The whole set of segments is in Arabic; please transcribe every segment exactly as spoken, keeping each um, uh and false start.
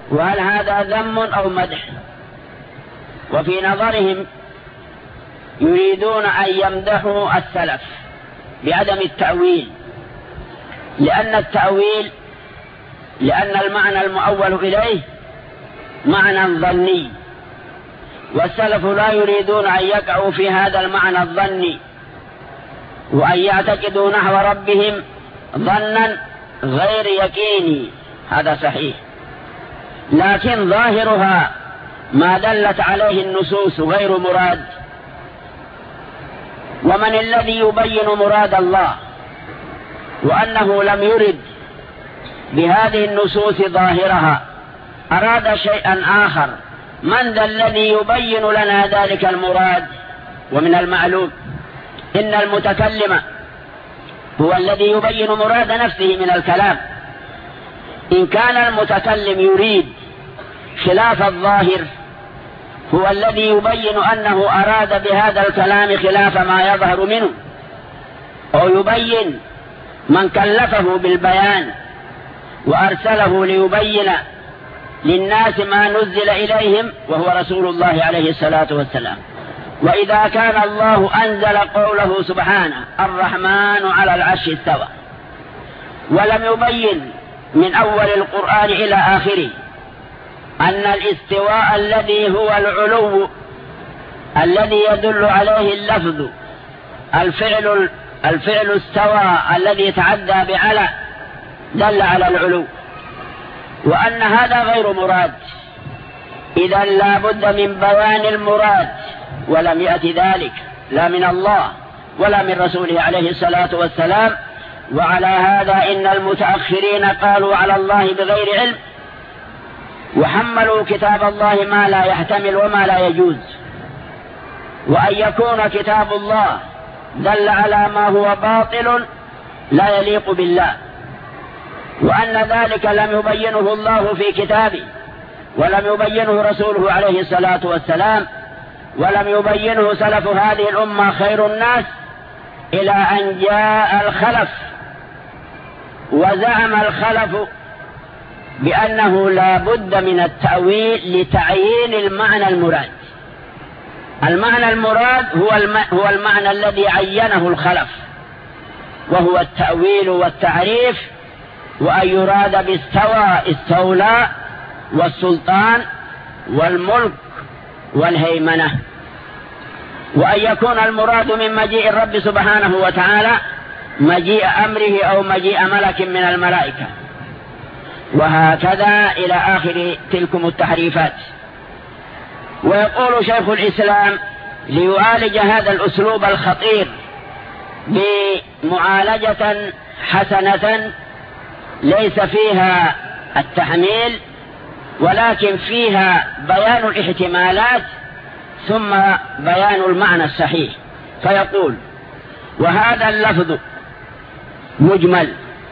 وهل هذا ذم أو مدح؟ وفي نظرهم يريدون أن يمدحوا السلف بعدم التأويل، لأن التأويل لأن المعنى المؤول إليه معنى ظني، والسلف لا يريدون أن يقعوا في هذا المعنى الظني وأن يعتقدوا نحو ربهم ظنا غير يقيني، هذا صحيح، لكن ظاهرها ما دلت عليه النصوص غير مراد. ومن الذي يبين مراد الله وأنه لم يرد بهذه النصوص ظاهرها، أراد شيئا آخر؟ من ذا الذي يبين لنا ذلك المراد؟ ومن المعلوم إن المتكلم هو الذي يبين مراد نفسه من الكلام. إن كان المتكلم يريد خلاف الظاهر، هو الذي يبين أنه أراد بهذا الكلام خلاف ما يظهر منه، أو يبين من كلفه بالبيان وأرسله ليبين للناس ما نزل إليهم وهو رسول الله عليه الصلاة والسلام. وإذا كان الله أنزل قوله سبحانه الرحمن على العرش استوى، ولم يبين من أول القرآن إلى آخره أن الاستواء الذي هو العلو الذي يدل عليه اللفظ الفعل الفعل استوى الذي يتعدى بعلى دل على العلو، وأن هذا غير مراد، إذا لا بد من بيان المراد، ولم يأتي ذلك لا من الله ولا من رسوله عليه الصلاة والسلام. وعلى هذا إن المتأخرين قالوا على الله بغير علم، وحملوا كتاب الله ما لا يحتمل وما لا يجوز. وأن يكون كتاب الله دل على ما هو باطل لا يليق بالله، وأن ذلك لم يبينه الله في كتابه، ولم يبينه رسوله عليه الصلاة والسلام، ولم يبينه سلف هذه الأمة خير الناس، إلى أن جاء الخلف وزعم الخلف بأنه لا بد من التأويل لتعيين المعنى المراد. المعنى المراد هو هو المعنى الذي عينه الخلف، وهو التأويل والتعريف، وأن يراد باستوى استولى والسلطان والملك والهيمنة، وأن يكون المراد من مجيء الرب سبحانه وتعالى مجيء أمره أو مجيء ملك من الملائكة، وهكذا إلى آخر تلكم التحريفات. ويقول شيخ الإسلام ليعالج هذا الأسلوب الخطير بمعالجة حسنة ليس فيها التحميل ولكن فيها بيان الاحتمالات ثم بيان المعنى الصحيح، فيقول: وهذا اللفظ مجمل.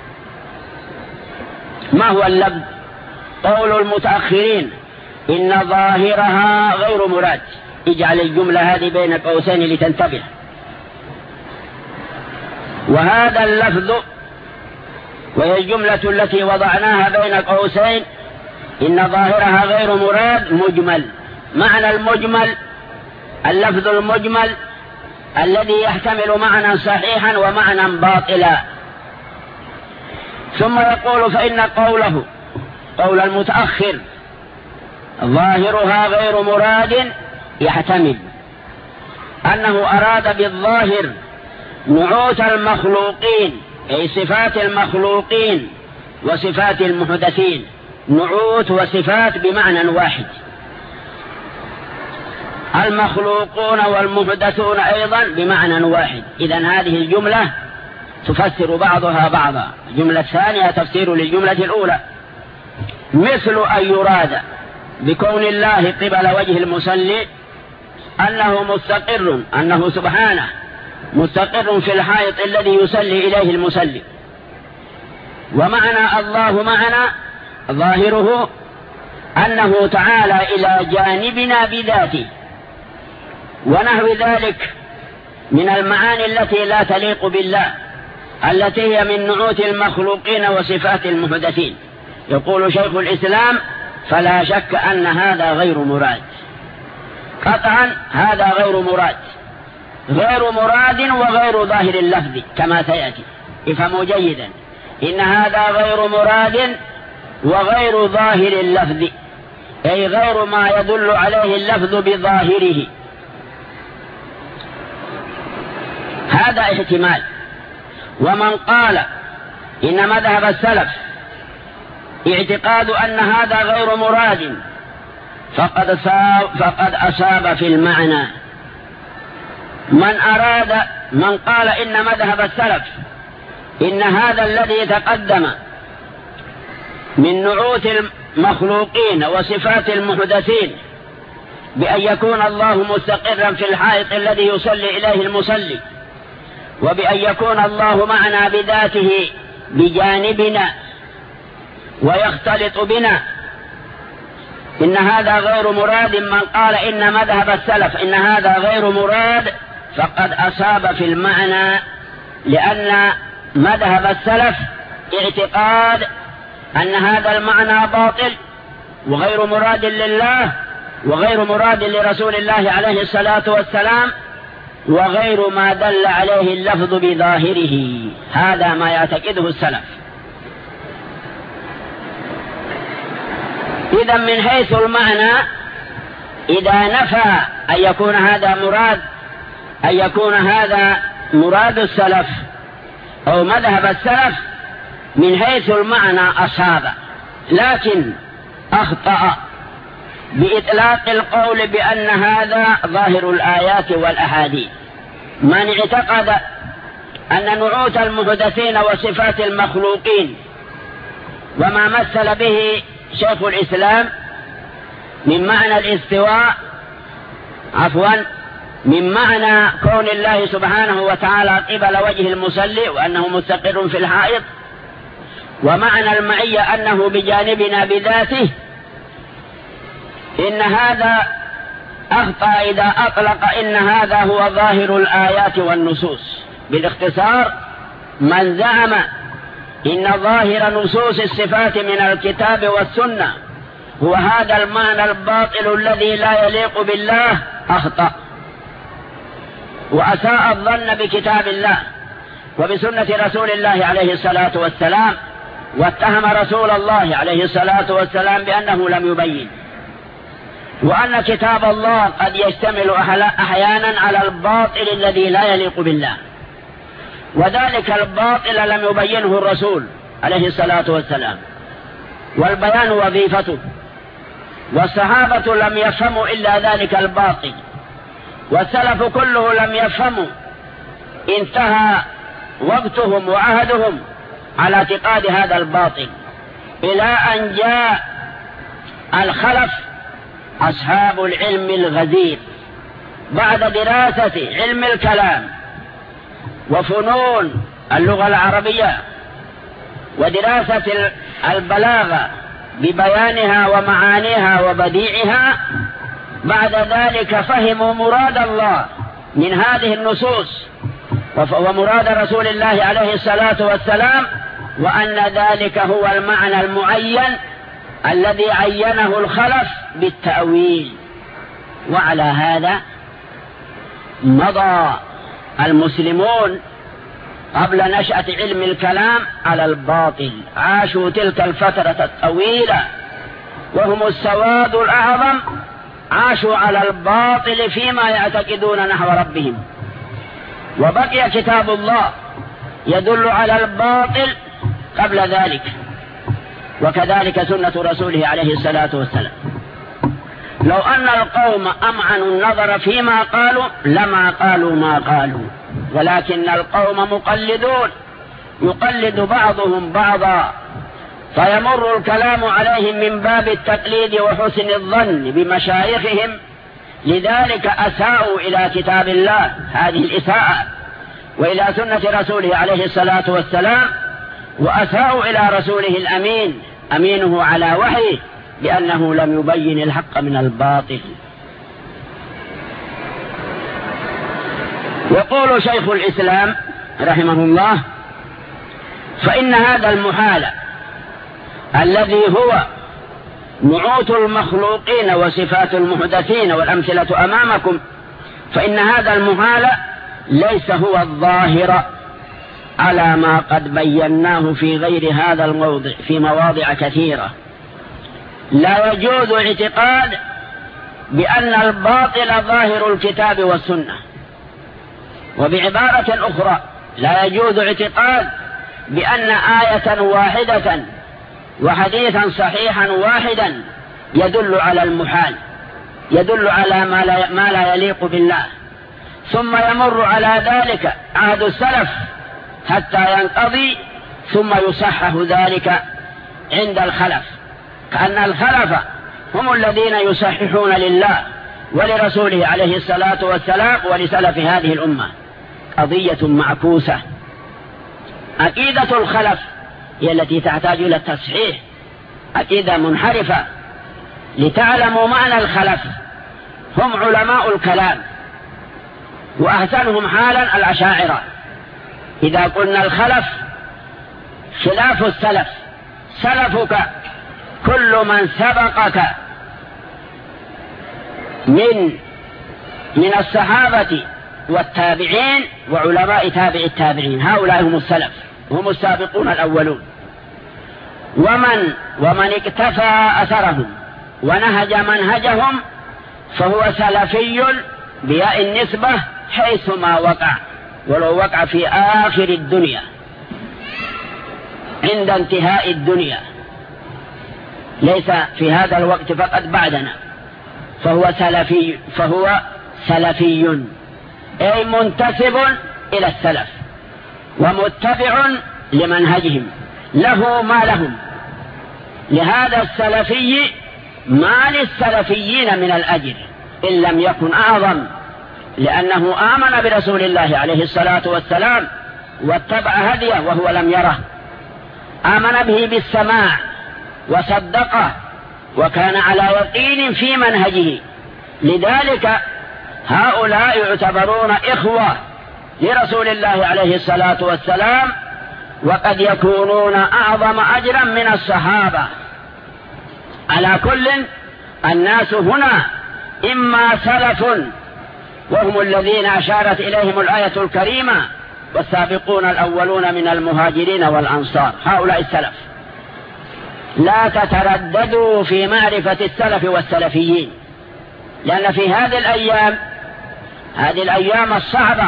ما هو اللفظ؟ قول المتأخرين إن ظاهرها غير مراد. اجعل الجملة هذه بين قوسين لتنتبه. وهذا اللفظ، وهي الجملة التي وضعناها بين قوسين، إن ظاهرها غير مراد مجمل. معنى المجمل اللفظ المجمل الذي يحتمل معنى صحيحا ومعنى باطلا. ثم يقول: فإن قوله قول المتأخر ظاهرها غير مراد يحتمل أنه أراد بالظاهر نعوت المخلوقين، أي صفات المخلوقين وصفات المحدثين، نعوت وصفات بمعنى واحد. المخلوقون والمحدثون أيضا بمعنى واحد. إذن هذه الجملة تفسر بعضها بعضا. الجملة الثانية تفسير للجملة الأولى، مثل أن يراد بكون الله قبل وجه المصلي أنه مستقر، أنه سبحانه مستقر في الحائط الذي يصلي إليه المصلي. ومعنى الله معنا ظاهره أنه تعالى إلى جانبنا بذاته، ونحو ذلك من المعاني التي لا تليق بالله، التي هي من نعوت المخلوقين وصفات المحدثين. يقول شيخ الإسلام: فلا شك أن هذا غير مراد، قطعا هذا غير مراد، غير مراد وغير ظاهر اللفظ كما سيأتي. افهموا جيدا، إن هذا غير مراد وغير ظاهر اللفظ، أي غير ما يدل عليه اللفظ بظاهره. هذا احتمال. ومن قال إن مذهب السلف اعتقاد أن هذا غير مراد فقد فقد أصاب في المعنى. من أراد من قال إن مذهب السلف إن هذا الذي تقدم من نعوت المخلوقين وصفات المحدثين بأن يكون الله مستقرا في الحائط الذي يصلي إليه المصلي، وبأن يكون الله معنا بذاته بجانبنا ويختلط بنا، إن هذا غير مراد. من قال إن مذهب السلف إن هذا غير مراد فقد أصاب في المعنى، لأن مذهب السلف اعتقاد أن هذا المعنى باطل وغير مراد لله وغير مراد لرسول الله عليه الصلاة والسلام وغير ما دل عليه اللفظ بظاهره. هذا ما يعتقده السلف. إذا من حيث المعنى، إذا نفى أن يكون هذا مراد أن يكون هذا مراد السلف أو مذهب السلف، من حيث المعنى أصاب، لكن أخطأ بإطلاق القول بأن هذا ظاهر الآيات والأحاديث. من اعتقد أن نعوت المحدثين وصفات المخلوقين وما مثل به شيخ الإسلام من معنى الاستواء عفوا من معنى كون الله سبحانه وتعالى قبل وجه المصلي وأنه مستقر في الحائط، ومعنى المعية أنه بجانبنا بذاته، إن هذا أخطأ إذا أطلق إن هذا هو ظاهر الآيات والنصوص. بالاختصار، من زعم إن ظاهر نصوص الصفات من الكتاب والسنة هو هذا المعنى الباطل الذي لا يليق بالله أخطأ وأساء الظن بكتاب الله وبسنة رسول الله عليه الصلاة والسلام، واتهم رسول الله عليه الصلاة والسلام بأنه لم يبين، وأن كتاب الله قد يشتمل أحيانا على الباطل الذي لا يليق بالله، وذلك الباطل لم يبينه الرسول عليه الصلاة والسلام، والبيان وظيفته، والصحابة لم يفهموا إلا ذلك الباطل، والسلف كله لم يفهموا. انتهى وقتهم وعهدهم على اعتقاد هذا الباطل إلى أن جاء الخلف أصحاب العلم الغزير بعد دراسة علم الكلام وفنون اللغة العربية ودراسة البلاغة ببيانها ومعانيها وبديعها. بعد ذلك فهموا مراد الله من هذه النصوص ومراد رسول الله عليه الصلاة والسلام، وأن ذلك هو المعنى المعين الذي عينه الخلف بالتأويل. وعلى هذا مضى المسلمون قبل نشأة علم الكلام على الباطل، عاشوا تلك الفترة الطويلة وهم السواد الأعظم، عاشوا على الباطل فيما يعتقدون نحو ربهم، وبقي كتاب الله يدل على الباطل قبل ذلك، وكذلك سنة رسوله عليه الصلاة والسلام. لو أن القوم أمعنوا النظر فيما قالوا لما قالوا ما قالوا، ولكن القوم مقلدون، يقلد بعضهم بعضا، فيمر الكلام عليهم من باب التقليد وحسن الظن بمشايخهم، لذلك أساءوا إلى كتاب الله هذه الإساءة، وإلى سنة رسوله عليه الصلاة والسلام، وأساءوا إلى رسوله الأمين أمينه على وحيه لأنه لم يبين الحق من الباطل. يقول شيخ الإسلام رحمه الله: فإن هذا المحال الذي هو نعوت المخلوقين وصفات المحدثين والأمثلة أمامكم، فإن هذا المحال ليس هو الظاهر على ما قد بيناه في غير هذا الموضع في مواضع كثيرة. لا يجوز اعتقاد بأن الباطل ظاهر الكتاب والسنة، وبعبارة أخرى لا يجوز اعتقاد بأن آية واحدة وحديثا صحيحا واحدا يدل على المحال، يدل على ما لا, ما لا يليق بالله، ثم يمر على ذلك عهد السلف حتى ينقضي ثم يصحح ذلك عند الخلف، كأن الخلف هم الذين يصححون لله ولرسوله عليه الصلاة والسلام ولسلف هذه الأمة. قضية معكوسة. عقيدة الخلف هي التي تحتاج إلى التصحيح، عقيدة منحرفة. لتعلموا معنى الخلف، هم علماء الكلام، وأحسنهم حالا الأشاعرة. إذا قلنا الخلف خلاف السلف، سلفك كل من سبقك من من الصحابة والتابعين وعلماء تابع التابعين، هؤلاء هم السلف، هم السابقون الأولون. ومن ومن اكتفى أثرهم ونهج منهجهم فهو سلفي بياء النسبة حيثما وقع، ولو وقع في آخر الدنيا عند انتهاء الدنيا، ليس في هذا الوقت فقط بعدنا، فهو سلفي فهو سلفي أي منتسب إلى السلف ومتبع لمنهجهم، له ما لهم. لهذا السلفي ما للسلفيين من الأجر إن لم يكن أعظم، لأنه آمن برسول الله عليه الصلاة والسلام واتبع هديه وهو لم يره، آمن به بالسماع وصدقه وكان على يقين في منهجه. لذلك هؤلاء يعتبرون إخوة لرسول الله عليه الصلاة والسلام، وقد يكونون أعظم أجرا من الصحابة. على كل الناس هنا إما سلف وهم الذين أشارت إليهم الآية الكريمة والسابقون الأولون من المهاجرين والأنصار، هؤلاء السلف. لا تترددوا في معرفة السلف والسلفيين، لأن في هذه الأيام هذه الأيام الصعبة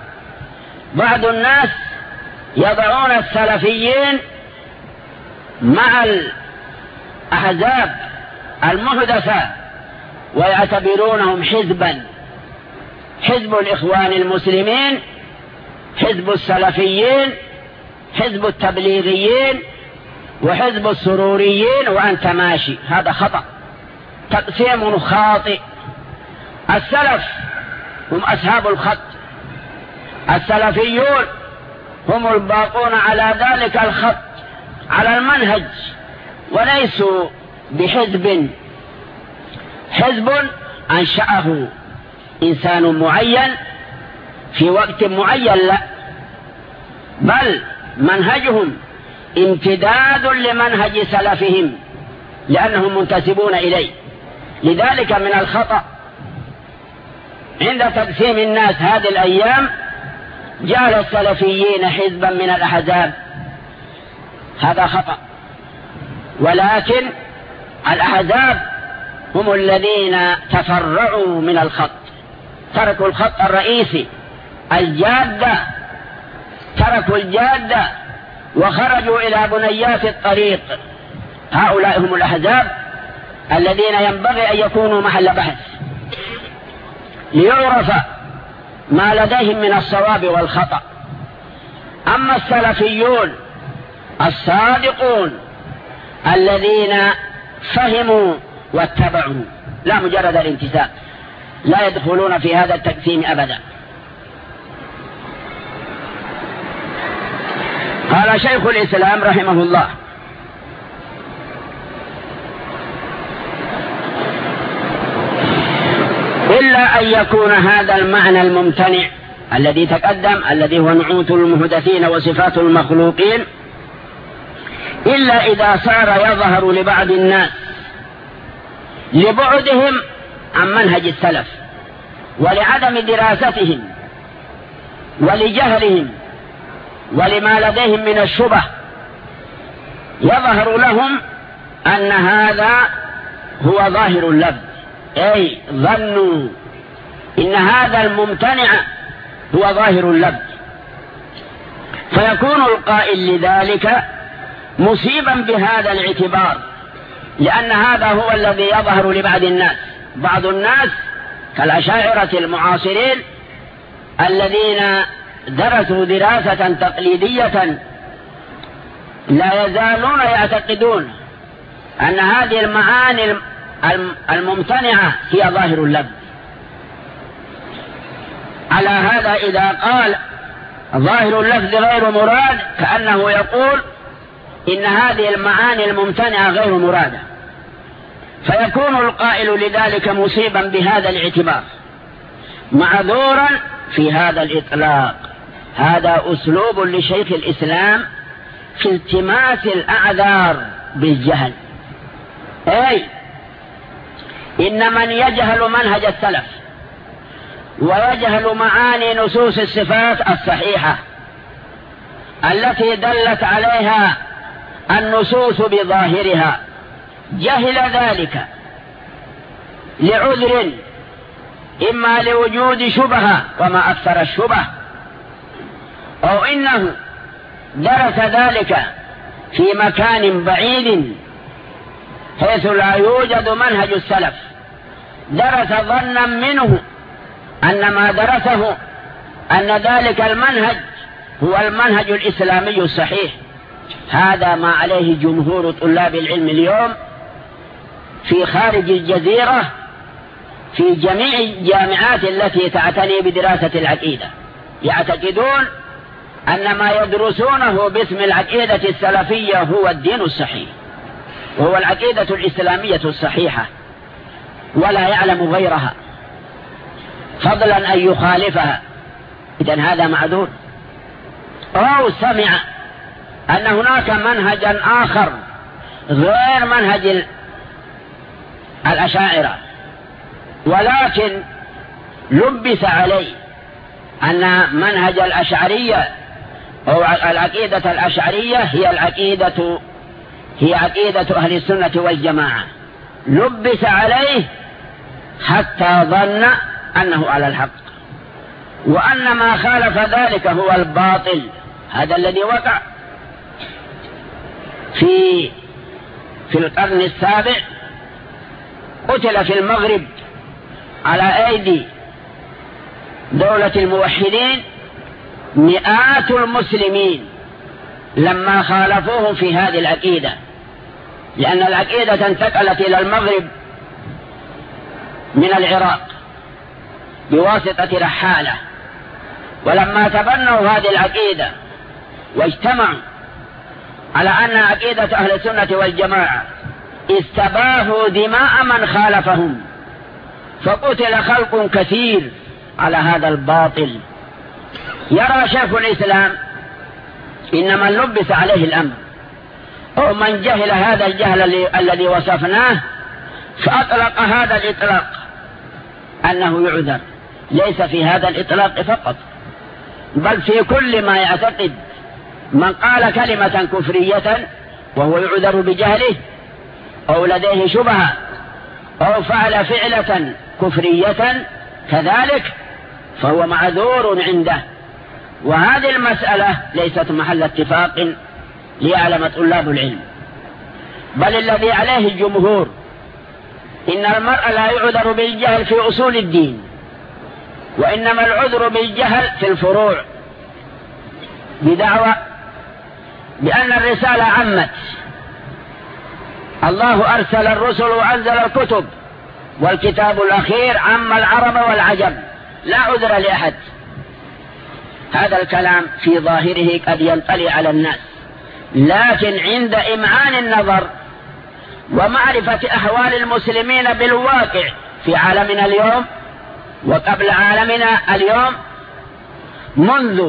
بعض الناس يضعون السلفيين مع الأحزاب المحدثة ويعتبرونهم حزبا، حزب الإخوان المسلمين، حزب السلفيين، حزب التبليغيين، وحزب السروريين، وأنت ماشي. هذا خطأ، تقسيم خاطئ. السلف هم أصحاب الخط، السلفيون هم الباقون على ذلك الخط على المنهج، وليسوا بحزب حزب أنشأه إنسان معين في وقت معين، لا، بل منهجهم امتداد لمنهج سلفهم لأنهم منتسبون إليه. لذلك من الخطأ عند تقسيم الناس هذه الأيام جعل السلفيين حزبا من الأحزاب، هذا خطأ. ولكن الأحزاب هم الذين تفرعوا من الخط، تركوا الخط الرئيسي الجادة، تركوا الجادة وخرجوا إلى بنيات الطريق. هؤلاء هم الأحزاب الذين ينبغي أن يكونوا محل بحث ليعرف ما لديهم من الصواب والخطأ. أما السلفيون الصادقون الذين فهموا واتبعوا لا مجرد الانتساب، لا يدخلون في هذا التقسيم أبدا. قال شيخ الإسلام رحمه الله: إلا أن يكون هذا المعنى الممتنع الذي تقدم، الذي هو نعوت المحدثين وصفات المخلوقين، إلا إذا صار يظهر لبعض الناس لبعدهم عن منهج السلف ولعدم دراستهم ولجهلهم ولما لديهم من الشبه، يظهر لهم أن هذا هو ظاهر اللفظ، أي ظنوا إن هذا الممتنع هو ظاهر اللفظ، فيكون القائل لذلك مصيبا بهذا الاعتبار، لأن هذا هو الذي يظهر لبعض الناس. بعض الناس كالأشاعرة المعاصرين الذين درسوا دراسة تقليدية لا يزالون يعتقدون أن هذه المعاني الممتنعة هي ظاهر اللفظ. على هذا إذا قال ظاهر اللفظ غير مراد كأنه يقول إن هذه المعاني الممتنعة غير مرادة، فيكون القائل لذلك مصيبا بهذا الاعتبار معذورا في هذا الإطلاق. هذا أسلوب لشيخ الإسلام في التماس الأعذار بالجهل، أي إن من يجهل منهج السلف ويجهل معاني نصوص الصفات الصحيحة التي دلت عليها النصوص بظاهرها، جهل ذلك لعذر، إما لوجود شبهة وما أكثر الشبه، أو إنه درس ذلك في مكان بعيد حيث لا يوجد منهج السلف، درس ظنا منه أن ما درسه أن ذلك المنهج هو المنهج الإسلامي الصحيح. هذا ما عليه جمهور طلاب العلم اليوم في خارج الجزيرة في جميع الجامعات التي تعتني بدراسة العقيدة، يعتقدون أن ما يدرسونه باسم العقيدة السلفية هو الدين الصحيح وهو العقيدة الإسلامية الصحيحة، ولا يعلم غيرها فضلا أن يخالفها. إذن هذا معذور. أو سمع أن هناك منهجا آخر غير منهج الأشاعرة، ولكن لبس عليه أن منهج الأشعرية أو العقيدة الأشعرية هي العقيدة هي عقيدة أهل السنة والجماعة، لبس عليه حتى ظن أنه على الحق، وأن ما خالف ذلك هو الباطل. هذا الذي وقع في في القرن السابع، قتل في المغرب على أيدي دولة الموحدين مئات المسلمين لما خالفوهم في هذه العقيدة، لأن العقيدة انتقلت إلى المغرب من العراق بواسطة رحالة، ولما تبنوا هذه العقيدة واجتمعوا على أن عقيدة أهل السنة والجماعة استباحوا دماء من خالفهم، فقتل خلق كثير على هذا الباطل. يرى شيخ الإسلام إن من لبس عليه الأمر أو من جهل هذا الجهل الذي وصفناه فأطلق هذا الإطلاق أنه يعذر، ليس في هذا الإطلاق فقط بل في كل ما يعتقد. من قال كلمة كفرية وهو يعذر بجهله أو لديه شبهة أو فعل فعلة كفرية كذلك فهو معذور عنده. وهذه المسألة ليست محل اتفاق ليعلم طلاب العلم، بل الذي عليه الجمهور إن المرء لا يعذر بالجهل في أصول الدين، وإنما العذر بالجهل في الفروع، بدعوى بأن الرسالة عمت، الله أرسل الرسل وأنزل الكتب، والكتاب الأخير عم العرب والعجم، لا عذر لأحد. هذا الكلام في ظاهره قد ينطلي على الناس، لكن عند إمعان النظر ومعرفة أحوال المسلمين بالواقع في عالمنا اليوم وقبل عالمنا اليوم، منذ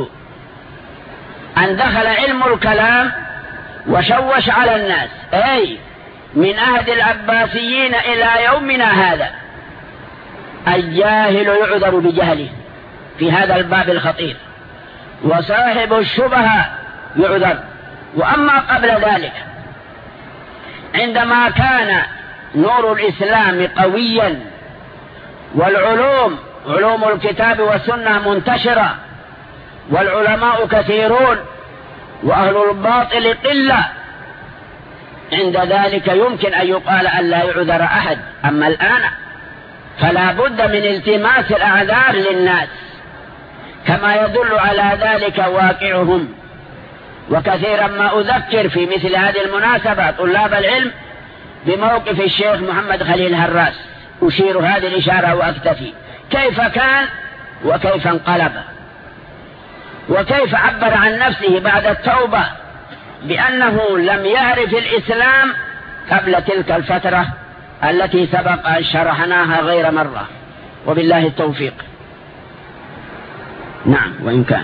أن دخل علم الكلام وشوش على الناس، أي من عهد العباسيين إلى يومنا هذا. الجاهل يعذر بجهله في هذا الباب الخطير، وصاحب الشبهة يعذر. وأما قبل ذلك عندما كان نور الإسلام قويا والعلوم علوم الكتاب والسنة منتشرة والعلماء كثيرون وأهل الباطل قلة، عند ذلك يمكن أن يقال أن لا يعذر أحد. أما الآن فلا بد من التماس الأعذار للناس، كما يدل على ذلك واقعهم. وكثيرا ما أذكر في مثل هذه المناسبة طلاب العلم بموقف الشيخ محمد خليل هراس، أشير هذه الإشارة وأكتفي. كيف كان وكيف انقلب، وكيف عبر عن نفسه بعد التوبة بأنه لم يعرف الإسلام قبل تلك الفترة التي سبق أن شرحناها غير مرة، وبالله التوفيق. نعم. وإن كان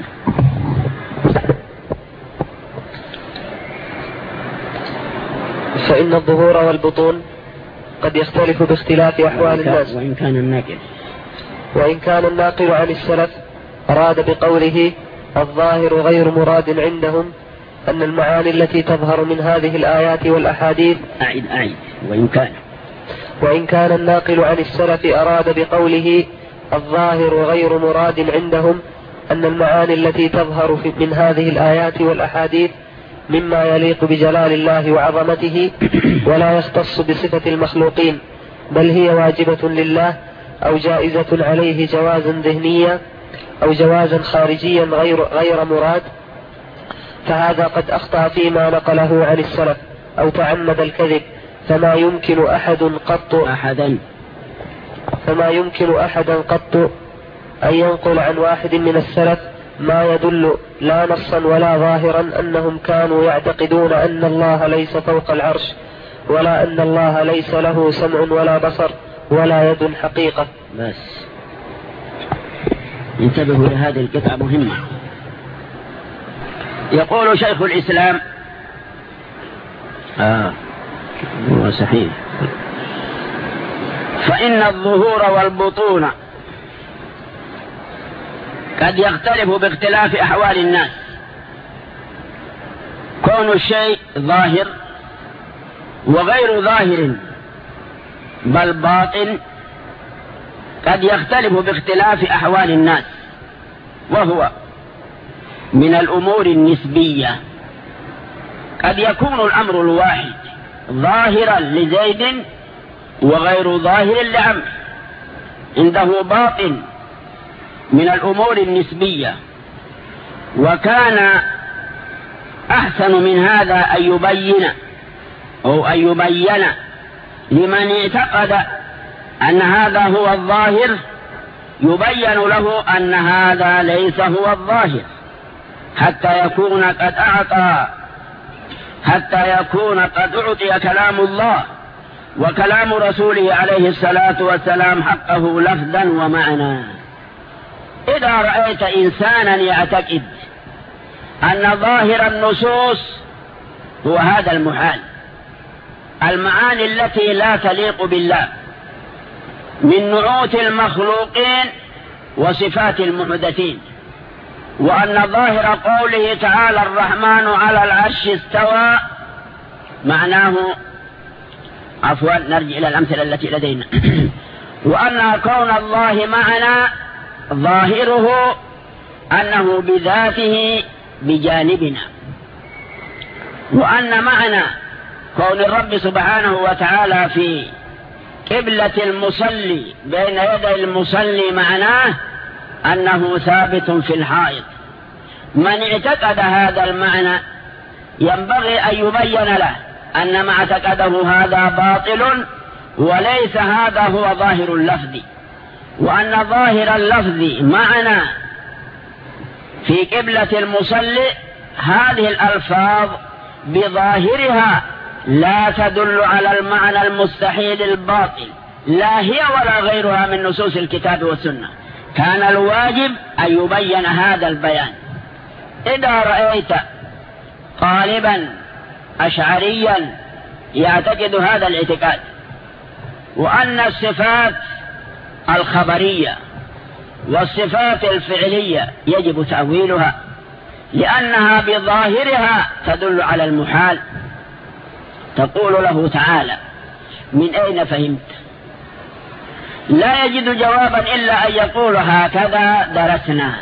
فإن الظهور والبطون قد يختلف باختلاف أحوال الناس. وإن كان الناقل وإن كان الناقل عن السلف أراد بقوله الظاهر غير مراد عندهم أن المعاني التي تظهر من هذه الآيات والأحاديث أعيد أعيد وإن كان وإن كان الناقل عن السلف أراد بقوله الظاهر غير مراد عندهم أن المعاني التي تظهر من هذه الآيات والأحاديث مما يليق بجلال الله وعظمته ولا يختص بصفة المخلوقين، بل هي واجبة لله أو جائزة عليه جوازا ذهنيا أو جوازا خارجيا غير, غير مراد، فهذا قد أخطأ فيما نقله عن السلف أو تعمد الكذب. فما يمكن أحد قط أحدا فما يمكن أحدا قط أن ينقل عن واحد من السلف ما يدل لا نصا ولا ظاهرا أنهم كانوا يعتقدون أن الله ليس فوق العرش، ولا أن الله ليس له سمع ولا بصر ولا يد حقيقة. بس انتبهوا لهذه القطعة مهمة. يقول شيخ الإسلام آه هو صحيح فإن الظهور والبطون قد يختلف باختلاف أحوال الناس. كون الشيء ظاهر وغير ظاهر بل باطن قد يختلف باختلاف أحوال الناس، وهو من الأمور النسبية. قد يكون الأمر الواحد ظاهرا لزيد وغير ظاهر لعمرو، عنده باطن من الأمور النسبية. وكان أحسن من هذا أن يبين أو أن يبين لمن اعتقد أن هذا هو الظاهر، يبين له أن هذا ليس هو الظاهر، حتى يكون قد أعطى حتى يكون قد أعطي كلام الله وكلام رسوله عليه الصلاة والسلام حقه لفظا ومعنى. إذا رأيت إنسانا يعتقد أن ظاهر النصوص هو هذا المحال، المعاني التي لا تليق بالله من نعوت المخلوقين وصفات المحدثين، وأن ظاهر قوله تعالى الرحمن على العرش استوى معناه عفوا نرجع إلى الأمثلة التي لدينا وأن كون الله معنا ظاهره أنه بذاته بجانبنا، وأن معنى كون الرب سبحانه وتعالى في قبلة المصلي بين يدي المصلي معناه أنه ثابت في الحائط. من اعتقد هذا المعنى ينبغي أن يبين له أن ما اعتقده هذا باطل، وليس هذا هو ظاهر اللفظ، وأن ظاهر اللفظ معنى في قبلة المصلي هذه الألفاظ بظاهرها لا تدل على المعنى المستحيل الباطل، لا هي ولا غيرها من نصوص الكتاب والسنة. كان الواجب أن يبين هذا البيان. إذا رأيت طالبا أشعريا يعتقد هذا الاعتقاد، وأن الصفات الخبرية والصفات الفعلية يجب تأويلها، لأنها بظاهرها تدل على المحال. تقول له تعالى: من أين فهمت؟ لا يجد جوابا إلا أن يقول: هكذا درسنا،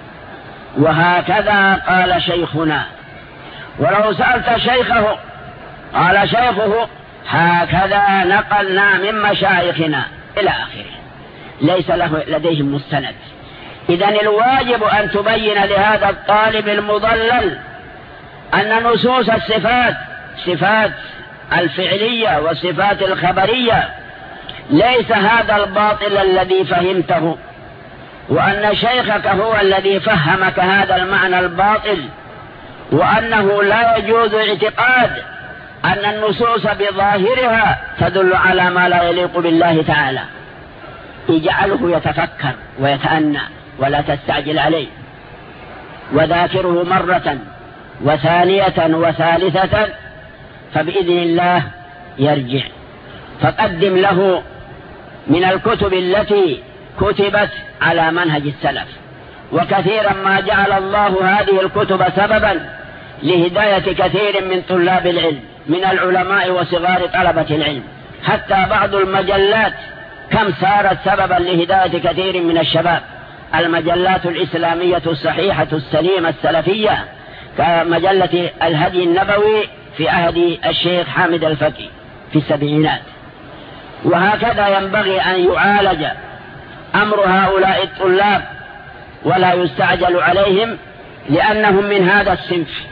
وهكذا قال شيخنا. ولو سألت شيخه قال شيخه: هكذا نقلنا من مشايخنا، إلى آخره. ليس له لديهم مستند. إذن الواجب أن تبين لهذا الطالب المضلل أن نصوص الصفات، صفات الفعلية والصفات الخبرية، ليس هذا الباطل الذي فهمته، وأن شيخك هو الذي فهمك هذا المعنى الباطل، وأنه لا يجوز اعتقاد أن النصوص بظاهرها تدل على ما لا يليق بالله تعالى. اجعله يتفكر ويتأنى ولا تستعجل عليه، وذاكره مرة وثانية وثالثة، فبإذن الله يرجع. فقدم له من الكتب التي كتبت على منهج السلف، وكثيرا ما جعل الله هذه الكتب سببا لهداية كثير من طلاب العلم، من العلماء وصغار طلبة العلم. حتى بعض المجلات كم صارت سببا لهداية كثير من الشباب، المجلات الإسلامية الصحيحة السليمة السلفية، كمجلة الهدي النبوي في عهد الشيخ حامد الفقي في السبعينات. وهكذا ينبغي أن يعالج أمر هؤلاء الطلاب ولا يستعجل عليهم، لأنهم من هذا الصنف.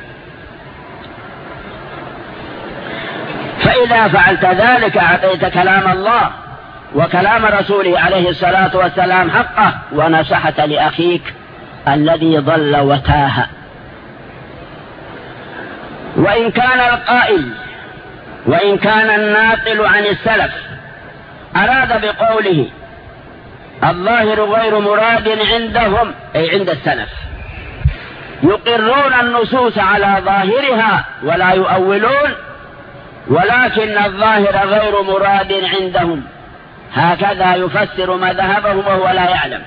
فإذا فعلت ذلك أعطيت كلام الله وكلام رسوله عليه الصلاة والسلام حقه، ونصحت لأخيك الذي ضل وتاه. وإن كان القائل وإن كان الناقل عن السلف أراد بقوله الظاهر غير مراد عندهم، أي عند السلف، يقرون النصوص على ظاهرها ولا يؤولون، ولكن الظاهر غير مراد عندهم، هكذا يفسر مذهبهم وهو لا يعلم.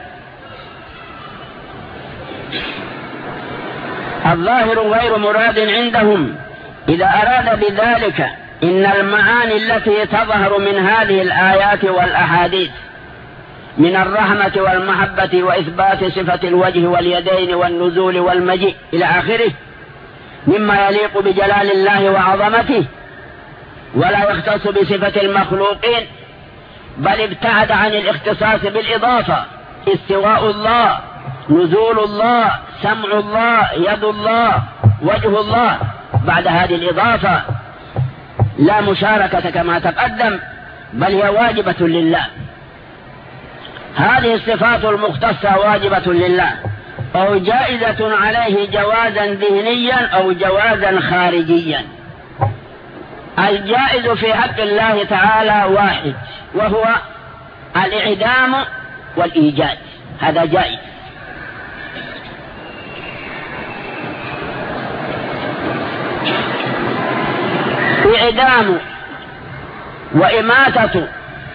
الظاهر غير مراد عندهم إذا أراد بذلك إن المعاني التي تظهر من هذه الآيات والأحاديث من الرحمة والمحبة وإثبات صفة الوجه واليدين والنزول والمجيء إلى آخره مما يليق بجلال الله وعظمته، ولا يختص بصفة المخلوقين، بل ابتعد عن الاختصاص بالإضافة: استواء الله، نزول الله، سمع الله، يد الله، وجه الله. بعد هذه الإضافة لا مشاركة كما تقدم، بل هي واجبة لله. هذه الصفات المختصة واجبة لله، أو جائزة عليه جوازا ذهنيا أو جوازا خارجيا. الجائز في حق الله تعالى واحد، وهو الإعدام والإيجاد، هذا جائز. إعدام وإماتة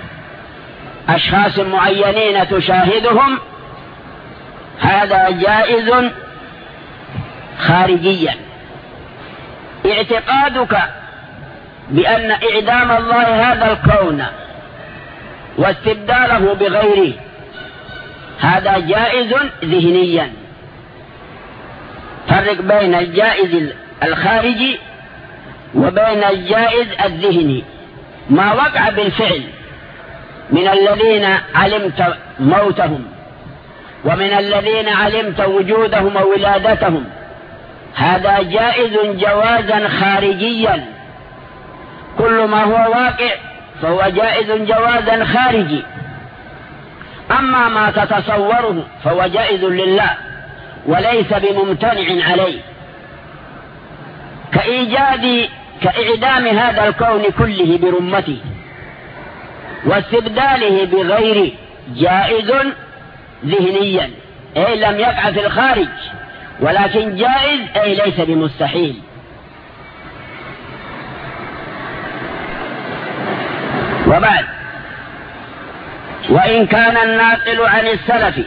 أشخاص معينين تشاهدهم، هذا جائز خارجيا. اعتقادك بأن إعدام الله هذا الكون واستبداله بغيره، هذا جائز ذهنيا. فرق بين الجائز الخارجي وبين الجائز الذهني. ما وقع بالفعل من الذين علمت موتهم ومن الذين علمت وجودهم وولادتهم، هذا جائز جوازا خارجيا. كل ما هو واقع فهو جائز جوازا خارجي. أما ما تتصوره فهو جائز لله وليس بممتنع عليه، كإيجاد كإعدام هذا الكون كله برمته واستبداله بغير، جائز ذهنيا، أي لم يقع في الخارج، ولكن جائز أي ليس بمستحيل. وبعد، وإن كان الناقل عن السلف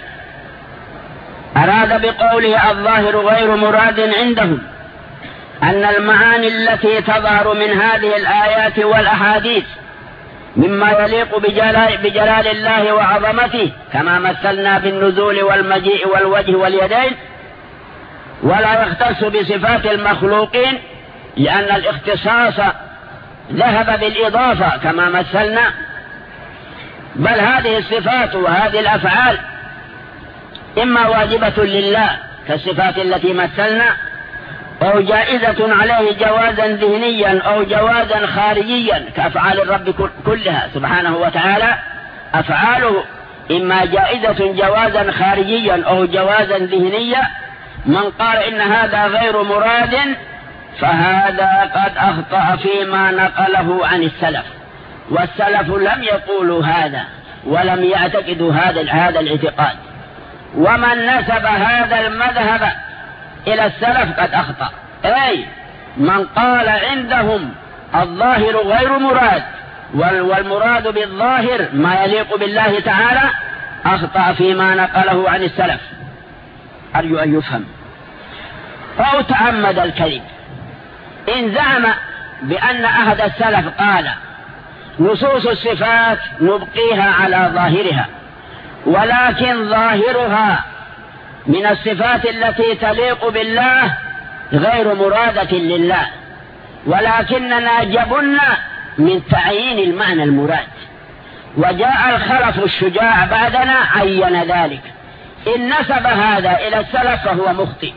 أراد بقوله الظاهر غير مراد عندهم أن المعاني التي تظهر من هذه الآيات والأحاديث مما يليق بجلال, بجلال الله وعظمته، كما مثلنا بالنزول والمجيء والوجه واليدين، ولا يختص بصفات المخلوقين لأن الاختصاص ذهب بالإضافة كما مثلنا، بل هذه الصفات وهذه الأفعال إما واجبة لله كالصفات التي مثلنا، أو جائزة عليه جوازا ذهنيا أو جوازا خارجيا كأفعال الرب كلها سبحانه وتعالى. أفعاله إما جائزة جوازا خارجيا أو جوازا ذهنيا. من قال إن هذا غير مراد فهذا قد أخطأ فيما نقله عن السلف، والسلف لم يقولوا هذا ولم يعتقدوا هذا هذا الاعتقاد. ومن نسب هذا المذهب إلى السلف قد أخطأ، أي من قال عندهم الظاهر غير مراد والمراد بالظاهر ما يليق بالله تعالى أخطأ فيما نقله عن السلف. أرجو أن يفهم. أو تعمد الكذب إن زعم بأن أحد السلف قال نصوص الصفات نبقيها على ظاهرها، ولكن ظاهرها من الصفات التي تليق بالله غير مرادة لله، ولكننا جبنا من تعيين المعنى المراد، وجاء الخلف الشجاع بعدنا عين ذلك. إن نسب هذا إلى السلف فهو مخطئ،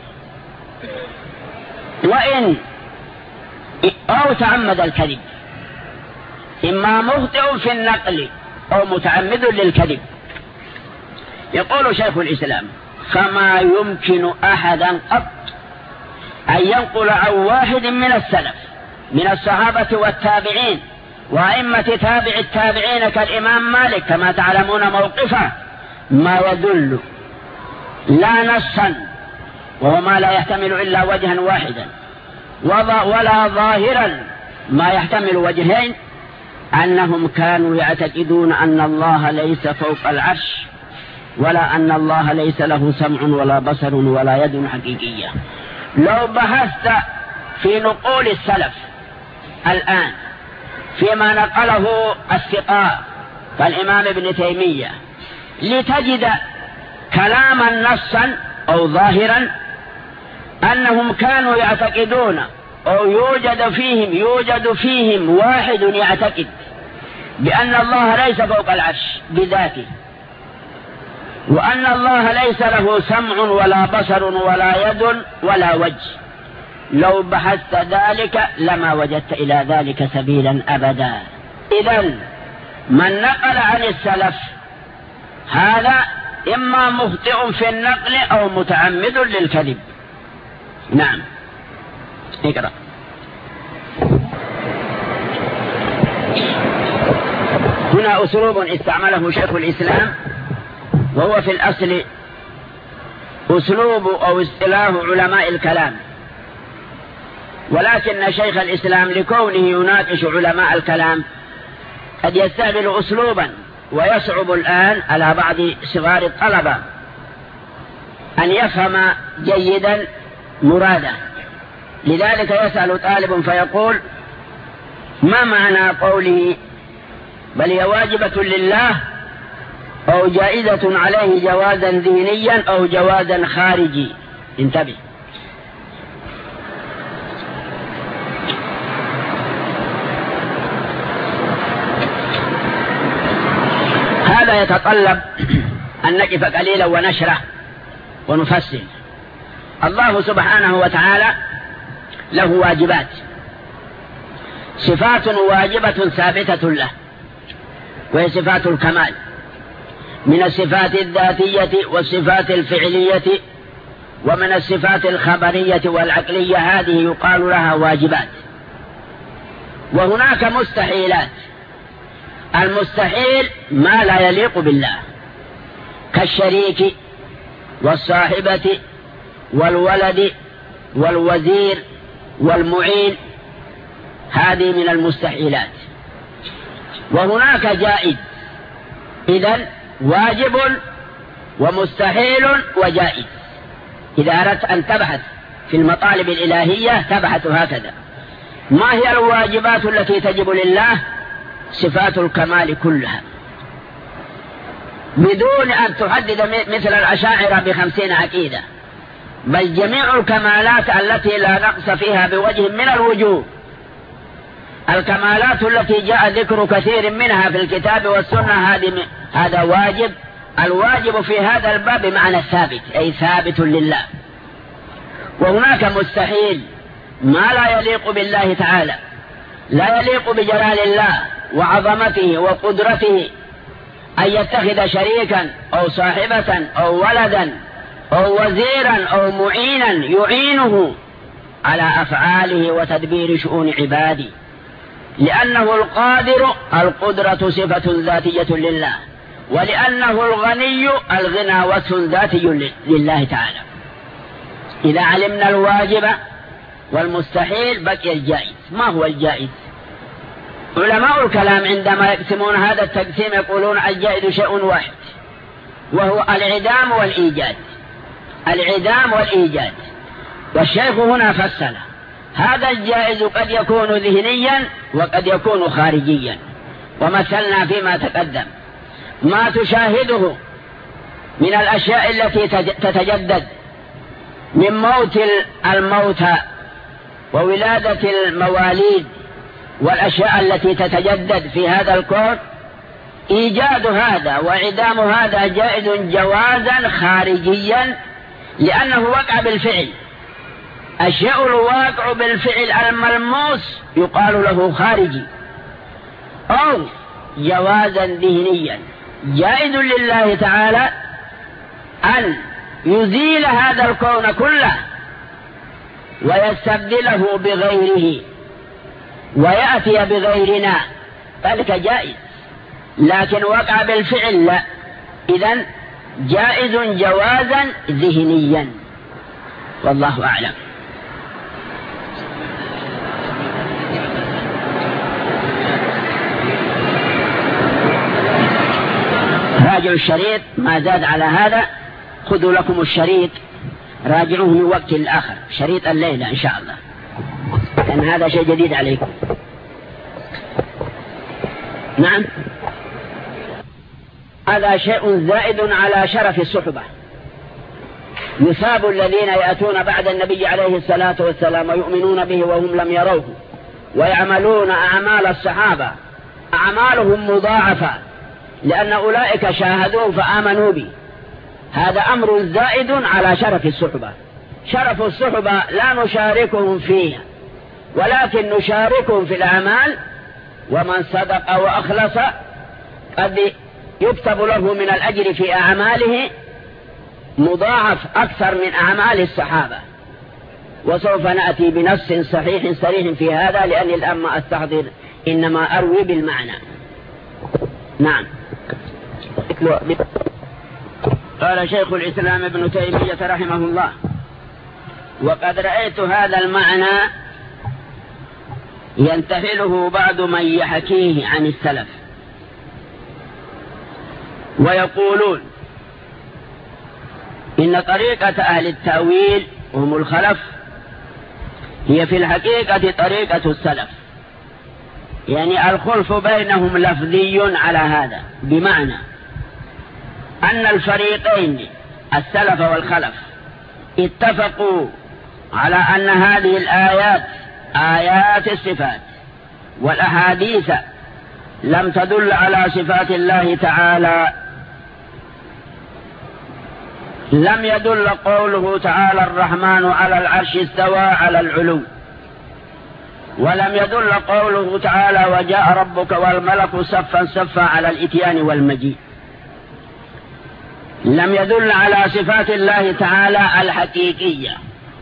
وإن أو تعمد الكذب إما مخطئ في النقل أو متعمد للكذب. يقول شيخ الإسلام: فما يمكن أحدا قط أن ينقل عن واحد من السلف من الصحابة والتابعين وأئمة تابع التابعين كالإمام مالك كما تعلمون موقفه ما يدل لا نصا وهو ما لا يحتمل إلا وجها واحدا، ولا ظاهرا ما يحتمل وجهين، أنهم كانوا يعتقدون أن الله ليس فوق العرش، ولا أن الله ليس له سمع ولا بصر ولا يد حقيقية. لو بحثت في نقول السلف الآن فيما نقله الثقاء كالإمام ابن تيمية لتجد كلاما نصا أو ظاهرا أنهم كانوا يعتقدون أو يوجد فيهم يوجد فيهم واحد يعتقد بأن الله ليس فوق العرش بذاته، وأن الله ليس له سمع ولا بصر ولا يد ولا وجه. لو بحثت ذلك لما وجدت إلى ذلك سبيلا أبدا. إذن من نقل عن السلف هذا إما مخطئ في النقل أو متعمد للكذب. نعم، اقرأ. هنا أسلوب استعمله شيخ الإسلام، وهو في الأصل أسلوب أو اصطلاح علماء الكلام، ولكن شيخ الإسلام لكونه يناقش علماء الكلام قد يستعمل أسلوبا ويصعب الآن على بعض صغار الطلبة أن يفهم جيدا مراده. لذلك يسأل طالب فيقول: ما معنى قوله بل هي واجبة لله أو جائزة عليه جوازا ذهنيا أو جوازا خارجي؟ انتبه. هذا يتطلب أن نقف قليلا ونشرح ونفصل. الله سبحانه وتعالى له واجبات، صفات واجبة ثابتة له، وهي صفات الكمال من الصفات الذاتية والصفات الفعلية، ومن الصفات الخبرية والعقلية، هذه يقال لها واجبات. وهناك مستحيلات. المستحيل ما لا يليق بالله كالشريك والصاحبة والولد والوزير والمعين، هذه من المستحيلات. وهناك جائز. إذن واجب ومستحيل وجائز. إذا أردت أن تبحث في المطالب الإلهية تبحث هكذا: ما هي الواجبات التي تجب لله؟ صفات الكمال كلها، بدون أن تحدد مثل الأشاعرة بخمسين عقيدة، بل جميع الكمالات التي لا نقص فيها بوجه من الوجوه. الكمالات التي جاء ذكر كثير منها في الكتاب والسنة هذا واجب. الواجب في هذا الباب بمعنى الثابت، أي ثابت لله. وهناك مستحيل، ما لا يليق بالله تعالى، لا يليق بجلال الله وعظمته وقدرته، أن يتخذ شريكا أو صاحبة أو ولدا أو وزيرا أو معينا يعينه على أفعاله وتدبير شؤون عباده، لأنه القادر، القدرة صفة ذاتية لله، ولأنه الغني، الغنى وصف ذاتي لله تعالى. إذا علمنا الواجب والمستحيل بقي الجائز. ما هو الجائز؟ علماء الكلام عندما يقسمون هذا التقسيم يقولون الجائز شيء واحد، وهو العدام والإيجاد. العدام والإيجاد. والشيخ هنا فصل: هذا الجائز قد يكون ذهنيا وقد يكون خارجيا. ومثلنا فيما تقدم ما تشاهده من الأشياء التي تتجدد، من موت الموتى وولادة المواليد والأشياء التي تتجدد في هذا الكون. إيجاد هذا وعدام هذا جائز جوازا خارجيا، لأنه وقع بالفعل. الشيء الواقع بالفعل الملموس يقال له خارجي. أو جوازا ذهنيا، جائز لله تعالى أن يزيل هذا الكون كله ويستبدله بغيره ويأتي بغيرنا، ذلك جائز. لكن وقع بالفعل لا. إذن جائز جوازا ذهنيا، والله أعلم. راجعوا الشريط، ما زاد على هذا خذوا لكم الشريط، راجعوه من وقت الآخر، شريط الليلة إن شاء الله، لأن هذا شيء جديد عليكم. نعم، هذا شيء زائد على شرف الصحبة. يثاب الذين يأتون بعد النبي عليه الصلاة والسلام ويؤمنون به وهم لم يروه ويعملون أعمال الصحابة، أعمالهم مضاعفة، لأن أولئك شاهدوه فآمنوا به. هذا أمر زائد على شرف الصحبة. شرف الصحبة لا نشاركهم فيها، ولكن نشاركهم في الأعمال. ومن صدق وأخلص قد يكتب له من الأجر في أعماله مضاعف أكثر من أعمال الصحابة. وسوف نأتي بنص صحيح صريح في هذا، لأن الآن ما أستحضر، إنما أروي بالمعنى. نعم. قال شيخ الإسلام ابن تيمية رحمه الله: وقد رأيت هذا المعنى ينتحله بعض من يحكيه عن السلف، ويقولون إن طريقة أهل التأويل هم الخلف هي في الحقيقة طريقة السلف، يعني الخلف بينهم لفظي على هذا، بمعنى أن الفريقين السلف والخلف اتفقوا على أن هذه الآيات آيات الصفات، والأحاديث لم تدل على صفات الله تعالى. لم يدل قوله تعالى الرحمن على العرش استوى على العلو، ولم يدل قوله تعالى وجاء ربك والملك صفا صفا على الإتيان والمجيء. لم يدل على صفات الله تعالى الحقيقية،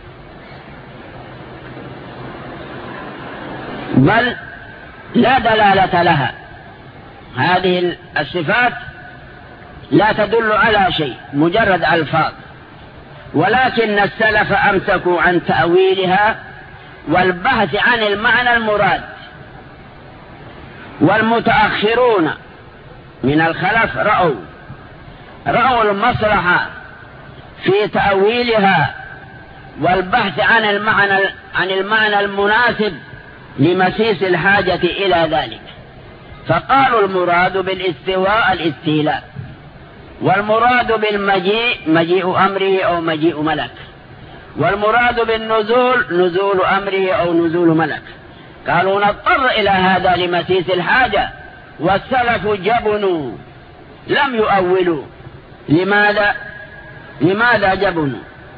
بل لا دلالة لها. هذه الصفات لا تدل على شيء، مجرد ألفاظ. ولكن السلف أمسكوا عن تأويلها والبحث عن المعنى المراد، والمتأخرون من الخلف رأوا رأوا المصلحة في تأويلها والبحث عن المعنى عن المعنى المناسب لمسيس الحاجة إلى ذلك، فقالوا المراد بالاستواء الاستيلاء، والمراد بالمجيء مجيء أمره أو مجيء ملك، والمراد بالنزول نزول أمره أو نزول ملك. قالوا نضطر إلى هذا لمسيس الحاجة، والسلف جبنوا لم يؤولوا. لماذا لماذا جبنوا؟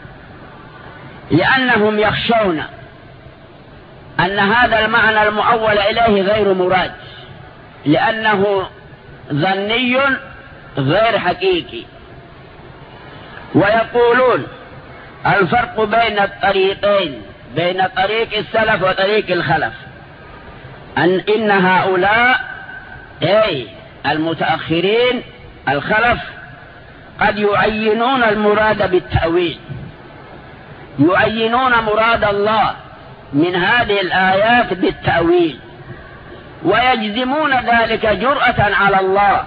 لأنهم يخشون أن هذا المعنى المؤول إليه غير مراد، لأنه ظني غير حقيقي. ويقولون الفرق بين الطريقين، بين طريق السلف وطريق الخلف، أن إن هؤلاء أي المتأخرين الخلف قد يعينون المراد بالتأويل، يعينون مراد الله من هذه الآيات بالتأويل، ويجزمون ذلك جرأة على الله.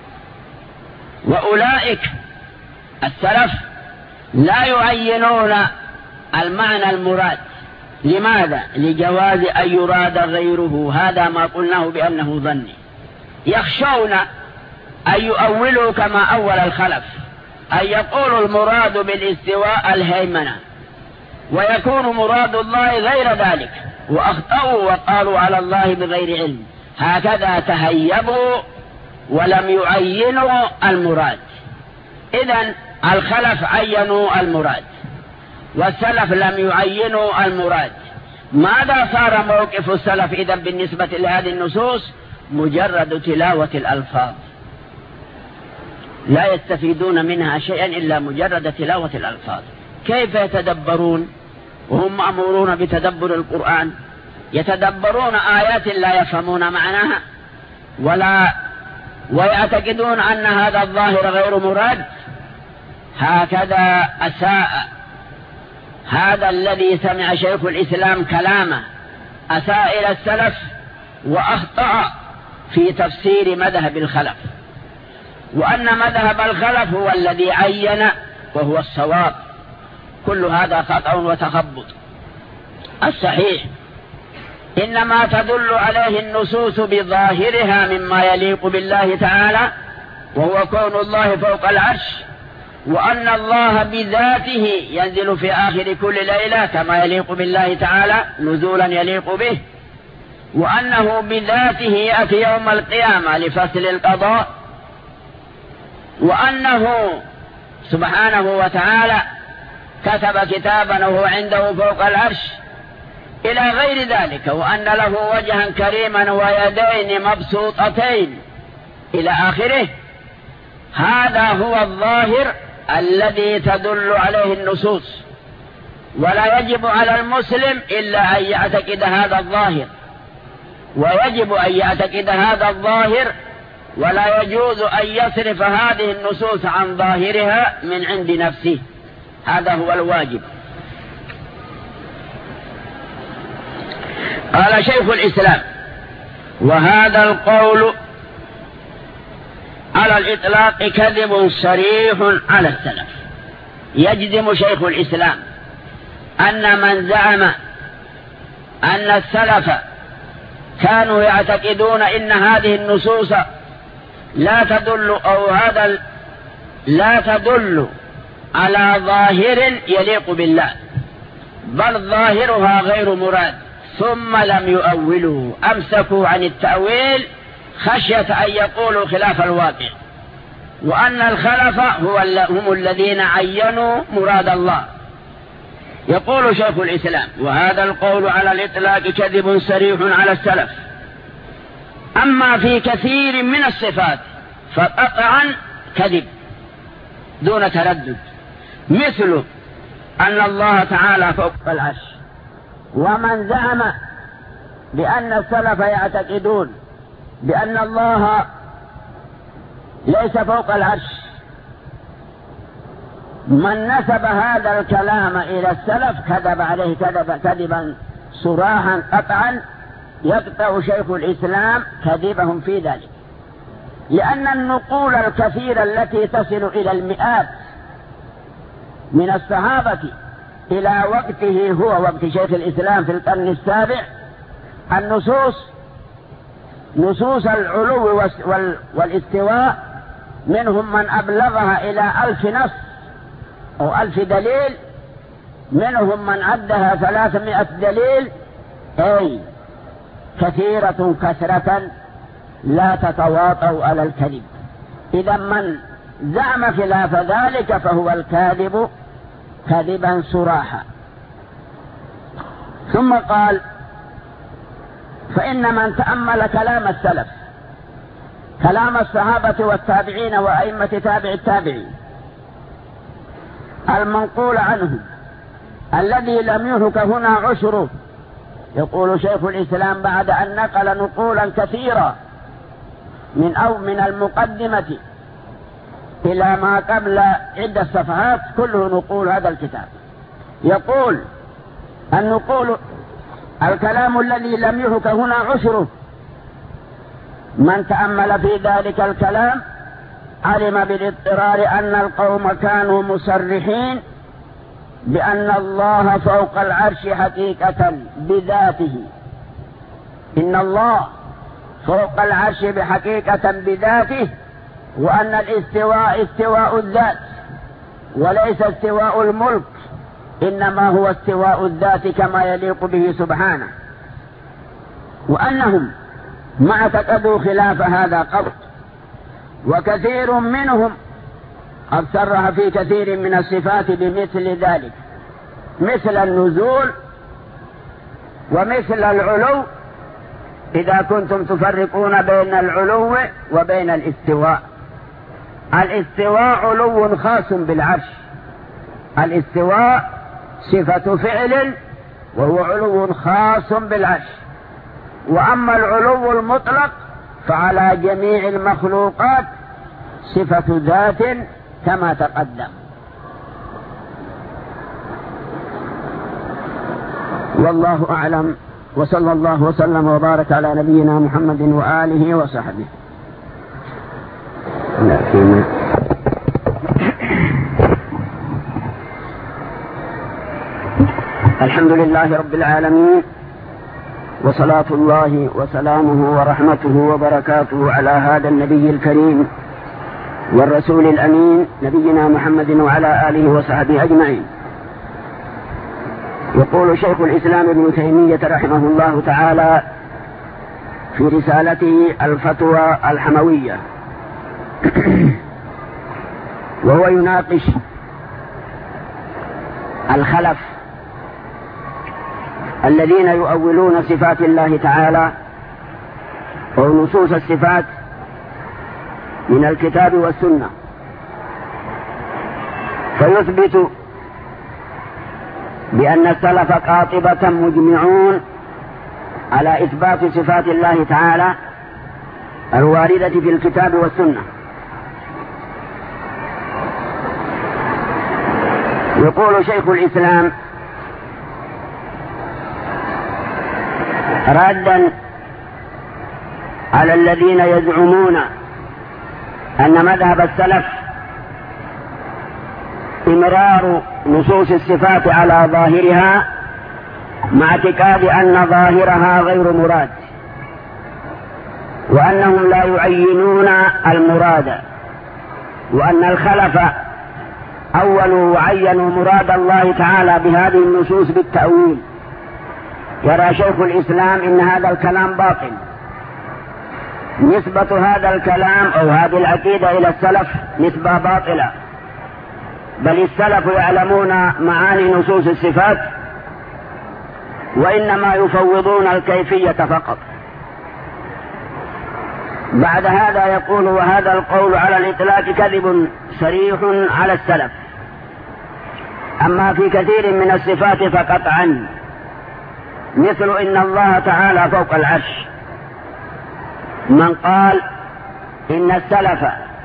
وأولئك السلف لا يعينون المعنى المراد. لماذا؟ لجواز أن يراد غيره، هذا ما قلناه بأنه ظني. يخشون أن يؤولوا كما أول الخلف، أن يقولوا المراد بالاستواء الهيمنة، ويكون مراد الله غير ذلك، وأخطأوا وقالوا على الله بغير علم. هكذا تهيبوا ولم يعينوا المراد. إذن الخلف عينوا المراد والسلف لم يعينوا المراد. ماذا صار موقف السلف إذن بالنسبة لهذه النصوص؟ مجرد تلاوة الألفاظ، لا يستفيدون منها شيئا إلا مجرد تلاوة الألفاظ. كيف يتدبرون وهم مأمورون بتدبر القرآن؟ يتدبرون آيات لا يفهمون معناها ولا ويعتقدون أن هذا الظاهر غير مراد. هكذا أساء هذا الذي سمع شيخ الإسلام كلامه، أساء إلى السلف وأخطأ في تفسير مذهب الخلف، وأن مذهب الخلف هو الذي عين وهو الصواب. كل هذا خطأ وتخبط. الصحيح إنما تدل عليه النصوص بظاهرها مما يليق بالله تعالى، وهو كون الله فوق العرش، وأن الله بذاته ينزل في آخر كل ليلة كما يليق بالله تعالى نزولا يليق به، وأنه بذاته يأتي يوم القيامة لفصل القضاء، وأنه سبحانه وتعالى كتب كتابا وهو عنده فوق العرش إلى غير ذلك، وأن له وجها كريما ويدين مبسوطتين إلى آخره. هذا هو الظاهر الذي تدل عليه النصوص، ولا يجب على المسلم إلا أن يعتقد هذا الظاهر، ويجب أن يعتقد هذا الظاهر، ولا يجوز أن يصرف هذه النصوص عن ظاهرها من عند نفسه. هذا هو الواجب. قال شيخ الإسلام: وهذا القول على الإطلاق كذب صريح على السلف. يجزم شيخ الإسلام أن من زعم أن السلف كانوا يعتقدون إن هذه النصوص لا تدل أو هذا لا تدل على ظاهر يليق بالله، بل ظاهرها غير مراد، ثم لم يؤولوا، أمسكوا عن التأويل خشية أن يقولوا خلاف الواقع، وأن الخلف هو هم الذين عينوا مراد الله. يقول شيخ الإسلام: وهذا القول على الإطلاق كذب صريح على السلف. أما في كثير من الصفات فقطعا كذب دون تردد، مثل أن الله تعالى فوق العرش. ومن زعم بأن السلف يعتقدون بأن الله ليس فوق العرش، من نسب هذا الكلام إلى السلف كذب عليه كذب كذبا صراحا قطعا، يقطع شيخ الإسلام كذبهم في ذلك، لأن النقول الكثيرة التي تصل إلى المئات من الصحابة إلى وقته هو وقت شيخ الإسلام في القرن السابع، النصوص نصوص العلو والاستواء منهم من أبلغها إلى ألف نص أو ألف دليل، منهم من عدها ثلاثمائة دليل، أي كثيرة كثرة لا تتواطؤ على الكذب. إذا من زعم خلاف ذلك فهو الكاذب كذبا صراحا. ثم قال: فإن من تأمل كلام السلف، كلام الصحابة والتابعين وأئمة تابع التابعين المنقول عنهم الذي لم يهلك هنا عشره، يقول شيخ الإسلام بعد أن نقل نقولا كثيرة من أو من المقدمة إلى ما قبل عدة صفحات كله نقول هذا الكتاب، يقول النقول الكلام الذي لم يهلك هنا عشره، من تأمل في ذلك الكلام علم بالاضطرار أن القوم كانوا مصرحين بأن الله فوق العرش حقيقة بذاته، إن الله فوق العرش بحقيقة بذاته، وأن الاستواء استواء الذات وليس استواء الملك، إنما هو استواء الذات كما يليق به سبحانه، وأنهم ما اعتقدوا خلاف هذا قط، وكثير منهم قد صرح في كثير من الصفات بمثل ذلك، مثل النزول ومثل العلو، إذا كنتم تفرقون بين العلو وبين الاستواء. الاستواء علو خاص بالعرش، الاستواء صفة فعل وهو علو خاص بالعرش، وأما العلو المطلق فعلى جميع المخلوقات صفة ذات كما تقدم. والله أعلم، وصلى الله وسلم وبارك على نبينا محمد وآله وصحبه. الحمد لله رب العالمين، وصلاة الله وسلامه ورحمته وبركاته على هذا النبي الكريم والرسول الأمين نبينا محمد وعلى آله وصحبه أجمعين. يقول شيخ الإسلام ابن تيمية رحمه الله تعالى في رسالته الفتوى الحموية وهو يناقش الخلف الذين يؤولون صفات الله تعالى أو نصوص الصفات من الكتاب والسنة، فيثبت بأن السلف قاطبة مجمعون على إثبات صفات الله تعالى الواردة في الكتاب والسنة. يقول شيخ الإسلام رادا على الذين يزعمون أن مذهب السلف إمرار نصوص الصفات على ظاهرها مع اعتقاد أن ظاهرها غير مراد، وأنهم لا يعينون المراد، وأن الخلف أولوا وعينوا مراد الله تعالى بهذه النصوص بالتأويل. يرى شيخ الإسلام إن هذا الكلام باطل، نسبة هذا الكلام أو هذه العقيدة إلى السلف نسبة باطلة، بل السلف يعلمون معاني نصوص الصفات وإنما يفوضون الكيفية فقط. بعد هذا يقول: وهذا القول على الإطلاق كذب صريح على السلف، أما في كثير من الصفات فقطعا، مثل إن الله تعالى فوق العرش. من قال إن السلف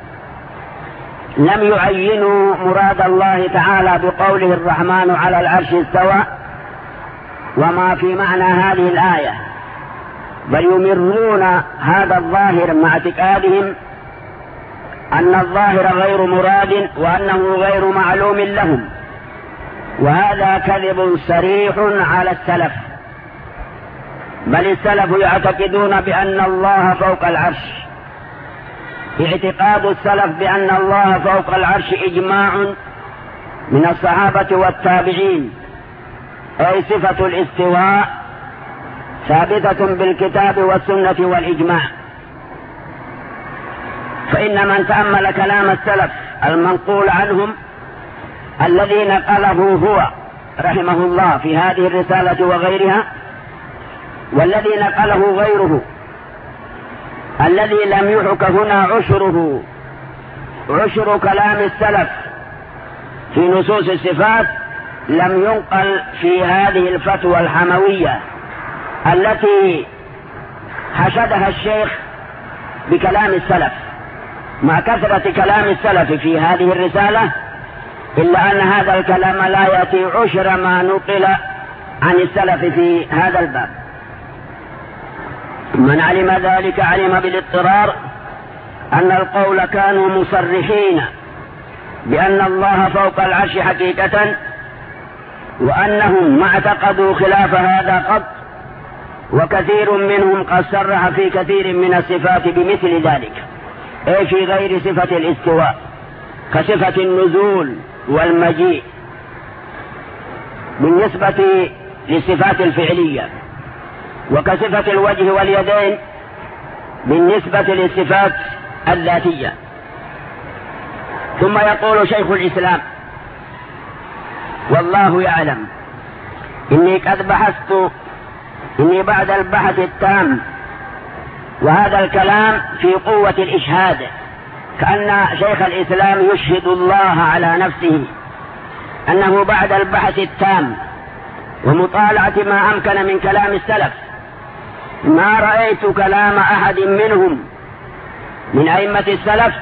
لم يعينوا مراد الله تعالى بقوله الرحمن على العرش استوى وما في معنى هذه الآية بل يمرون هذا الظاهر مع اعتقادهم أن الظاهر غير مراد وأنه غير معلوم لهم، وهذا كذب صريح على السلف. بل السلف يعتقدون بأن الله فوق العرش. اعتقاد السلف بأن الله فوق العرش إجماع من الصحابة والتابعين، أي صفة الاستواء ثابتة بالكتاب والسنة والإجماع. فإن من تأمل كلام السلف المنقول عنهم الذي نقله هو رحمه الله في هذه الرسالة وغيرها، والذي نقله غيره الذي لم يحك هنا عشره عشر كلام السلف في نصوص الصفات، لم ينقل في هذه الفتوى الحموية التي حشدها الشيخ بكلام السلف. مع كثرة كلام السلف في هذه الرسالة إلا أن هذا الكلام لا يأتي عشر ما نقل عن السلف في هذا الباب. من علم ذلك علم بالاضطرار أن القول كانوا مصرحين بأن الله فوق العرش حقيقة، وأنهم ما اعتقدوا خلاف هذا قط، وكثير منهم قد صرح في كثير من الصفات بمثل ذلك، أي في غير صفة الاستواء كصفة النزول والمجيء بالنسبة للصفات الفعلية، وكصفة الوجه واليدين بالنسبة للصفات الذاتية. ثم يقول شيخ الإسلام والله يعلم إني قد بحثت إني بعد البحث التام، وهذا الكلام في قوة الإشهاد، كأن شيخ الإسلام يشهد الله على نفسه أنه بعد البحث التام ومطالعة ما أمكن من كلام السلف ما رأيت كلام أحد منهم من أئمة السلف،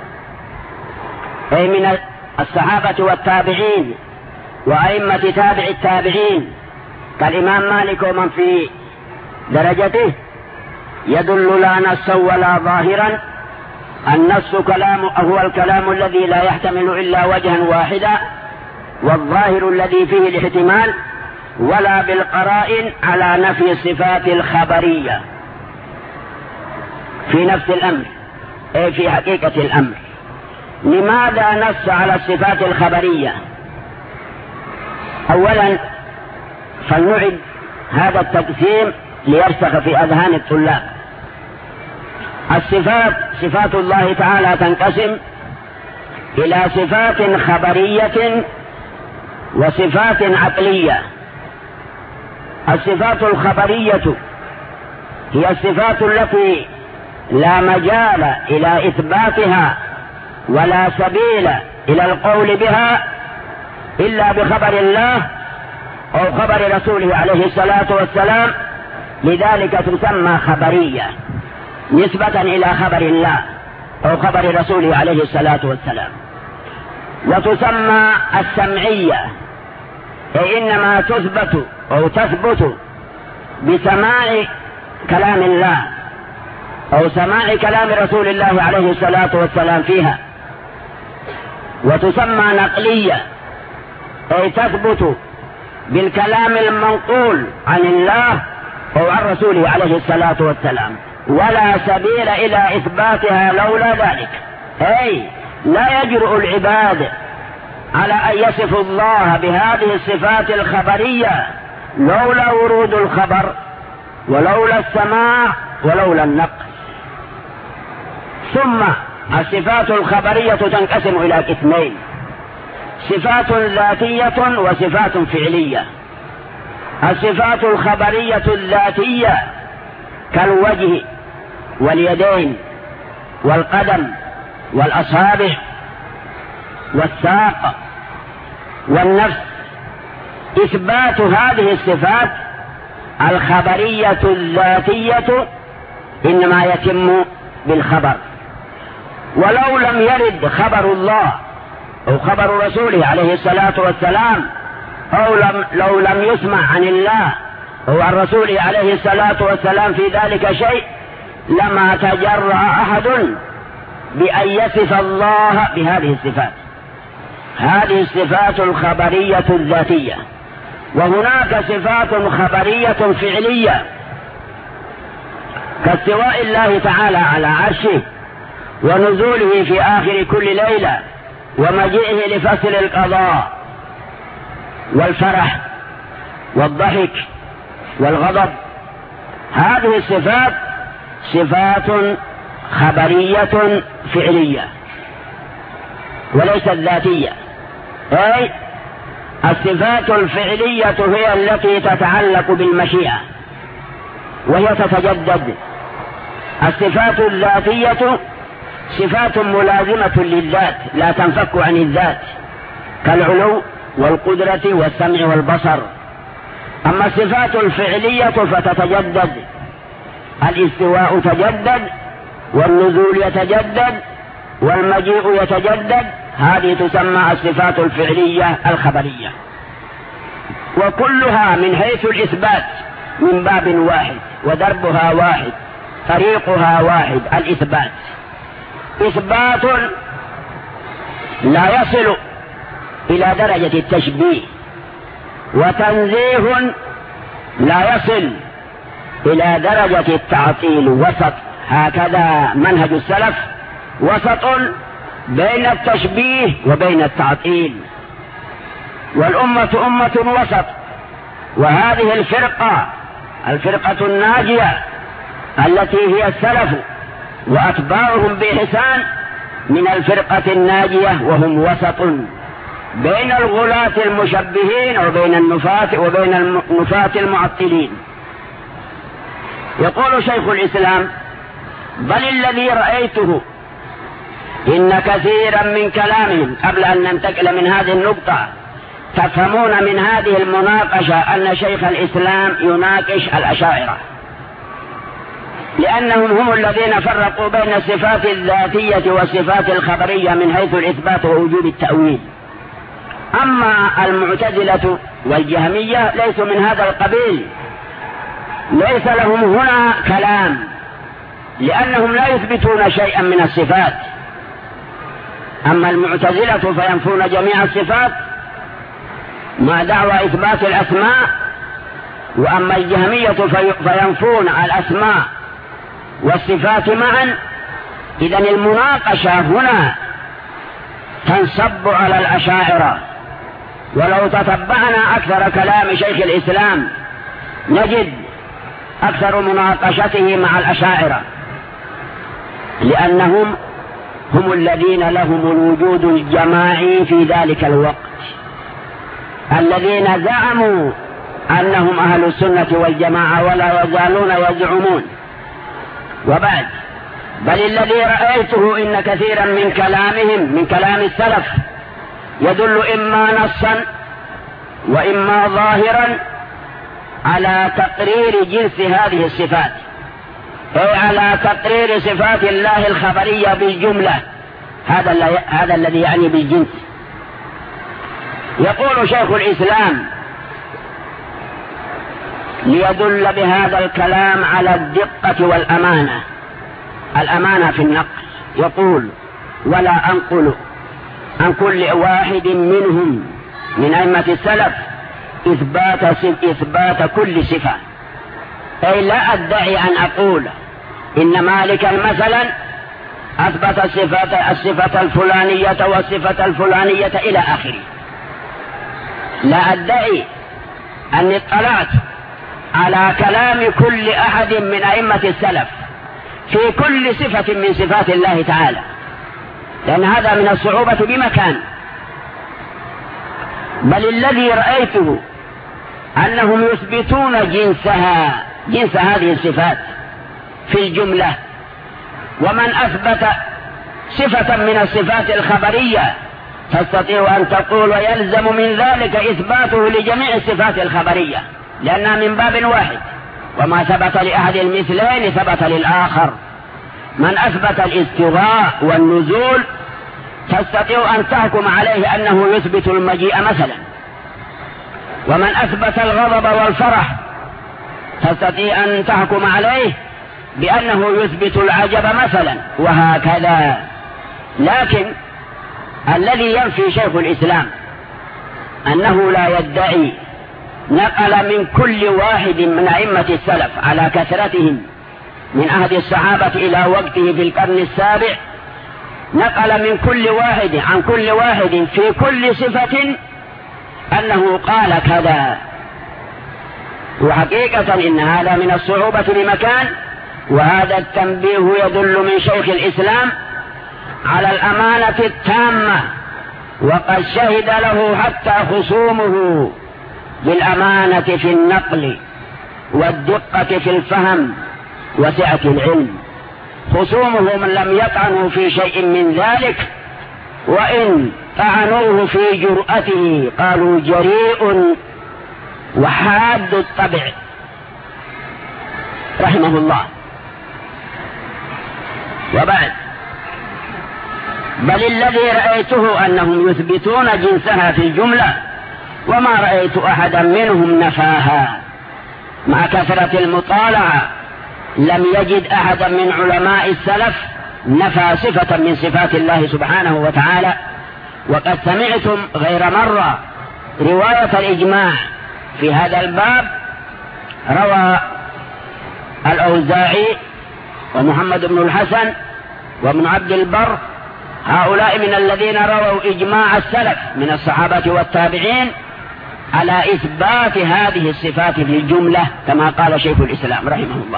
أي من الصحابة والتابعين وأئمة تابع التابعين كالإمام مالك ومن في درجته، يدل لا نصا ولا ظاهرا. النص كلام هو الكلام الذي لا يحتمل إلا وجها واحدا، والظاهر الذي فيه الاحتمال، ولا بالقرائن على نفي الصفات الخبرية في نفس الأمر، أي في حقيقة الأمر. لماذا نص على الصفات الخبرية؟ أولا فلنعد هذا التقسيم ليرسخ في أذهان الطلاب. الصفات صفات الله تعالى تنقسم إلى صفات خبرية وصفات عقلية. الصفات الخبرية هي الصفات التي لا مجال إلى إثباتها ولا سبيل إلى القول بها إلا بخبر الله أو خبر رسوله عليه الصلاة والسلام، لذلك تسمى خبرية نسبة إلى خبر الله أو خبر رسوله عليه الصلاة والسلام. وتسمى السمعية، أي إنما تثبت أو تثبت بسماع كلام الله أو سماع كلام رسول الله عليه الصلاة والسلام فيها. وتسمى نقلية، أي تثبت بالكلام المنقول عن الله أو عن رسوله عليه الصلاة والسلام، ولا سبيل إلى إثباتها لولا ذلك. أي لا يجرؤ العباد على أن يصفوا الله بهذه الصفات الخبرية لولا ورود الخبر ولولا السماع ولولا النقل. ثم الصفات الخبرية تنقسم إلى قسمين: صفات ذاتية وصفات فعلية. الصفات الخبرية الذاتية كالوجه واليدين والقدم والأصابع والساق والنفس. إثبات هذه الصفات الخبرية الذاتية إنما يتم بالخبر، ولو لم يرد خبر الله أو خبر رسوله عليه الصلاة والسلام، أو لم لو لم يسمع عن الله وعن رسوله عليه الصلاة والسلام في ذلك شيء لما تجرأ أحد بأن يصف الله بهذه الصفات. هذه الصفات الخبرية الذاتية، وهناك صفات خبرية فعلية كاستواء الله تعالى على عرشه، ونزوله في آخر كل ليلة، ومجيئه لفصل القضاء، والفرح والضحك والغضب. هذه الصفات صفات خبرية فعلية وليست ذاتية. أي الصفات الفعلية هي التي تتعلق بالمشيئة وهي تتجدد. الصفات الذاتية صفات ملازمة للذات لا تنفك عن الذات، كالعلو والقدرة والسمع والبصر. أما الصفات الفعلية فتتجدد، الاستواء تجدد، والنزول يتجدد، والمجيء يتجدد. هذه تسمى الصفات الفعلية الخبرية، وكلها من حيث الإثبات من باب واحد، ودربها واحد، طريقها واحد، الإثبات. إثبات لا يصل إلى درجة التشبيه، وتنزيه لا يصل إلى درجة التعطيل، وسط. هكذا منهج السلف، وسط بين التشبيه وبين التعطيل. والأمة أمة وسط، وهذه الفرقة الفرقة الناجية التي هي السلف وأتباعهم بإحسان من الفرقة الناجية، وهم وسط بين الغلاة المشبهين وبين النفاة وبين النفاة المعطلين. يقول شيخ الإسلام: بل الذي رأيته إن كثيرا من كلامهم، قبل أن ننتقل من هذه النقطة تفهمون من هذه المناقشة أن شيخ الإسلام يناقش الأشاعرة، لأنهم هم الذين فرقوا بين الصفات الذاتية والصفات الخبرية من حيث الإثبات ووجوب التأويل. أما المعتزلة والجهمية ليسوا من هذا القبيل، ليس لهم هنا كلام، لأنهم لا يثبتون شيئا من الصفات. أما المعتزلة فينفون جميع الصفات مع دعوى إثبات الأسماء، وأما الجهمية فينفون الأسماء والصفات معا. إذن المناقشة هنا تنصب على الأشاعرة. ولو تتبعنا أكثر كلام شيخ الإسلام نجد أكثر مناقشته مع الأشاعرة، لأنهم هم الذين لهم الوجود الجماعي في ذلك الوقت، الذين زعموا أنهم أهل السنة والجماعة ولا يزالون يزعمون. وبعد: بل الذي رأيته إن كثيرا من كلامهم من كلام السلف يدل إما نصا وإما ظاهرا على تقرير جنس هذه الصفات، أي على تقرير صفات الله الخبرية بالجملة. هذا هذا الذي يعني بالجنس. يقول شيخ الإسلام ليدل بهذا الكلام على الدقة والأمانة، الأمانة في النقل. يقول: ولا أنقل عن كل واحد منهم من أئمة السلف إثبات إثبات كل صفة، أي لا أدعي أن أقول إن مالكا مثلا أثبت الصفة, الصفة الفلانية والصفة الفلانية إلى آخره. لا أدعي أن اطلعت على كلام كل أحد من أئمة السلف في كل صفة من صفات الله تعالى، لأن هذا من الصعوبة بمكان. بل الذي رأيته أنهم يثبتون جنسها جنس هذه الصفات في الجملة. ومن أثبت صفة من الصفات الخبرية تستطيع أن تقول ويلزم من ذلك إثباته لجميع الصفات الخبرية، لأنها من باب واحد، وما ثبت لأحد المثلين ثبت للآخر. من أثبت الاستواء والنزول تستطيع أن تحكم عليه أنه يثبت المجيء مثلا. ومن أثبت الغضب والفرح تستطيع أن تحكم عليه بأنه يثبت العجب مثلا وهكذا. لكن الذي ينفي شيخ الإسلام أنه لا يدعي، نقل من كل واحد من أئمة السلف على كثرتهم من عهد الصحابة إلى وقته في القرن السابع، نقل من كل واحد عن كل واحد في كل صفة أنه قال كذا. وحقيقة إن هذا من الصعوبة لمكان، وهذا التنبيه يدل من شيخ الإسلام على الأمانة التامة، وقد شهد له حتى خصومه بالأمانة في النقل والدقة في الفهم وسعة العلم. خصومه من لم يطعنوا في شيء من ذلك، وإن طعنوه في جرأته قالوا جريء وحاد الطبع رحمه الله. وبعد، بل الذي رأيته أنهم يثبتون جنسها في الجملة، وما رأيت أحدا منهم نفاها. مع كثرة المطالعة لم يجد أحدا من علماء السلف نفى صفة من صفات الله سبحانه وتعالى. وقد سمعتم غير مرة رواية الإجماع في هذا الباب، روى الأوزاعي ومحمد بن الحسن وابن عبد البر، هؤلاء من الذين رووا إجماع السلف من الصحابة والتابعين على إثبات هذه الصفات في الجملة كما قال شيخ الإسلام رحمه الله.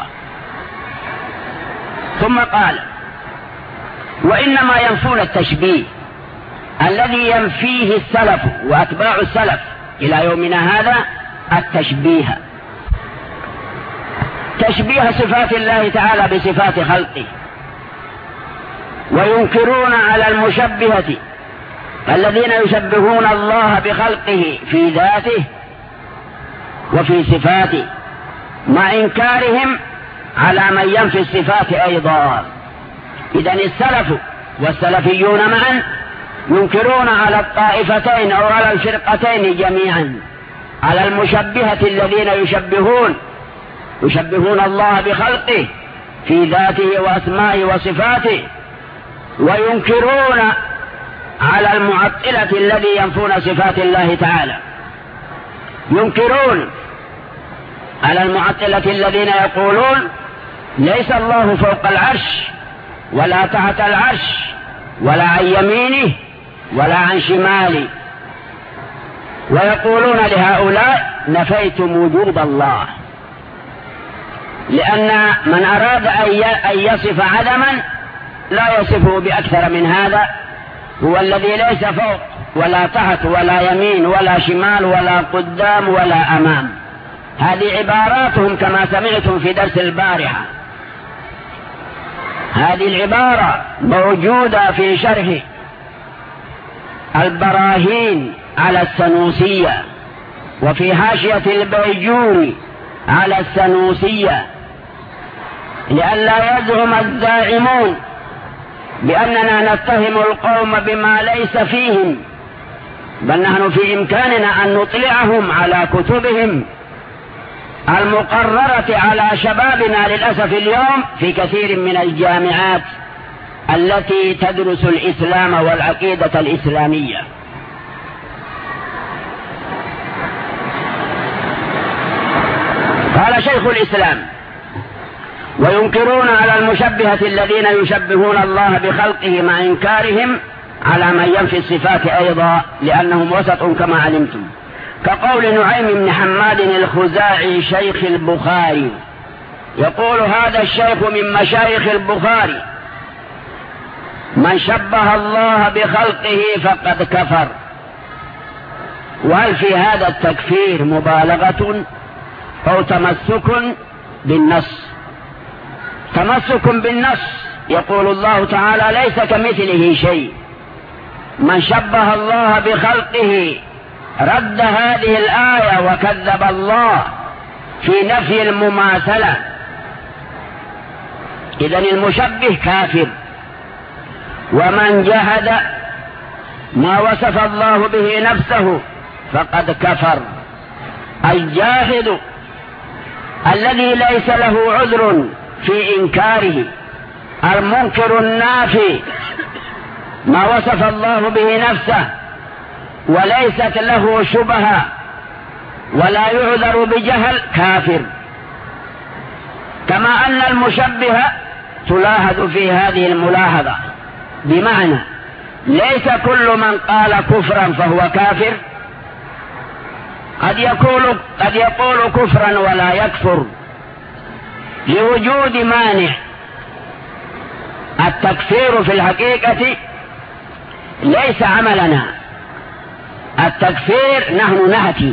ثم قال: وإنما ينفون التشبيه الذي ينفيه السلف وأتباع السلف إلى يومنا هذا، التشبيه تشبيه صفات الله تعالى بصفات خلقه، وينكرون على المشبهة الذين يشبهون الله بخلقه في ذاته وفي صفاته، مع إنكارهم على من ينفي الصفات أيضا. إذن السلف والسلفيون معا ينكرون على الطائفتين أو على الفرقتين جميعا، على المشبهة الذين يشبهون يشبهون الله بخلقه في ذاته وأسمائه وصفاته، وينكرون على المعطلة الذي ينفون صفات الله تعالى. ينكرون على المعطلة الذين يقولون ليس الله فوق العرش ولا تحت العرش ولا عن يمينه ولا عن شماله، ويقولون لهؤلاء نفيتم وجود الله، لأن من أراد أن يصف عدما لا يصفه بأكثر من هذا، هو الذي ليس فوق ولا تحت ولا يمين ولا شمال ولا قدام ولا أمام. هذه عباراتهم كما سمعتم في درس البارحة. هذه العبارة موجودة في شرح البراهين على السنوسية، وفي حاشية البيجوري على السنوسية، لئلا يزعم الزاعمون بأننا نتهم القوم بما ليس فيهم، بل نحن في إمكاننا أن نطلعهم على كتبهم المقررة على شبابنا للأسف اليوم في كثير من الجامعات التي تدرس الإسلام والعقيدة الإسلامية. قال شيخ الإسلام: وينكرون على المشبهة الذين يشبهون الله بخلقه مع إنكارهم على من ينفي الصفات أيضا، لأنهم وسط كما علمتم، كقول نعيم بن حماد الخزاعي شيخ البخاري، يقول هذا الشيخ من مشايخ البخاري: من شبه الله بخلقه فقد كفر. وهل في هذا التكفير مبالغة أو تمسك بالنص؟ تمسك بالنص، يقول الله تعالى ليس كمثله شيء. من شبه الله بخلقه رد هذه الآية وكذب الله في نفي المماثلة. إذن المشبه كافر. ومن جهد ما وصف الله به نفسه فقد كفر. الجاهد الذي ليس له عذر في إنكاره، المنكر النافي ما وصف الله به نفسه وليست له شبهة ولا يعذر بجهل كافر. كما أن المشبه تلاحظ في هذه الملاحظة، بمعنى ليس كل من قال كفرا فهو كافر، قد يقول, قد يقول كفرا ولا يكفر لوجود مانع. التكفير في الحقيقة ليس عملنا، التكفير نحن نحكي،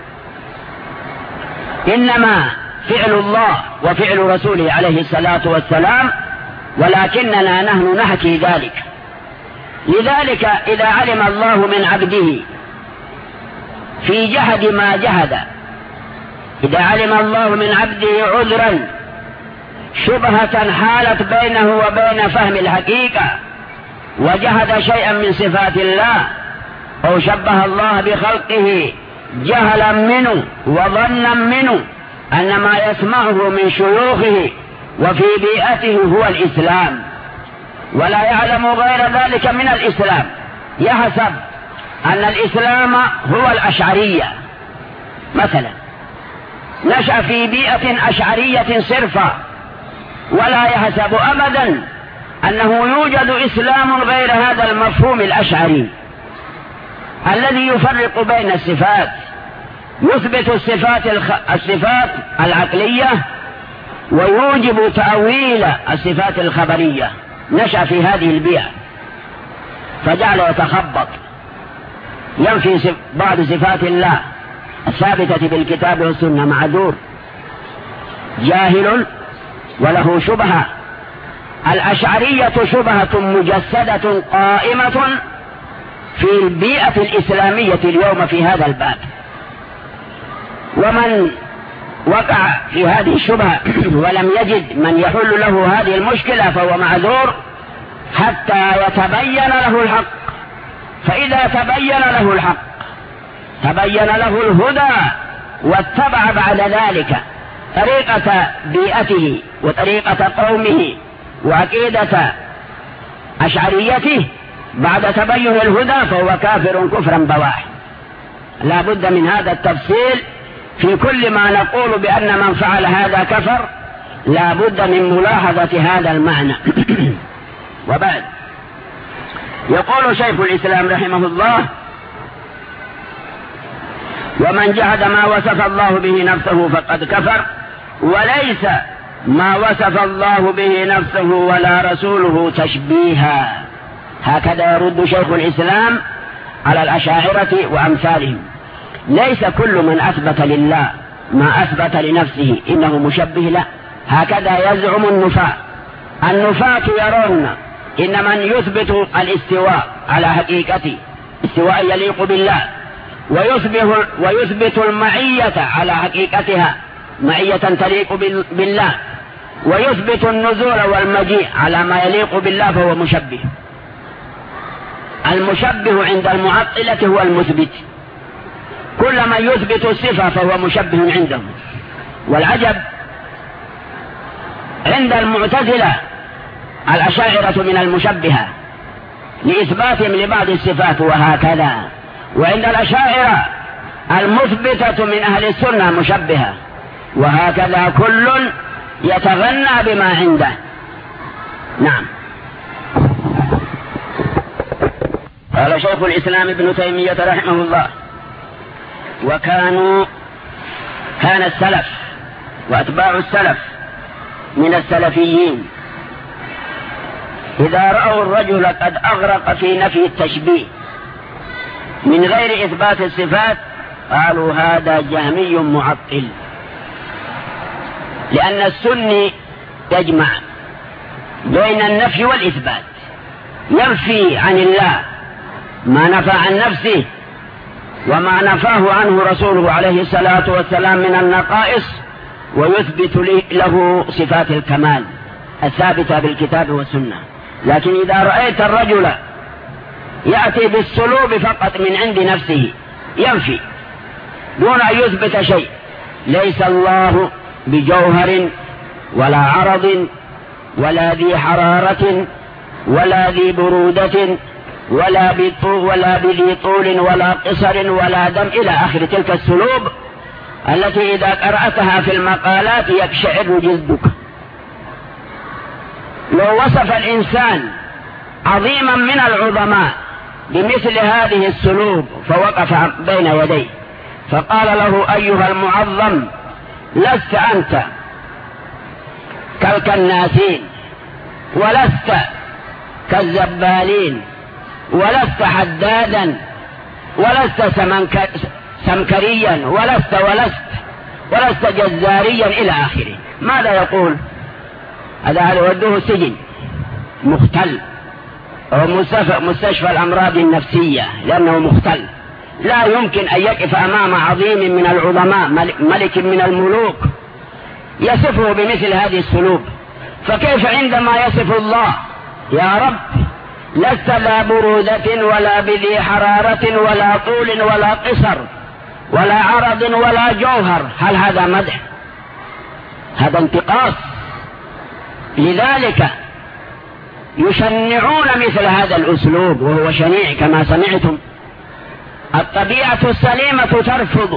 إنما فعل الله وفعل رسوله عليه الصلاة والسلام، ولكننا نحن نحكي ذلك. لذلك إذا علم الله من عبده في جهد ما جهد، إذا علم الله من عبده عذرا شبهة حالت بينه وبين فهم الحقيقة وجهد شيئا من صفات الله أو شبه الله بخلقه جهلا منه وظنا منه أن ما يسمعه من شيوخه وفي بيئته هو الإسلام ولا يعلم غير ذلك من الإسلام، يحسب أن الإسلام هو الأشعرية مثلا، نشأ في بيئة أشعرية صرفة، ولا يحسب أبدا أنه يوجد إسلام غير هذا المفهوم الأشعري الذي يفرق بين الصفات، يثبت الصفات, الخ... الصفات العقلية ويوجب تأويل الصفات الخبرية. نشأ في هذه البيئة فجعل يتخبط، ينفي صف... بعض صفات الله الثابتة بالكتاب والسنة، معذور جاهل وله شبهة. الأشعرية شبهة مجسدة قائمة في البيئة الإسلامية اليوم في هذا الباب، ومن وقع في هذه الشبهة ولم يجد من يحل له هذه المشكلة فهو معذور حتى يتبين له الحق. فإذا تبين له الحق تبين له الهدى واتبع بعد ذلك طريقة بيئته وطريقة قومه وعقيدة أشعريته بعد تبين الهدى فهو كافر كفرا بواح. لا بد من هذا التفصيل في كل ما نقول بأن من فعل هذا كفر، لا بد من ملاحظة هذا المعنى. وبعد يقول شيخ الإسلام رحمه الله: ومن جحد ما وصف الله به نفسه فقد كفر، وليس ما وصف الله به نفسه ولا رسوله تشبيها. هكذا يرد شيخ الإسلام على الأشاعرة وأمثالهم. ليس كل من أثبت لله ما أثبت لنفسه إنه مشبه له، هكذا يزعم النفاة. النفاة يرون إن من يثبت الاستواء على حقيقته استواء يليق بالله، ويثبت, ويثبت المعية على حقيقتها معية تليق بالله، ويثبت النزول والمجيء على ما يليق بالله فهو مشبه. المشبه عند المعطلة هو المثبت، كل من يثبت الصفة فهو مشبه عندهم. والعجب عند المعتزلة الأشاعرة من المشبهة لإثباتهم لبعض الصفات وهكذا، وعند الأشاعرة المثبتة من أهل السنة مشبهة، وهكذا كل يتغنى بما عنده. نعم. قال شيخ الإسلام ابن تيمية رحمه الله: وكانوا كان السلف وأتباع السلف من السلفيين إذا رأوا الرجل قد أغرق في نفي التشبيه من غير إثبات الصفات قالوا هذا جهمي معطل، لأن السني يجمع بين النفي والإثبات، ينفي عن الله ما نفى عن نفسه وما نفاه عنه رسوله عليه الصلاة والسلام من النقائص، ويثبت له صفات الكمال الثابتة بالكتاب والسنة. لكن إذا رأيت الرجل يأتي بالسلوب فقط من عند نفسه ينفي دون أن يثبت شيء، ليس الله بجوهر ولا عرض ولا ذي حرارة ولا ذي برودة ولا بطول ولا بذي طول ولا قصر ولا دم إلى آخر تلك السلوب التي إذا قرأتها في المقالات يقشعر جلدك. لو وصف الإنسان عظيما من العظماء بمثل هذه السلوب فوقف بين يديه فقال له أيها المعظم لست أنت كالكناسين ولست كالزبالين ولست حدادا ولست سمكريا ولست ولست ولست جزاريا إلى آخره. ماذا يقول؟ هذا يودوه السجن مختل أو مستشفى الأمراض النفسية لأنه مختل، لا يمكن أن يقف أمام عظيم من العظماء ملك من الملوك يصفه بمثل هذه السلوب، فكيف عندما يصف الله يا رب لست لا برودة ولا بذي حرارة ولا طول ولا قصر ولا عرض ولا جوهر؟ هل هذا مدح؟ هذا انتقاص. لذلك يشنعون مثل هذا الأسلوب وهو شنيع كما سمعتم. الطبيعة السليمة ترفض.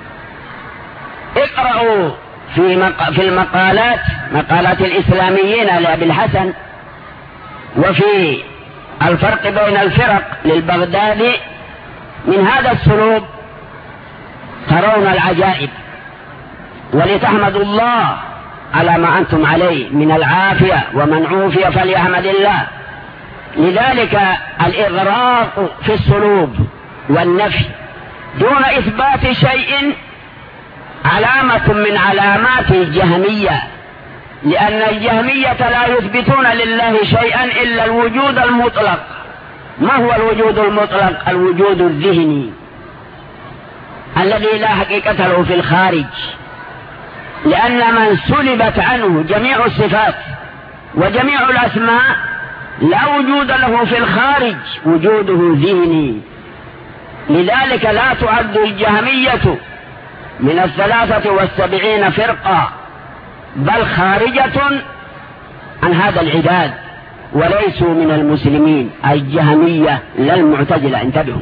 اقرأوا في, مق... في المقالات مقالات الإسلاميين لأبي الحسن وفي الفرق بين الفرق للبغدادي من هذا السلوب ترون العجائب، ولتحمدوا الله على ما أنتم عليه من العافية، ومن عوفي فليحمد الله. لذلك الإغراق في السلوب والنفي دون إثبات شيء علامة من علامات الجهمية، لأن الجهمية لا يثبتون لله شيئا إلا الوجود المطلق. ما هو الوجود المطلق؟ الوجود الذهني الذي لا حقيقة له في الخارج، لأن من سلبت عنه جميع الصفات وجميع الأسماء لا وجود له في الخارج، وجوده ذهني. لذلك لا تعد الجهمية من الثلاثة والسبعين فرقة، بل خارجة عن هذا العداد وليسوا من المسلمين. الجهمية لا المعتزلة، انتبهوا.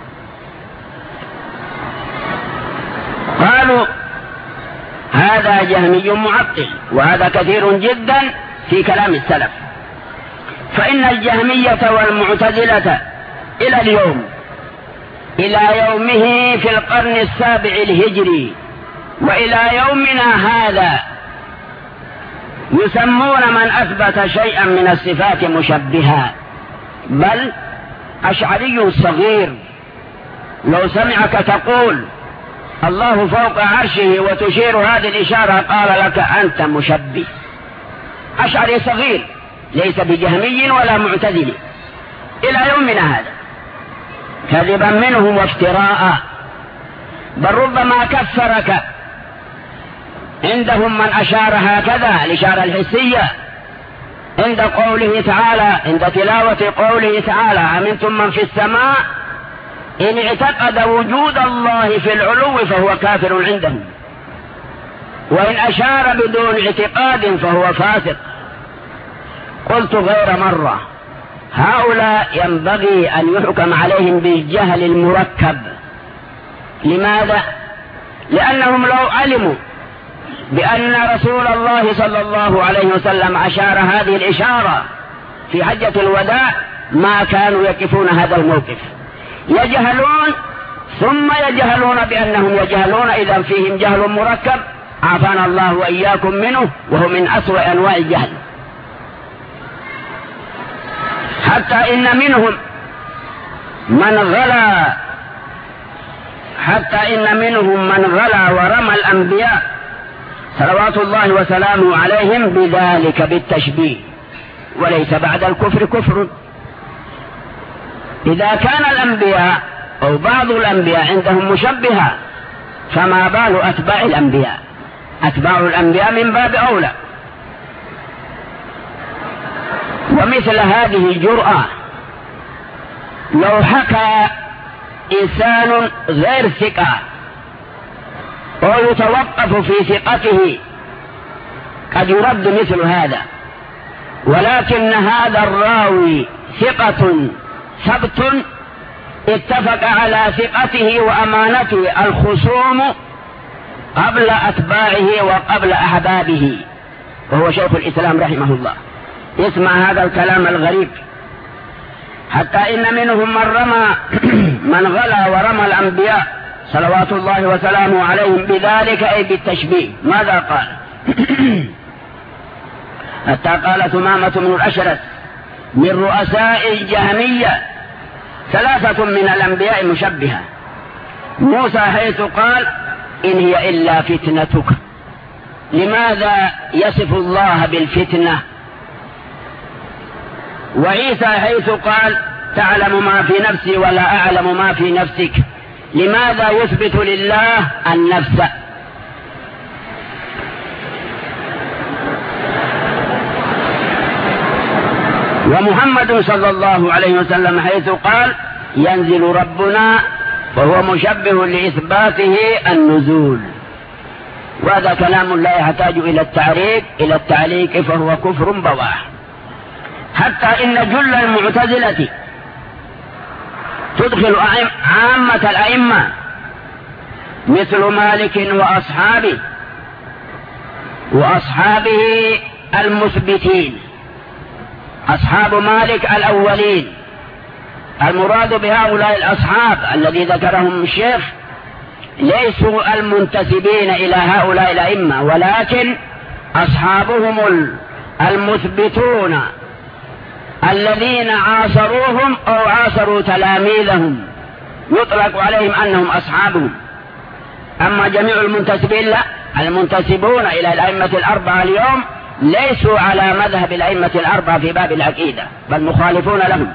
قالوا هذا جهمي معطل، وهذا كثير جدا في كلام السلف. فإن الجهمية والمعتزلة إلى اليوم إلى يومه في القرن السابع الهجري وإلى يومنا هذا يسمون من أثبت شيئا من الصفات مشبها، بل أشعري صغير لو سمعك تقول الله فوق عرشه وتشير هذه الإشارة قال لك أنت مشبه. أشعري صغير ليس بجهمي ولا معتزل إلى يومنا هذا، كذبا منهم وافتراء، بل ربما كفرك. عندهم من أشار هكذا الإشارة الحسية عند قوله تعالى، عند تلاوة قوله تعالى أمنتم من في السماء، إن اعتقد وجود الله في العلو فهو كافر عندهم، وإن أشار بدون اعتقاد فهو فاسق. قلت غير مرة هؤلاء ينبغي أن يحكم عليهم بالجهل المركب. لماذا؟ لأنهم لو علموا بأن رسول الله صلى الله عليه وسلم أشار هذه الإشارة في حجة الوداع ما كانوا يقفون هذا الموقف. يجهلون ثم يجهلون بأنهم يجهلون، إذا فيهم جهل مركب عافانا الله وإياكم منه، وهو من أسوأ أنواع الجهل. حتى إن منهم من غلا حتى إن منهم من غلا ورمى الأنبياء صلوات الله وسلامه عليهم بذلك بالتشبيه، وليس بعد الكفر كفر. إذا كان الأنبياء أو بعض الأنبياء عندهم مشبهة فما بال أتباع الأنبياء؟ أتباع الأنبياء من باب أولى. ومثل هذه الجرأة لو حكى إنسان غير ثقة ويتوقف في ثقته قد يرد مثل هذا، ولكن هذا الراوي ثقة ثبت اتفق على ثقته وأمانته الخصوم قبل أتباعه وقبل أحبابه، وهو شيخ الإسلام رحمه الله. اسمع هذا الكلام الغريب، حتى إن منهم من رمى من غلا ورمى الأنبياء صلوات الله وسلامه عليهم بذلك أي بالتشبيه. ماذا قال؟ حتى قال ثمامة بن الأشرس من رؤساء الجهمية ثلاثة من الأنبياء مشبهة، موسى حيث قال إن هي إلا فتنتك. لماذا يصف الله بالفتنة؟ وعيسى حيث قال تعلم ما في نفسي ولا أعلم ما في نفسك. لماذا يثبت لله النفس؟ ومحمد صلى الله عليه وسلم حيث قال ينزل ربنا وهو مشبه لإثباته النزول. وهذا كلام لا يحتاج إلى التعريف إلى التعليق، فهو كفر بواح. حتى إن جل المعتزلة تدخل عامة الأئمة مثل مالك وأصحابه وأصحابه المثبتين. أصحاب مالك الأولين، المراد بهؤلاء الأصحاب الذي ذكرهم الشيخ ليسوا المنتسبين إلى هؤلاء الأئمة، ولكن أصحابهم المثبتون الذين عاصروهم أو عاصروا تلاميذهم يطلق عليهم أنهم أصحابهم. أما جميع المنتسبين لا، المنتسبون إلى الأئمة الأربعة اليوم ليسوا على مذهب الأئمة الأربعة في باب العقيدة، بل مخالفون لهم.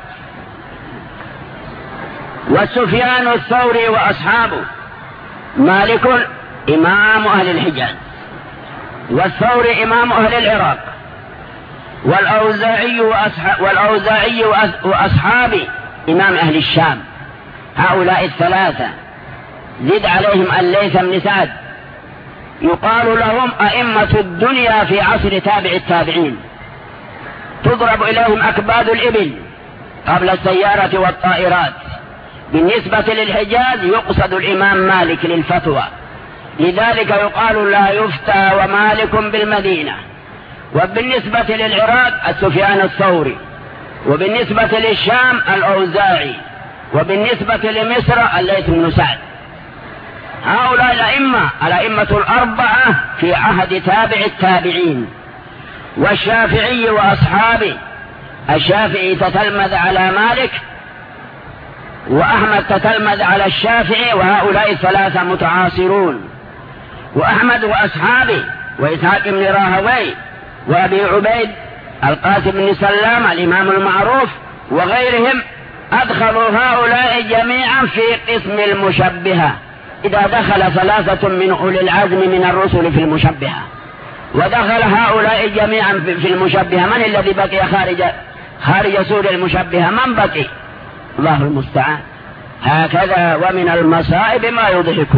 والسفيان الثوري وأصحابه، مالك إمام أهل الحجاز، والثوري إمام أهل العراق، والأوزاعي وأصحاب والأوزاعي وأصحابه إمام أهل الشام. هؤلاء الثلاثة زد عليهم الليث بن سعد، يقال لهم أئمة الدنيا في عصر تابع التابعين، تضرب إليهم أكباد الإبل قبل السيارة والطائرات. بالنسبة للحجاز يقصد الإمام مالك للفتوى، لذلك يقال لا يفتى ومالك بالمدينة. وبالنسبة للعراق السفيان الثوري، وبالنسبة للشام الأوزاعي، وبالنسبة لمصر الليث بن سعد. هؤلاء الأئمة الأئمة الأربعة في عهد تابع التابعين. والشافعي وأصحابه، الشافعي تتلمذ على مالك، وأحمد تتلمذ على الشافعي، وهؤلاء الثلاثة متعاصرون. وأحمد وأصحابه وإسحاق بن راهوي وأبي عبيد القاسم بن سلام الإمام المعروف وغيرهم أدخلوا هؤلاء جميعا في قسم المشبهة، إذا دخل ثلاثة من أولي العزم من الرسل في المشبهة ودخل هؤلاء جميعا في المشبهة، من الذي بقي خارج خارج سور المشبهة؟ من بقي؟ الله المستعان. هكذا ومن المصائب ما يضحك.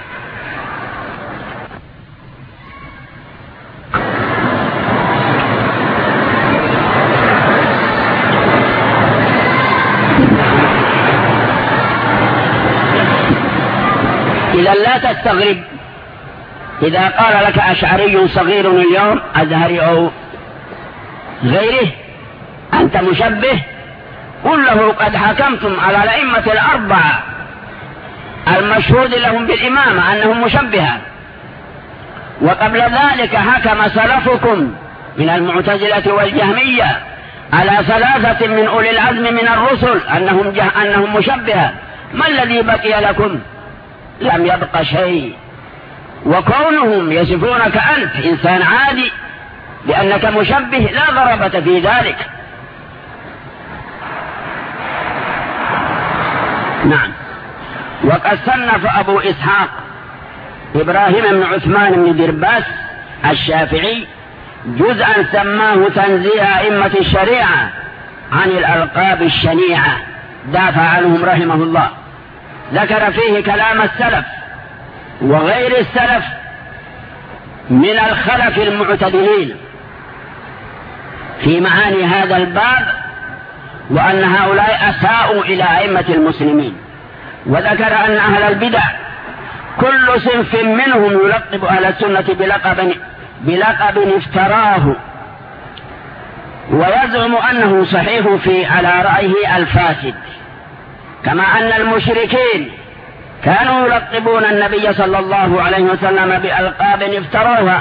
إذا لا تستغرب إذا قال لك أشعري صغير اليوم أزهري أو غيره أنت مشبه، قل له قد حكمتم على الأئمة الأربعة المشهود لهم بالإمامة أنهم مشبهة، وقبل ذلك حكم سلفكم من المعتزلة والجهمية على ثلاثة من أولي العزم من الرسل أنهم, أنهم مشبهة. ما الذي بقي لكم؟ لم يبق شيء. وكونهم يصفونك أنت إنسان عادي لأنك مشبه لا غرابة في ذلك. نعم. وقد صنف أبو إسحاق إبراهيم بن عثمان بن درباس الشافعي جزءا سماه تنزيه أئمة الشريعة عن الألقاب الشنيعة، دافع عنهم رحمه الله. ذكر فيه كلام السلف وغير السلف من الخلف المعتدلين في معاني هذا الباب، وأن هؤلاء أساءوا إلى أئمة المسلمين. وذكر أن أهل البدع كل صنف منهم يلقب أهل السنة بلقب, بلقب افتراه، ويزعم أنه صحيح في على رأيه الفاسد، كما أن المشركين كانوا يلقبون النبي صلى الله عليه وسلم بألقاب افتروها.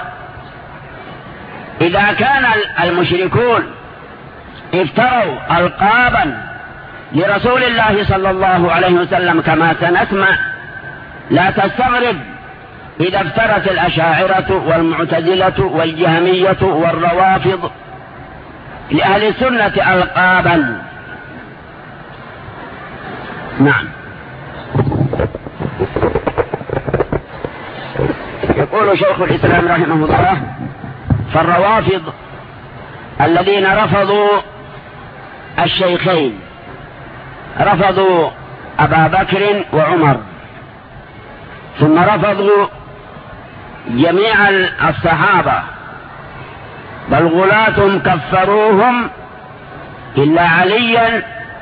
إذا كان المشركون افتروا ألقابا لرسول الله صلى الله عليه وسلم كما سنسمع، لا تستغرب إذا افترت الأشاعرة والمعتزلة والجهمية والروافض لأهل السنة ألقابا. نعم. يقول شيخ الإسلام رحمه الله: فالروافض الذين رفضوا الشيخين، رفضوا أبا بكر وعمر، ثم رفضوا جميع الصحابة، بل غلاتهم كفروهم إلا عليا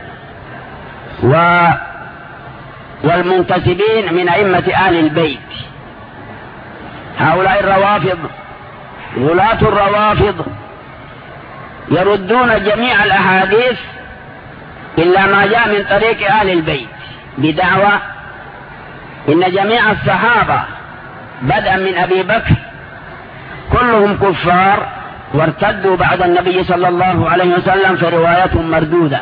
و والمنتسبين من أئمة آل البيت. هؤلاء الروافض غلاة الروافض يردون جميع الأحاديث إلا ما جاء من طريق آل البيت، بدعوى إن جميع الصحابة بدءا من أبي بكر كلهم كفار وارتدوا بعد النبي صلى الله عليه وسلم، في رواية مردودة.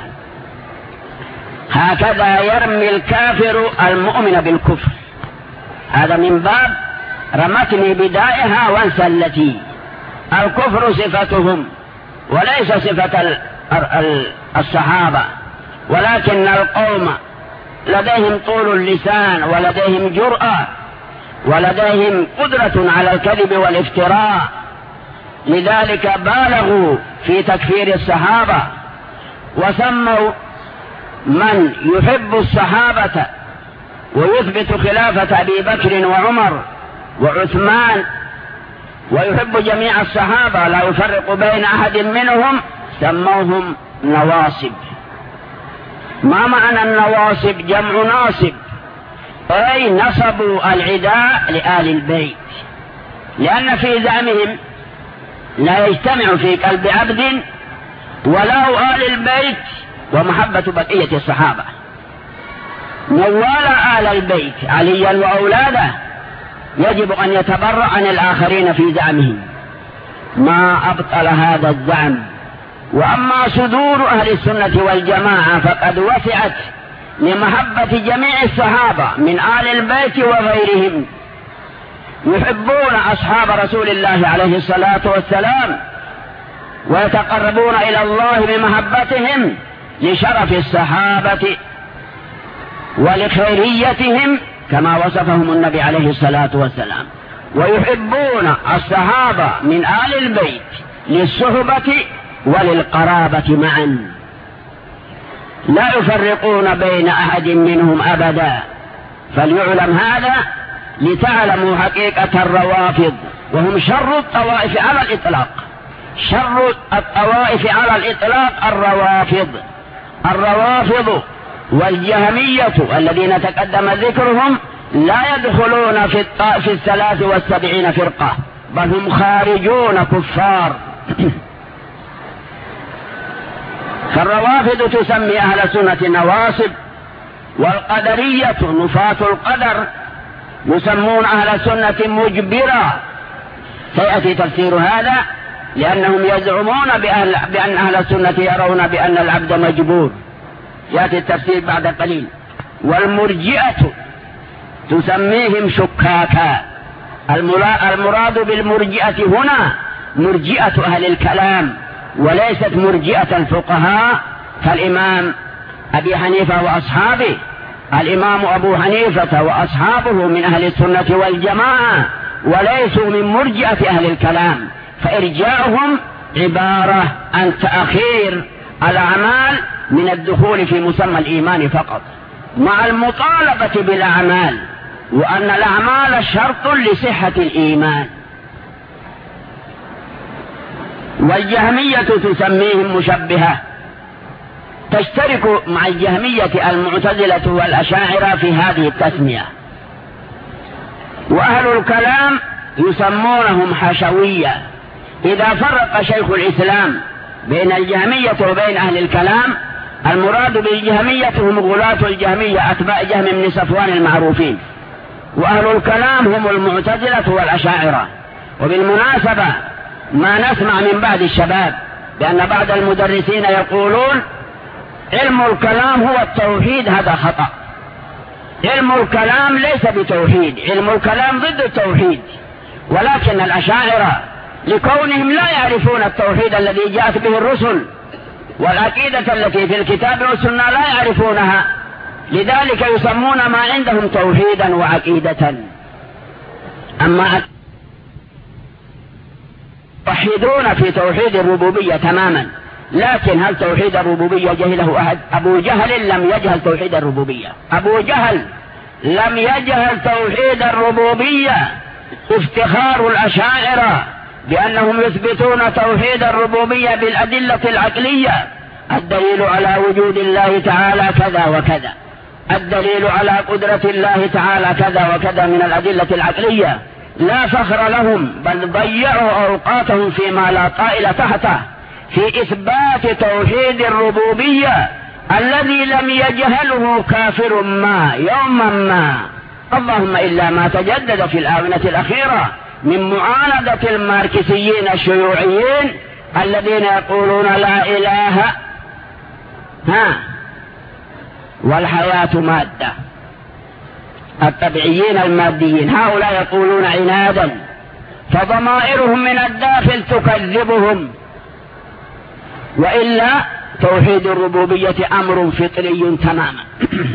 هكذا يرمي الكافر المؤمن بالكفر. هذا من باب رمتني بدائها وانسلتي. الكفر صفتهم وليس صفة الصحابة، ولكن القوم لديهم طول اللسان ولديهم جرأة ولديهم قدرة على الكذب والافتراء، لذلك بالغوا في تكفير الصحابة، وسموا من يحب الصحابة ويثبت خلافة أبي بكر وعمر وعثمان ويحب جميع الصحابة لا يفرق بين أحد منهم، سموهم نواصب. ما معنى النواصب؟ جمع ناصب، أي نصبوا العداء لآل البيت، لأن في زعمهم لا يجتمع في قلب عبد ولا آل البيت ومحبة بقية الصحابة. نوال آل البيت عليا وأولاده يجب أن يتبرأ عن الآخرين في زعمهم، ما أبطل هذا الزعم. وأما صدور أهل السنة والجماعة فقد وسعت لمحبة جميع الصحابة من آل البيت وغيرهم، يحبون أصحاب رسول الله عليه الصلاة والسلام ويتقربون إلى الله بمحبتهم لشرف الصحابة ولخيريتهم كما وصفهم النبي عليه الصلاة والسلام، ويحبون الصحابة من آل البيت للصحبة وللقرابة معا، لا يفرقون بين أحد منهم أبدا. فليعلم هذا لتعلموا حقيقة الروافض، وهم شر الطوائف على الإطلاق. شر الطوائف على الإطلاق الروافض. الروافض والجهمية الذين تقدم ذكرهم لا يدخلون في, في الثلاث والسبعين فرقة، بل هم خارجون كفار. فالروافض تسمي أهل السنة نواصب، والقدرية نفاة القدر يسمون أهل السنة مجبرة. سيأتي تفسير هذا، لأنهم يزعمون بأهل بأن أهل السنة يرون بأن العبد مجبور، يأتي التفسير بعد قليل. والمرجئة تسميهم شكاكا. المراد بالمرجئة هنا مرجئة أهل الكلام، وليست مرجئة الفقهاء كالإمام أبي حنيفة وأصحابه. الإمام أبو حنيفة وأصحابه من أهل السنة والجماعة، وليسوا من مرجئة أهل الكلام، فإرجاؤهم عبارة عن تأخير الأعمال من الدخول في مسمى الإيمان فقط، مع المطالبة بالأعمال، وأن الأعمال شرط لصحة الإيمان. والجهمية تسميهم مشبهة، تشترك مع الجهمية المعتزلة والأشاعرة في هذه التسمية. وأهل الكلام يسمونهم حشوية. إذا فرق شيخ الإسلام بين الجهمية وبين أهل الكلام، المراد بالجهمية هم غلاة الجهمية أتباع جهم بن صفوان المعروفين، وأهل الكلام هم المعتزلة والأشاعرة. وبالمناسبة ما نسمع من بعض الشباب بأن بعض المدرسين يقولون علم الكلام هو التوحيد، هذا خطأ. علم الكلام ليس بتوحيد، علم الكلام ضد التوحيد. ولكن الأشاعرة لكونهم لا يعرفون التوحيد الذي جاءت به الرسل والعقيدة التي في الكتاب والسنة لا يعرفونها، لذلك يسمون ما عندهم توحيدا وعقيدة. أما يوحدون في توحيد الربوبية تماما، لكن هل توحيد الربوبية جهله أحد؟ أبو جهل لم يجهل توحيد الربوبية، أبو جهل لم يجهل توحيد الربوبية. افتخار الأشاعرة بأنهم يثبتون توحيد الربوبية بالأدلة العقلية، الدليل على وجود الله تعالى كذا وكذا، الدليل على قدرة الله تعالى كذا وكذا من الأدلة العقلية. لا فخر لهم، بل ضيعوا أوقاتهم فيما لا طائل تحته في إثبات توحيد الربوبية الذي لم يجهله كافر ما يوما ما، اللهم إلا ما تجدد في الآونة الأخيرة من معاندة الماركسيين الشيوعيين الذين يقولون لا إله ها والحياة مادة، الطبيعيين الماديين. هؤلاء يقولون عنادا، فضمائرهم من الداخل تكذبهم. وإلا توحيد الربوبية أمر فطري تماما.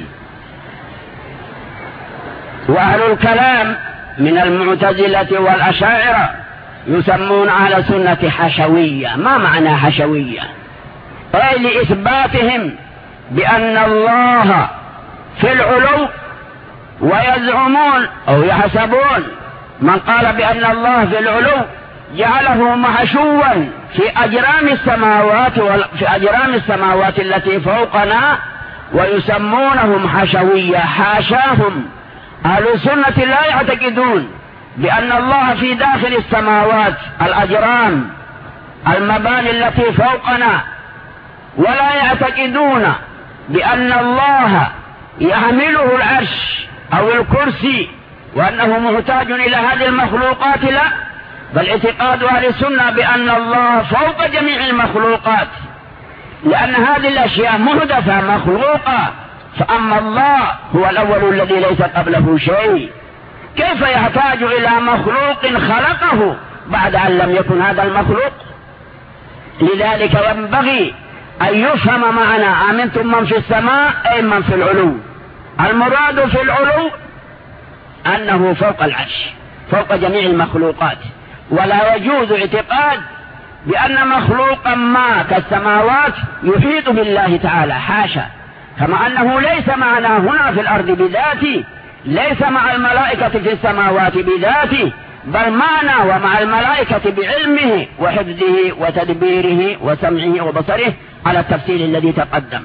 وأهل الكلام من المعتزلة والأشاعرة يسمون أهل السنة حشوية. ما معنى حشوية؟ أي لإثباتهم بأن الله في العلو، ويزعمون أو يحسبون من قال بأن الله في العلو جعله محشوا في أجرام السماوات في أجرام السماوات التي فوقنا، ويسمونهم حشوية. حاشاهم، أهل السنة لا يعتقدون بأن الله في داخل السماوات الأجرام المباني التي فوقنا، ولا يعتقدون بأن الله يحمله العرش أو الكرسي وأنه محتاج إلى هذه المخلوقات. لا، بل اعتقاد أهل السنة بأن الله فوق جميع المخلوقات، لأن هذه الأشياء محدثة مخلوقة، فأما الله هو الأول الذي ليس قبله شيء، كيف يحتاج إلى مخلوق خلقه بعد أن لم يكن هذا المخلوق؟ لذلك ينبغي أن يفهم معنى آمنتم من في السماء أي من في العلو. المراد في العلو أنه فوق العرش، فوق جميع المخلوقات. ولا يجوز اعتقاد بأن مخلوقا ما كالسماوات يحيط بالله تعالى، حاشا. كما أنه ليس معنا هنا في الأرض بذاته، ليس مع الملائكة في السماوات بذاته، بل معنا ومع الملائكة بعلمه وحفظه وتدبيره وسمعه وبصره على التفصيل الذي تقدم.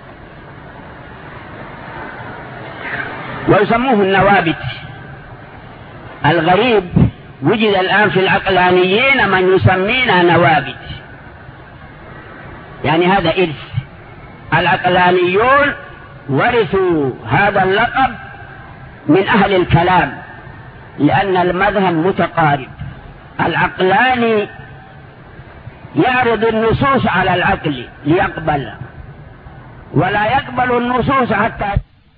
ويسموه النوابت. الغريب وجد الآن في العقلانيين من يسمينا نوابت، يعني هذا إرث. العقلانيون ورثوا هذا اللقب من أهل الكلام، لأن المذهب متقارب. العقلاني يعرض النصوص على العقل ليقبل، ولا يقبل النصوص حتى.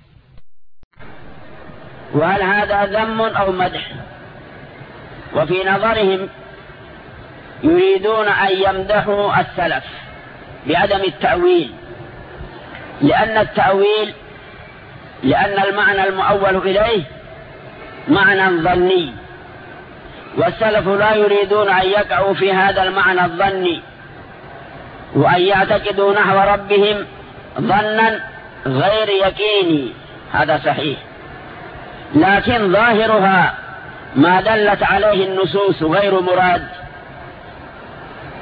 وهل هذا ذم أو مدح؟ وفي نظرهم يريدون أن يمدحوا السلف بعدم التأويل، لأن التأويل لأن المعنى المؤول إليه معنى ظني، والسلف لا يريدون أن يقعوا في هذا المعنى الظني وأن يعتقدوا نحو ربهم ظنا غير يقيني. هذا صحيح، لكن ظاهرها ما دلت عليه النصوص غير مراد،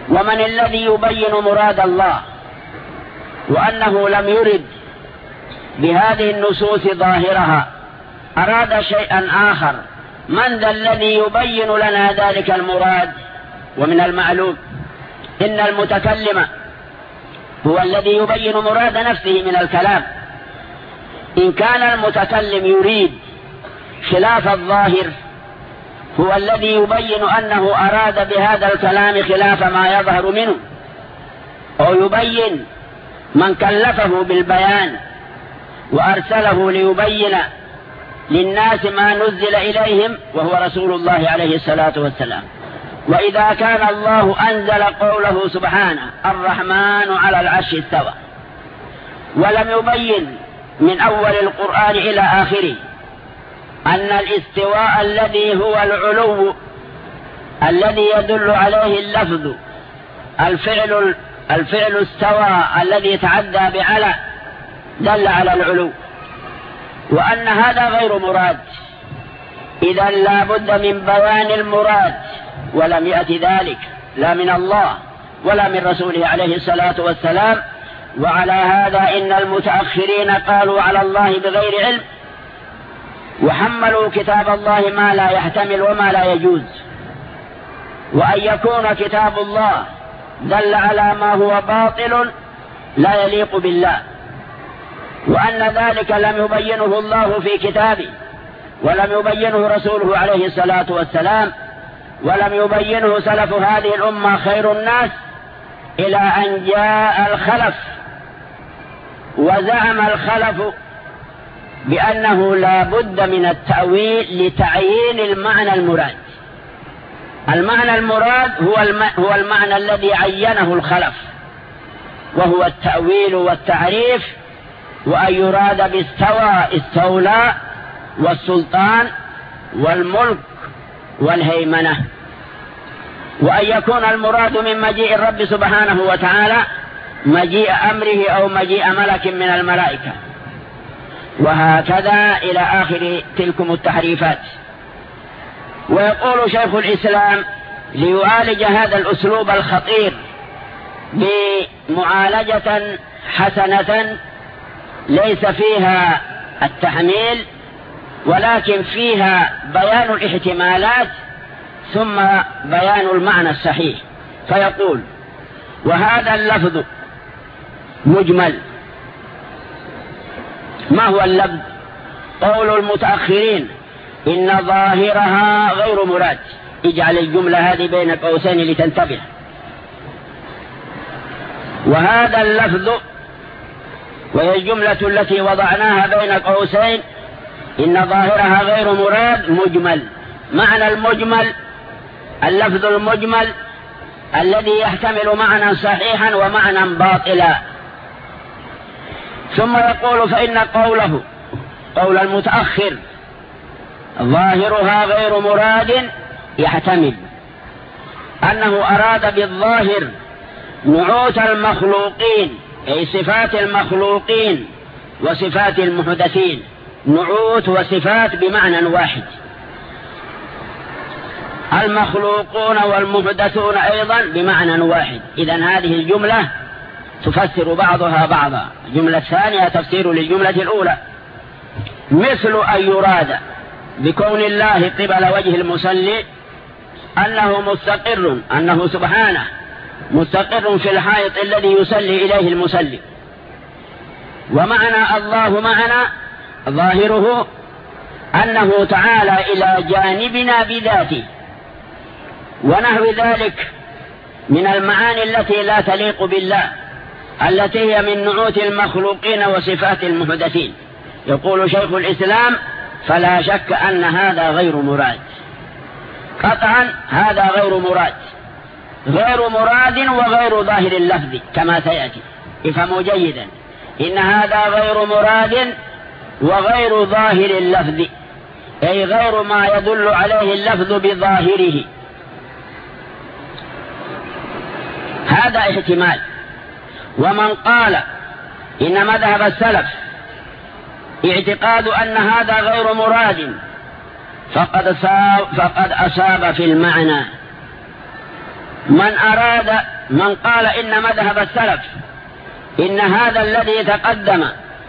ومن الذي يبين مراد الله وأنه لم يرد بهذه النصوص ظاهرها، أراد شيئا آخر؟ من ذا الذي يبين لنا ذلك المراد؟ ومن المعلوم إن المتكلم هو الذي يبين مراد نفسه من الكلام. إن كان المتكلم يريد خلاف الظاهر، هو الذي يبين أنه أراد بهذا الكلام خلاف ما يظهر منه، أو يبين من كلفه بالبيان وأرسله ليبين للناس ما نزل إليهم وهو رسول الله عليه الصلاة والسلام. وإذا كان الله أنزل قوله سبحانه الرحمن على العرش استوى، ولم يبين من أول القرآن إلى آخره أن الاستواء الذي هو العلو الذي يدل عليه اللفظ الفعل الفعل استوى الذي تعدى بعلى دل على العلو، وأن هذا غير مراد، إذا لا بد من بيان المراد، ولم يأتي ذلك لا من الله ولا من رسوله عليه الصلاة والسلام. وعلى هذا إن المتأخرين قالوا على الله بغير علم، وحملوا كتاب الله ما لا يحتمل وما لا يجوز. وأن يكون كتاب الله دل على ما هو باطل لا يليق بالله، وأن ذلك لم يبينه الله في كتابه، ولم يبينه رسوله عليه الصلاة والسلام، ولم يبينه سلف هذه الأمة خير الناس، إلى أن جاء الخلف وزعم الخلف بأنه لا بد من التأويل لتعيين المعنى المراد. المعنى المراد هو هو المعنى الذي عينه الخلف، وهو التأويل والتعريف، وأن يراد باستوى استولى والسلطان والملك والهيمنة، وأن يكون المراد من مجيء الرب سبحانه وتعالى مجيء أمره أو مجيء ملك من الملائكة، وهكذا إلى آخر تلكم التحريفات. ويقول شيخ الإسلام ليعالج هذا الأسلوب الخطير بمعالجة حسنة ليس فيها التحميل ولكن فيها بيان الاحتمالات ثم بيان المعنى الصحيح. فيقول: وهذا اللفظ مجمل. ما هو اللفظ؟ قول المتأخرين إن ظاهرها غير مراد. اجعل الجملة هذه بين قوسين لتنتبه. وهذا اللفظ، وهي الجملة التي وضعناها بين قوسين، إن ظاهرها غير مراد مجمل. معنى المجمل اللفظ المجمل الذي يحتمل معنى صحيحا ومعنى باطلا. ثم يقول: فإن قوله قول المتأخر ظاهرها غير مراد يحتمل أنه أراد بالظاهر نعوت المخلوقين، أي صفات المخلوقين وصفات المحدثين، نعوت وصفات بمعنى واحد. المخلوقون والمحدثون أيضا بمعنى واحد. إذن هذه الجملة تفسر بعضها بعضا. الجملة الثانية تفسير للجملة الأولى، مثل أن يراد بكون الله قبل وجه المصلي أنه مستقر، أنه سبحانه مستقر في الحائط الذي يصلي إليه المصلي. ومعنى الله معنا ظاهره أنه تعالى إلى جانبنا بذاته، ونحو ذلك من المعاني التي لا تليق بالله، التي هي من نعوت المخلوقين وصفات المحدثين. يقول شيخ الإسلام: فلا شك أن هذا غير مراد. قطعا هذا غير مراد، غير مراد وغير ظاهر اللفظ كما سيأتي. افهموا جيدا، إن هذا غير مراد وغير ظاهر اللفظ، أي غير ما يدل عليه اللفظ بظاهره. هذا احتمال. ومن قال إن مذهب السلف اعتقاد أن هذا غير مراد فقد فقد أصاب في المعنى. من أراد من قال إن مذهب السلف إن هذا الذي تقدم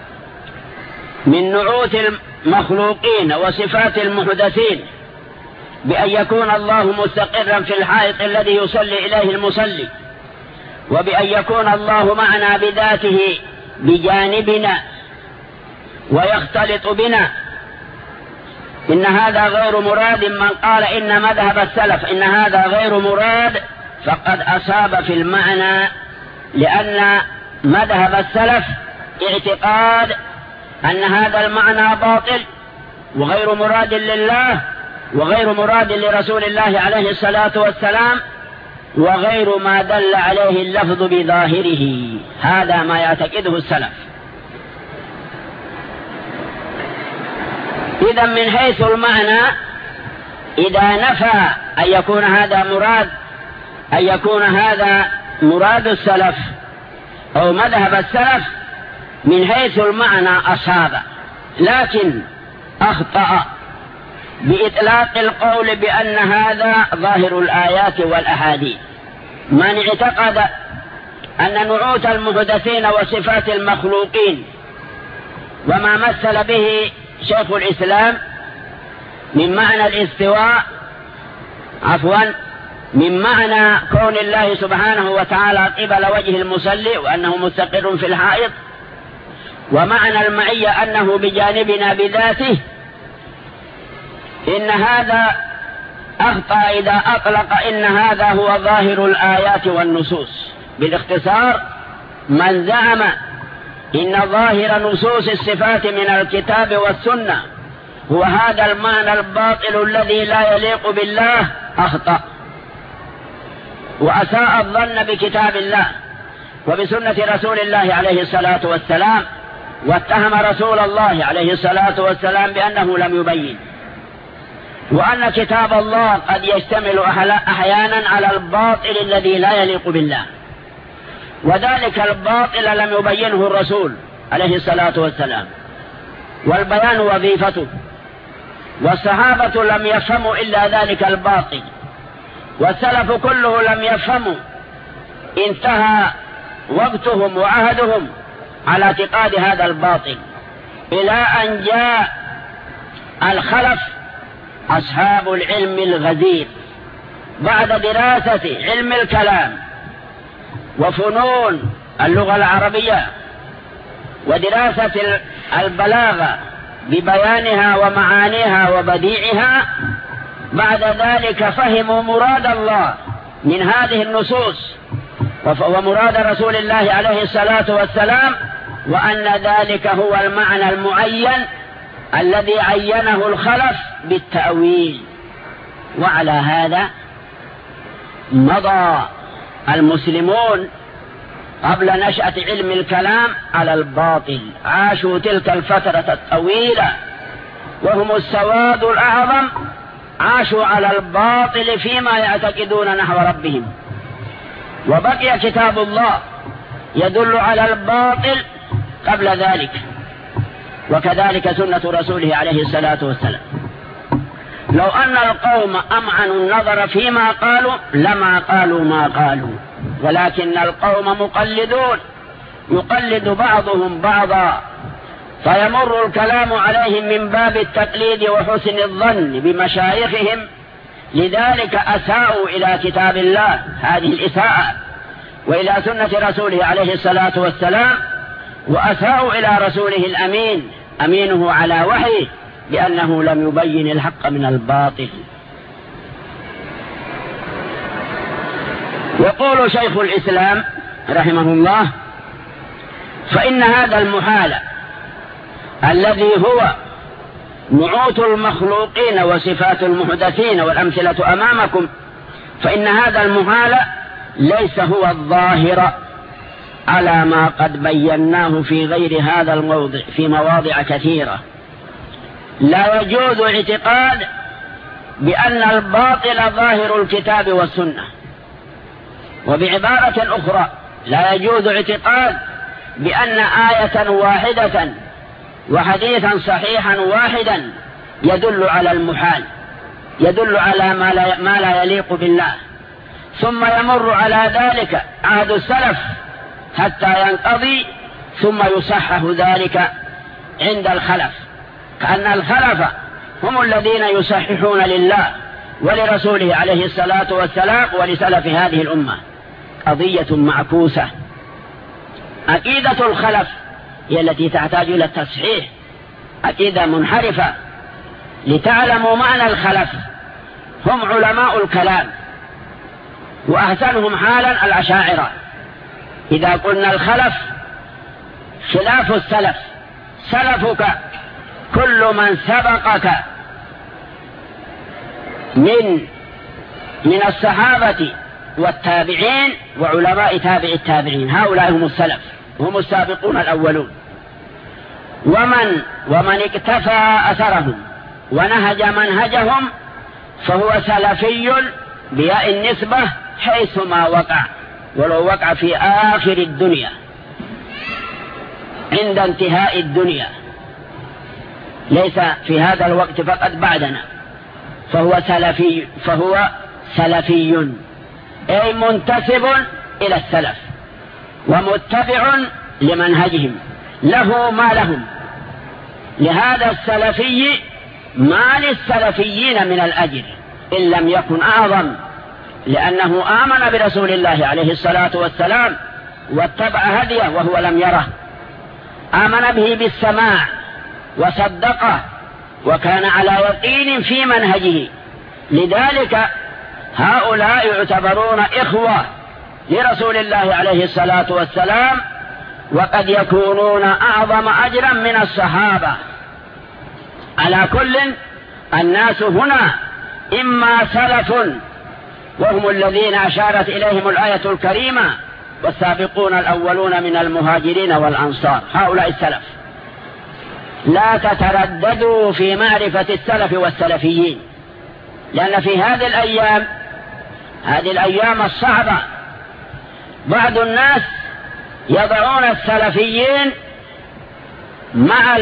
من نعوت المخلوقين وصفات المحدثين بأن يكون الله مستقرا في الحائط الذي يصلي إليه المصلي، وبأن يكون الله معنا بذاته بجانبنا ويختلط بنا، إن هذا غير مراد. من قال إن مذهب السلف إن هذا غير مراد فقد أصاب في المعنى، لأن مذهب السلف اعتقاد أن هذا المعنى باطل وغير مراد لله وغير مراد لرسول الله عليه الصلاة والسلام، وغير ما دل عليه اللفظ بظاهره. هذا ما يعتقده السلف. إذا من حيث المعنى، إذا نفى أن يكون هذا مراد أن يكون هذا مراد السلف أو مذهب السلف، من حيث المعنى أصاب، لكن أخطأ بإطلاق القول بأن هذا ظاهر الآيات والأحاديث. من اعتقد أن نعوت المحدثين وصفات المخلوقين وما مثل به شيخ الإسلام من معنى الاستواء عفوا من معنى كون الله سبحانه وتعالى قبل وجه المصلي وأنه مستقر في الحائط، ومعنى المعية أنه بجانبنا بذاته، إن هذا أخطأ إذا أطلق إن هذا هو ظاهر الآيات والنصوص. بالاختصار، من زعم إن ظاهر نصوص الصفات من الكتاب والسنة هو هذا المعنى الباطل الذي لا يليق بالله أخطأ وأساء الظن بكتاب الله وبسنة رسول الله عليه الصلاة والسلام، واتهم رسول الله عليه الصلاة والسلام بأنه لم يبين، وأن كتاب الله قد يشتمل أحيانا على الباطل الذي لا يليق بالله، وذلك الباطل لم يبينه الرسول عليه الصلاة والسلام، والبيان وظيفته، والصحابة لم يفهموا إلا ذلك الباطل، والسلف كله لم يفهموا. انتهى وقتهم وعهدهم على اعتقاد هذا الباطل، إلى أن جاء الخلف أصحاب العلم الغزير بعد دراسة علم الكلام وفنون اللغة العربية ودراسة البلاغة ببيانها ومعانيها وبديعها. بعد ذلك فهموا مراد الله من هذه النصوص ومراد رسول الله عليه الصلاة والسلام، وأن ذلك هو المعنى المعين الذي عينه الخلف بالتأويل. وعلى هذا مضى المسلمون قبل نشأة علم الكلام على الباطل، عاشوا تلك الفترة الطويلة وهم السواد الأعظم، عاشوا على الباطل فيما يعتقدون نحو ربهم، وبقي كتاب الله يدل على الباطل قبل ذلك، وكذلك سنة رسوله عليه الصلاة والسلام. لو أن القوم أمعنوا النظر فيما قالوا لما قالوا ما قالوا، ولكن القوم مقلدون، يقلد بعضهم بعضا، فيمر الكلام عليهم من باب التقليد وحسن الظن بمشايخهم، لذلك أساءوا إلى كتاب الله هذه الإساءة، وإلى سنة رسوله عليه الصلاة والسلام، وأساءوا إلى رسوله الأمين أمينه على وحيه لأنه لم يبين الحق من الباطل. يقول شيخ الإسلام رحمه الله: فإن هذا المحال الذي هو نعوت المخلوقين وصفات المحدثين والأمثلة أمامكم، فإن هذا المحال ليس هو الظاهر على ما قد بيناه في غير هذا الموضع في مواضع كثيرة. لا يجوز اعتقاد بأن الباطل ظاهر الكتاب والسنة، وبعبارة أخرى لا يجوز اعتقاد بأن آية واحدة وحديثا صحيحا واحدا يدل على المحال، يدل على ما لا, ما لا يليق بالله، ثم يمر على ذلك عهد السلف حتى ينقضي، ثم يصحح ذلك عند الخلف، كأن الخلف هم الذين يصححون لله ولرسوله عليه الصلاة والسلام ولسلف هذه الأمة. قضية معكوسة. عقيدة الخلف هي التي تحتاج إلى التصحيح، عقيدة منحرفة. لتعلموا معنى الخلف، هم علماء الكلام، وأحسنهم حالا الأشاعرة. إذا قلنا الخلف خلاف السلف، سلفك كل من سبقك من من الصحابة والتابعين وعلماء تابع التابعين، هؤلاء هم السلف، هم السابقون الأولون. ومن ومن اكتفى أثرهم ونهج منهجهم فهو سلفي بياء النسبة حيثما وقع، ولو وقع في آخر الدنيا عند انتهاء الدنيا، ليس في هذا الوقت فقط بعدنا، فهو سلفي فهو سلفي أي منتسب إلى السلف ومتبع لمنهجهم، له ما لهم. لهذا السلفي ما للسلفيين من الأجر إن لم يكن أعظم، لأنه آمن برسول الله عليه الصلاة والسلام واتبع هديه وهو لم يره، آمن به بالسماع وصدقه وكان على يقين في منهجه. لذلك هؤلاء يعتبرون إخوة لرسول الله عليه الصلاة والسلام، وقد يكونون أعظم أجرا من الصحابة. على كل الناس هنا إما سلف وهم الذين أشارت إليهم الآية الكريمة والسابقون الأولون من المهاجرين والأنصار، هؤلاء السلف. لا تترددوا في معرفة السلف والسلفيين، لأن في هذه الأيام هذه الأيام الصعبة بعض الناس يضعون السلفيين مع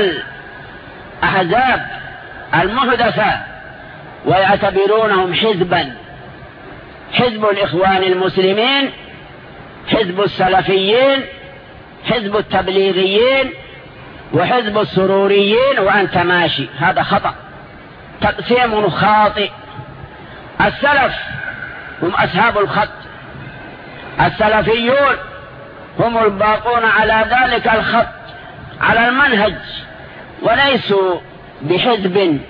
الأحزاب المحدثة ويعتبرونهم حزبا، حزب الإخوان المسلمين، حزب السلفيين، حزب التبليغيين، وحزب السروريين، وأنت ماشي. هذا خطأ، تقسيم خاطئ. السلف هم أصحاب الخط، السلفيون هم الباقون على ذلك الخط على المنهج، وليسوا بحزب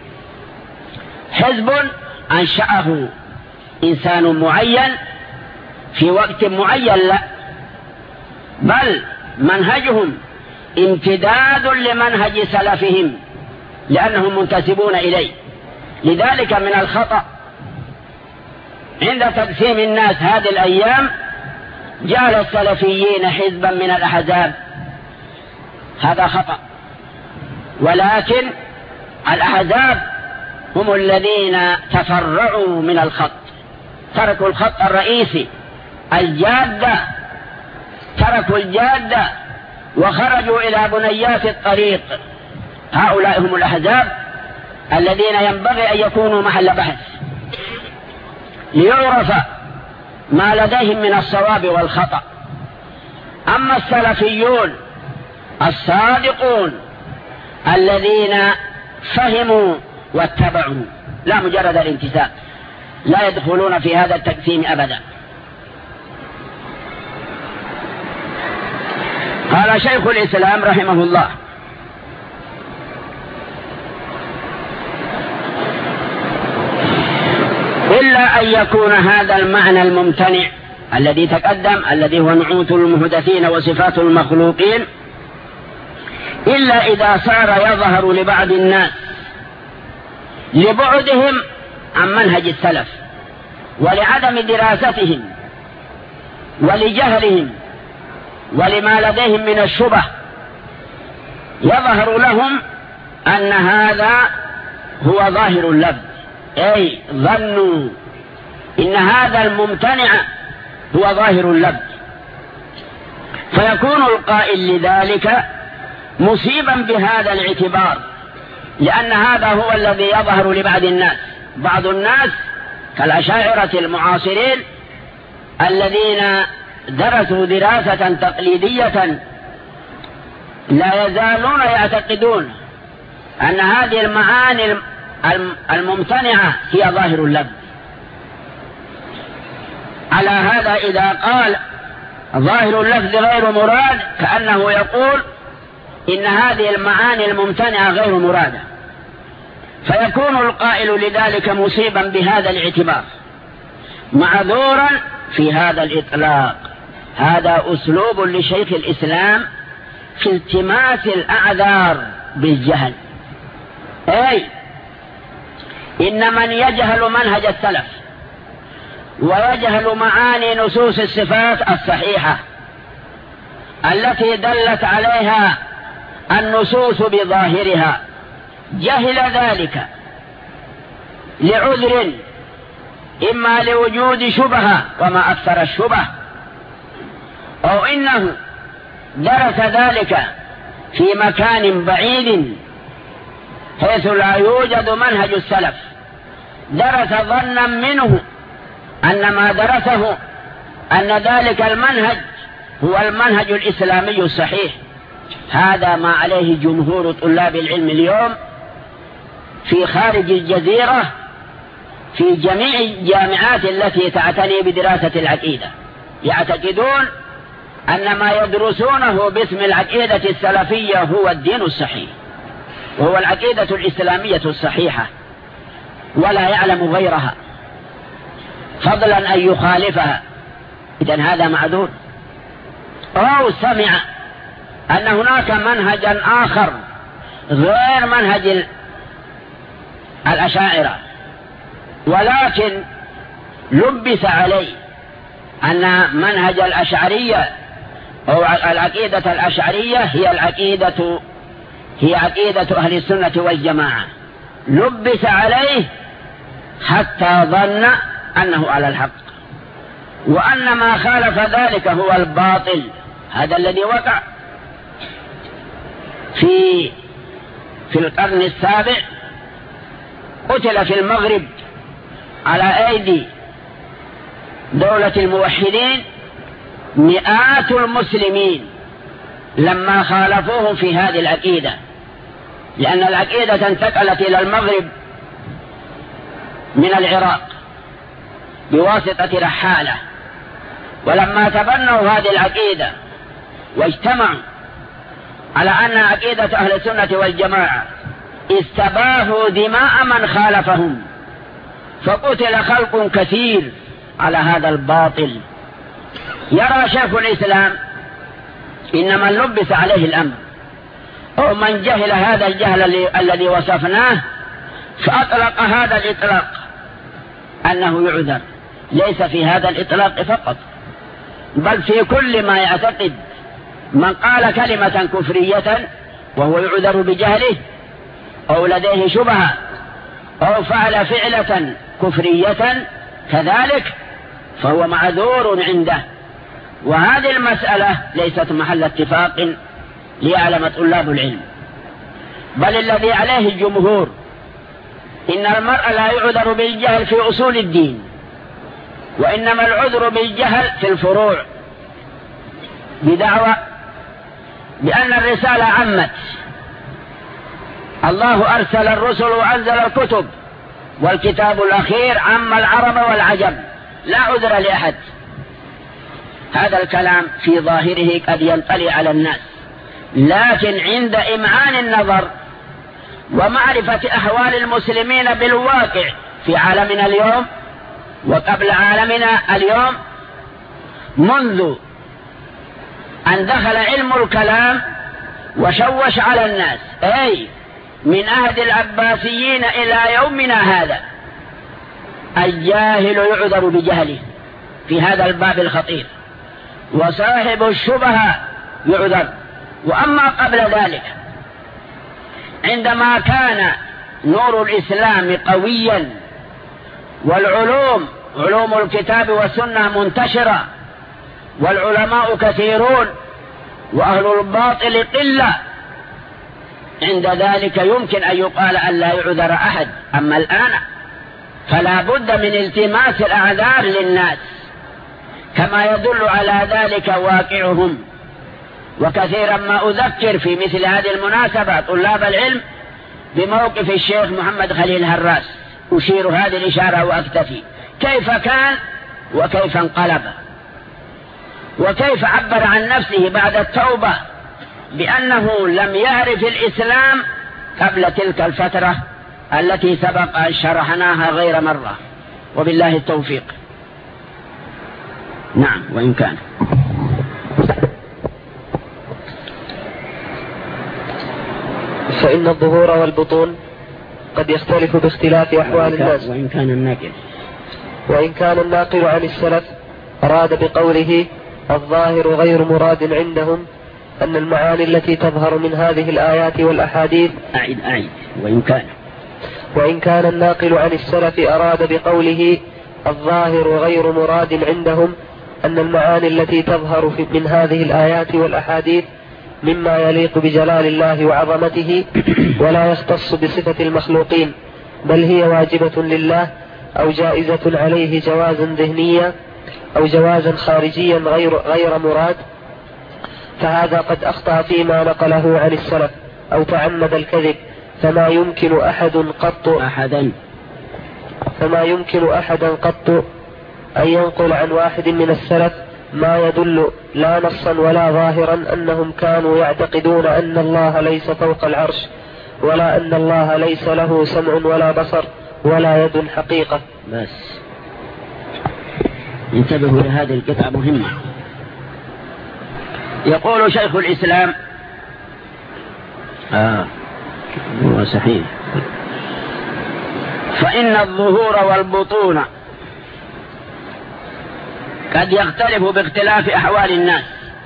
حزب أنشأه إنسان معين في وقت معين، لا، بل منهجهم امتداد لمنهج سلفهم لأنهم منتسبون إليه. لذلك من الخطأ عند تقسيم الناس هذه الأيام جعل السلفيين حزبا من الأحزاب، هذا خطأ. ولكن الأحزاب هم الذين تفرعوا من الخط، تركوا الخط الرئيسي الجادة، تركوا الجادة وخرجوا إلى بنيات الطريق. هؤلاء هم الأحزاب الذين ينبغي أن يكونوا محل بحث ليعرف ما لديهم من الصواب والخطأ. أما السلفيون الصادقون الذين فهموا واتبعوا لا مجرد الانتساب، لا يدخلون في هذا التقسيم أبدا. قال شيخ الإسلام رحمه الله: إلا أن يكون هذا المعنى الممتنع الذي تقدم، الذي هو نعوت المحدثين وصفات المخلوقين، إلا إذا صار يظهر لبعض الناس لبعدهم عن منهج السلف ولعدم دراستهم ولجهلهم ولما لديهم من الشبه، يظهر لهم أن هذا هو ظاهر اللفظ، أي ظنوا إن هذا الممتنع هو ظاهر اللفظ، فيكون القائل لذلك مصيبا بهذا الاعتبار، لأن هذا هو الذي يظهر لبعض الناس. بعض الناس كالأشاعرة المعاصرين الذين درسوا دراسة تقليدية لا يزالون يعتقدون أن هذه المعاني الممتنعة هي ظاهر اللفظ. على هذا إذا قال ظاهر اللفظ غير مراد كأنه يقول إن هذه المعاني الممتنعة غير مرادة، فيكون القائل لذلك مصيبا بهذا الاعتبار معذورا في هذا الإطلاق. هذا أسلوب لشيخ الإسلام في التماس الأعذار بالجهل. أي إن من يجهل منهج السلف ويجهل معاني نصوص الصفات الصحيحة التي دلت عليها النصوص بظاهرها، جهل ذلك لعذر، إما لوجود شبهة وما أكثر الشبه، أو إنه درس ذلك في مكان بعيد حيث لا يوجد منهج السلف، درس ظنا منه أن ما درسه أن ذلك المنهج هو المنهج الإسلامي الصحيح. هذا ما عليه جمهور طلاب العلم اليوم في خارج الجزيرة في جميع الجامعات التي تعتني بدراسة العقيدة، يعتقدون أن ما يدرسونه باسم العقيدة السلفية هو الدين الصحيح وهو العقيدة الإسلامية الصحيحة، ولا يعلم غيرها فضلا أن يخالفها. إذن هذا معذور. أو سمع أن هناك منهجا آخر غير منهج الأشاعرة، ولكن لبس عليه أن منهج الأشعرية أو العقيدة الأشعرية هي العقيدة هي عقيدة أهل السنة والجماعة، لبس عليه حتى ظن أنه على الحق، وأن ما خالف ذلك هو الباطل. هذا الذي وقع في في القرن السابع، قتل في المغرب على أيدي دولة الموحدين مئات المسلمين لما خالفوهم في هذه العقيدة، لأن العقيدة انتقلت إلى المغرب من العراق بواسطة رحالة، ولما تبنوا هذه العقيدة واجتمعوا على أن عقيدة أهل السنة والجماعة استباحوا دماء من خالفهم، فقتل خلق كثير على هذا الباطل. يرى شيخ الإسلام إن من لبس عليه الأمر أو من جهل هذا الجهل الذي وصفناه فأطلق هذا الإطلاق أنه يعذر، ليس في هذا الإطلاق فقط بل في كل ما يعتقد. من قال كلمة كفرية وهو يعذر بجهله أو لديه شبهة أو فعل فعلة كفرية كذلك فهو معذور عنده. وهذه المسألة ليست محل اتفاق ليعلم طلاب العلم، بل الذي عليه الجمهور إن المرء لا يعذر بالجهل في أصول الدين، وإنما العذر بالجهل في الفروع، بدعوى بأن الرسالة عمت، الله أرسل الرسل وأنزل الكتب، والكتاب الأخير عم العرب والعجم، لا عذر لأحد. هذا الكلام في ظاهره قد ينطلي على الناس، لكن عند إمعان النظر ومعرفة أحوال المسلمين بالواقع في عالمنا اليوم وقبل عالمنا اليوم، منذ أن دخل علم الكلام وشوش على الناس، أي من عهد العباسيين إلى يومنا هذا، الجاهل يعذر بجهله في هذا الباب الخطير، وصاحب الشبهة يعذر. وأما قبل ذلك عندما كان نور الإسلام قويا والعلوم علوم الكتاب والسنة منتشرة والعلماء كثيرون وأهل الباطل قلة، عند ذلك يمكن أن يقال أن لا يعذر أحد. أما الآن فلا بد من التماس الأعذار للناس، كما يدل على ذلك واقعهم. وكثيرا ما أذكر في مثل هذه المناسبة طلاب العلم بموقف الشيخ محمد خليل هراس، أشير هذه الإشارة وأكتفي، كيف كان وكيف انقلب، وكيف عبر عن نفسه بعد التوبة بأنه لم يعرف الإسلام قبل تلك الفترة التي سبق أن شرحناها غير مرة، وبالله التوفيق. نعم. وإن كان فإن الظهور والبطون قد يختلف باختلاف أحوال الناس. وإن كان الناقل وإن كان الناقل عن السلف أراد بقوله الظاهر غير مراد عندهم أن المعاني التي تظهر من هذه الآيات والأحاديث أعيد أعيد وإن كان وإن كان الناقل عن السلف أراد بقوله الظاهر غير مراد عندهم أن المعاني التي تظهر من هذه الآيات والأحاديث مما يليق بجلال الله وعظمته ولا يختص بصفة المخلوقين، بل هي واجبة لله أو جائزة عليه جوازا ذهنيا أو جوازا خارجيا غير, غير مراد، فهذا قد أخطأ فيما نقله عن السلف أو تعمد الكذب. فما يمكن أحد قط أحدا فما يمكن أحدا قط أن ينقل عن واحد من السلف ما يدل لا نصا ولا ظاهرا أنهم كانوا يعتقدون أن الله ليس فوق العرش، ولا أن الله ليس له سمع ولا بصر ولا يد حقيقة. بس انتبهوا لهذه القطعة مهمة. يقول شيخ الإسلام آه هو صحيح فإن الظهور والبطون قد يختلف باختلاف أحوال الناس.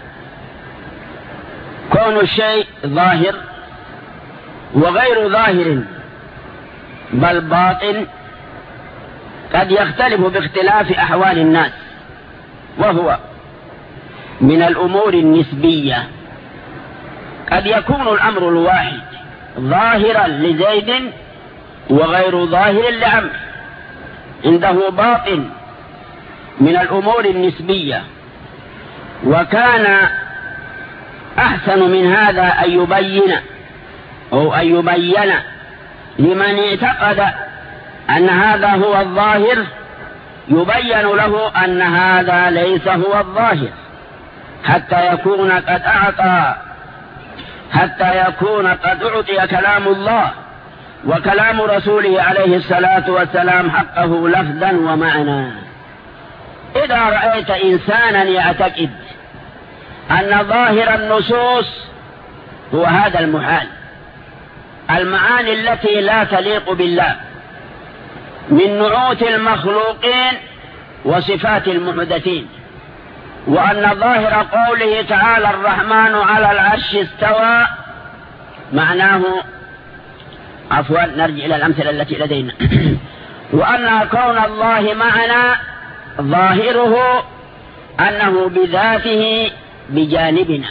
كون الشيء ظاهر وغير ظاهر بل باطن قد يختلف باختلاف أحوال الناس، وهو من الأمور النسبية. قد يكون الأمر الواحد ظاهرا لزيد وغير ظاهر لعمرو، عنده باطن من الأمور النسبية. وكان أحسن من هذا أن يبين أو أن يبين لمن اعتقد أن هذا هو الظاهر، يبين له أن هذا ليس هو الظاهر، حتى يكون قد أعطى حتى يكون قد أعطي كلام الله وكلام رسوله عليه الصلاة والسلام حقه لفظا ومعنى. إذا رأيت إنسانا يعتقد أن ظاهر النصوص هو هذا المحال، المعاني التي لا تليق بالله من نعوت المخلوقين وصفات المحدثين، وأن ظاهر قوله تعالى الرحمن على العرش استوى معناه عفوا نرجع إلى الأمثلة التي لدينا وأن كون الله معنا ظاهره أنه بذاته بجانبنا،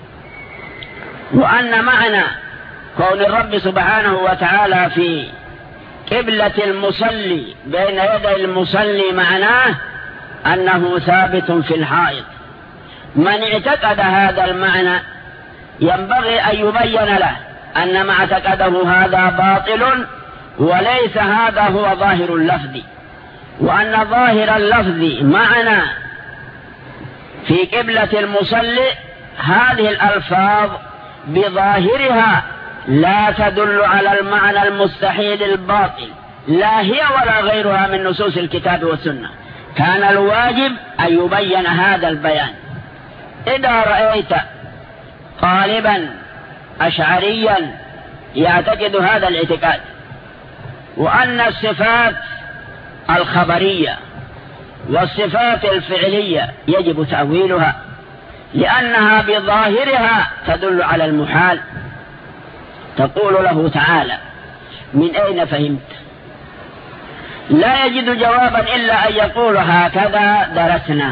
وأن معنى كون الرب سبحانه وتعالى في قبلة المصلي بين يدي المصلي معناه أنه ثابت في الحائط. من اعتقد هذا المعنى ينبغي أن يبين له أن ما اعتقده هذا باطل، وليس هذا هو ظاهر اللفظ، وأن ظاهر اللفظ معنى في قبلة المصلي هذه الألفاظ بظاهرها لا تدل على المعنى المستحيل الباطل، لا هي ولا غيرها من نصوص الكتاب والسنة. كان الواجب أن يبين هذا البيان. إذا رأيت طالبا أشعريا يعتقد هذا الاعتقاد، وأن الصفات الخبرية والصفات الفعلية يجب تأويلها لأنها بظاهرها تدل على المحال، تقول له تعالى من أين فهمت؟ لا يجد جوابا إلا أن يقول هكذا درسنا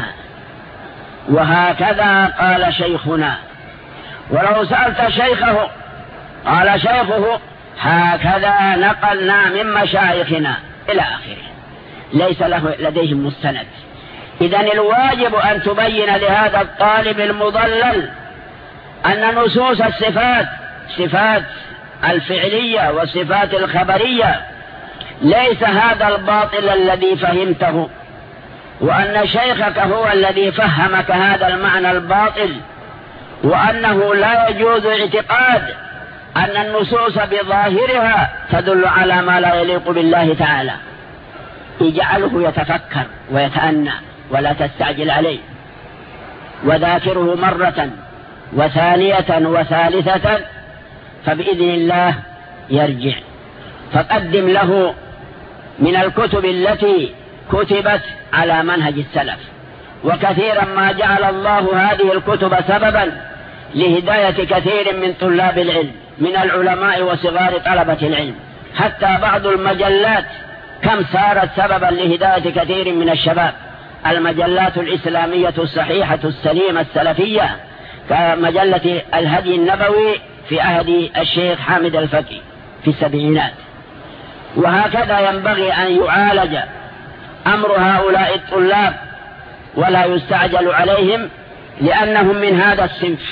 وهكذا قال شيخنا. ولو سألت شيخه قال شيخه هكذا نقلنا من مشايخنا إلى آخره. ليس له لديهم مستند، إذن الواجب أن تبين لهذا الطالب المضلل أن نصوص الصفات، صفات الفعلية والصفات الخبرية، ليس هذا الباطل الذي فهمته، وأن شيخك هو الذي فهمك هذا المعنى الباطل، وأنه لا يجوز اعتقاد أن النصوص بظاهرها تدل على ما لا يليق بالله تعالى. اجعله يتفكر ويتأنى ولا تستعجل عليه، وذاكره مرة وثانية وثالثة، فبإذن الله يرجع. فقدم له من الكتب التي كتبت على منهج السلف، وكثيرا ما جعل الله هذه الكتب سببا لهداية كثير من طلاب العلم من العلماء وصغار طلبة العلم، حتى بعض المجلات كم صارت سببا لهداية كثير من الشباب، المجلات الإسلامية الصحيحة السليمة السلفية، كمجلة الهدي النبوي في عهد الشيخ حامد الفقي في السبعينات. وهكذا ينبغي أن يعالج أمر هؤلاء الطلاب ولا يستعجل عليهم، لأنهم من هذا الصنف.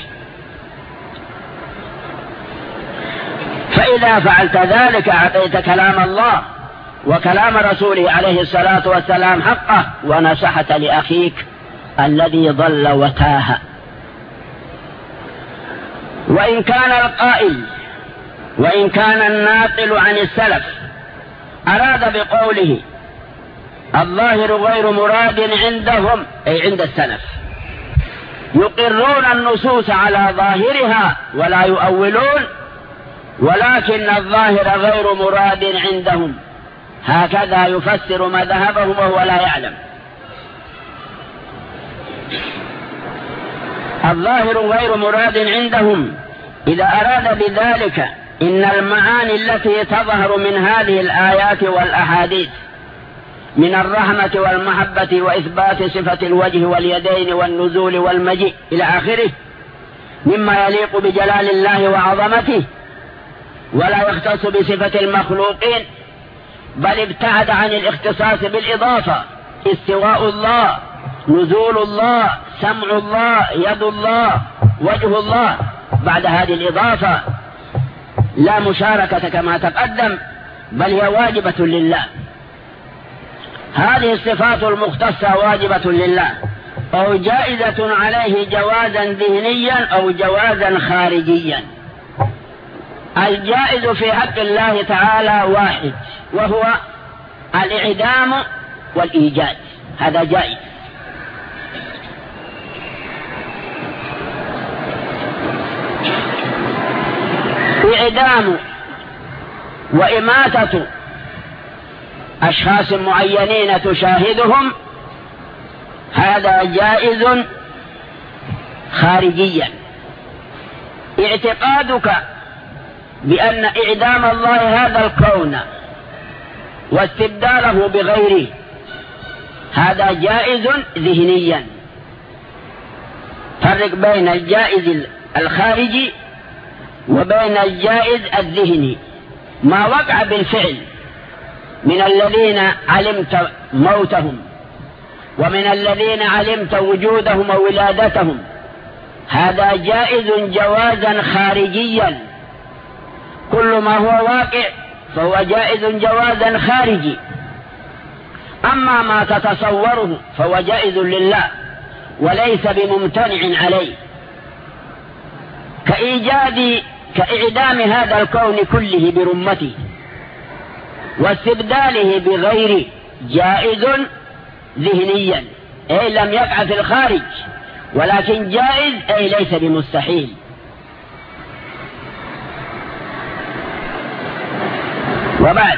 فإذا فعلت ذلك أعطيت كلام الله وكلام رسوله عليه الصلاة والسلام حقه، ونصحت لأخيك الذي ضل وتاه. وإن كان القائل وإن كان الناقل عن السلف أراد بقوله الظاهر غير مراد عندهم، أي عند السلف، يقرون النصوص على ظاهرها ولا يؤولون، ولكن الظاهر غير مراد عندهم، هكذا يفسر مذهبهم وهو لا يعلم. الظاهر غير مراد عندهم إذا أراد بذلك إن المعاني التي تظهر من هذه الآيات والأحاديث من الرحمة والمحبة وإثبات صفة الوجه واليدين والنزول والمجيء إلى آخره مما يليق بجلال الله وعظمته، ولا يختص بصفة المخلوقين، بل ابتعد عن الاختصاص بالإضافة، استواء الله، نزول الله، سمع الله، يد الله، وجه الله، بعد هذه الإضافة لا مشاركة كما تقدم، بل هي واجبة لله. هذه الصفات المختصة واجبة لله، أو جائزة عليه جوازا ذهنيا أو جوازا خارجيا. الجائز في حق الله تعالى واحد، وهو الإعدام والإيجاد، هذا جائز. إعدام وإماتة أشخاص معينين تشاهدهم، هذا جائز خارجيا. اعتقادك بأن إعدام الله هذا الكون واستبداله بغيره هذا جائز ذهنيا. فرق بين الجائز الخارجي وبين الجائز الذهني. ما وقع بالفعل من الذين علمت موتهم ومن الذين علمت وجودهم وولادتهم هذا جائز جوازا خارجيا، كل ما هو واقع فهو جائز جوازا خارجي. أما ما تتصوره فهو جائز لله وليس بممتنع عليه، كإيجاد كإعدام هذا الكون كله برمته واستبداله بغير، جائز ذهنيا، أي لم يقع في الخارج، ولكن جائز أي ليس بمستحيل. وبعد،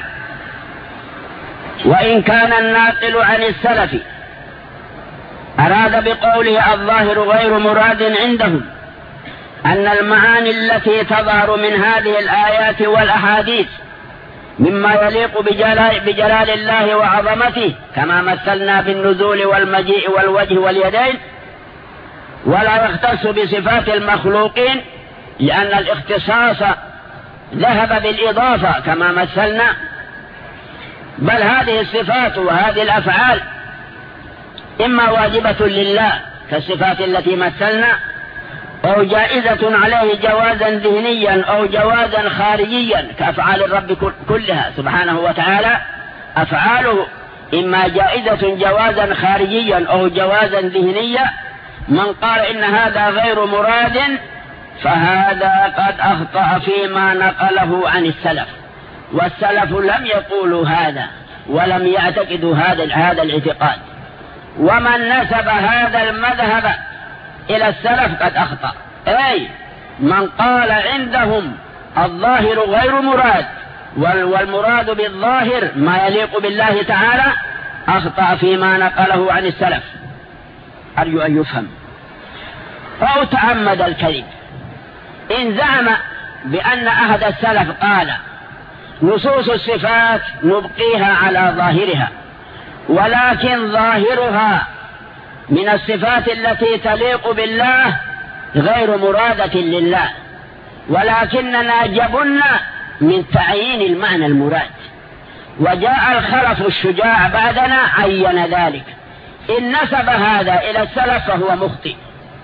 وإن كان الناقل عن السلف أراد بقوله الظاهر غير مراد عندهم أن المعاني التي تظهر من هذه الآيات والأحاديث مما يليق بجلال, بجلال الله وعظمته، كما مثلنا بالنزول والمجيء والوجه واليدين، ولا يختص بصفات المخلوقين لأن الاختصاص ذهب بالإضافة كما مثلنا، بل هذه الصفات وهذه الأفعال إما واجبة لله كالصفات التي مثلنا، أو جائزة عليه جوازا ذهنيا أو جوازا خارجيا كأفعال الرب كلها سبحانه وتعالى. أفعاله إما جائزة جوازا خارجيا أو جوازا ذهنيا. من قال إن هذا غير مراد فهذا قد أخطأ فيما نقله عن السلف، والسلف لم يقولوا هذا ولم يعتقدوا هذا هذا الاعتقاد. ومن نسب هذا المذهب إلى السلف قد أخطأ، أي من قال عندهم الظاهر غير مراد والمراد بالظاهر ما يليق بالله تعالى أخطأ فيما نقله عن السلف. أرجو أن يفهم. أو تعمد الكذب إن زعم بأن أحد السلف قال نصوص الصفات نبقيها على ظاهرها، ولكن ظاهرها من الصفات التي تليق بالله غير مرادة لله، ولكننا جبنا من تعيين المعنى المراد، وجاء الخلف الشجاع بعدنا عين ذلك. إن نسب هذا إلى السلف فهو مخطئ.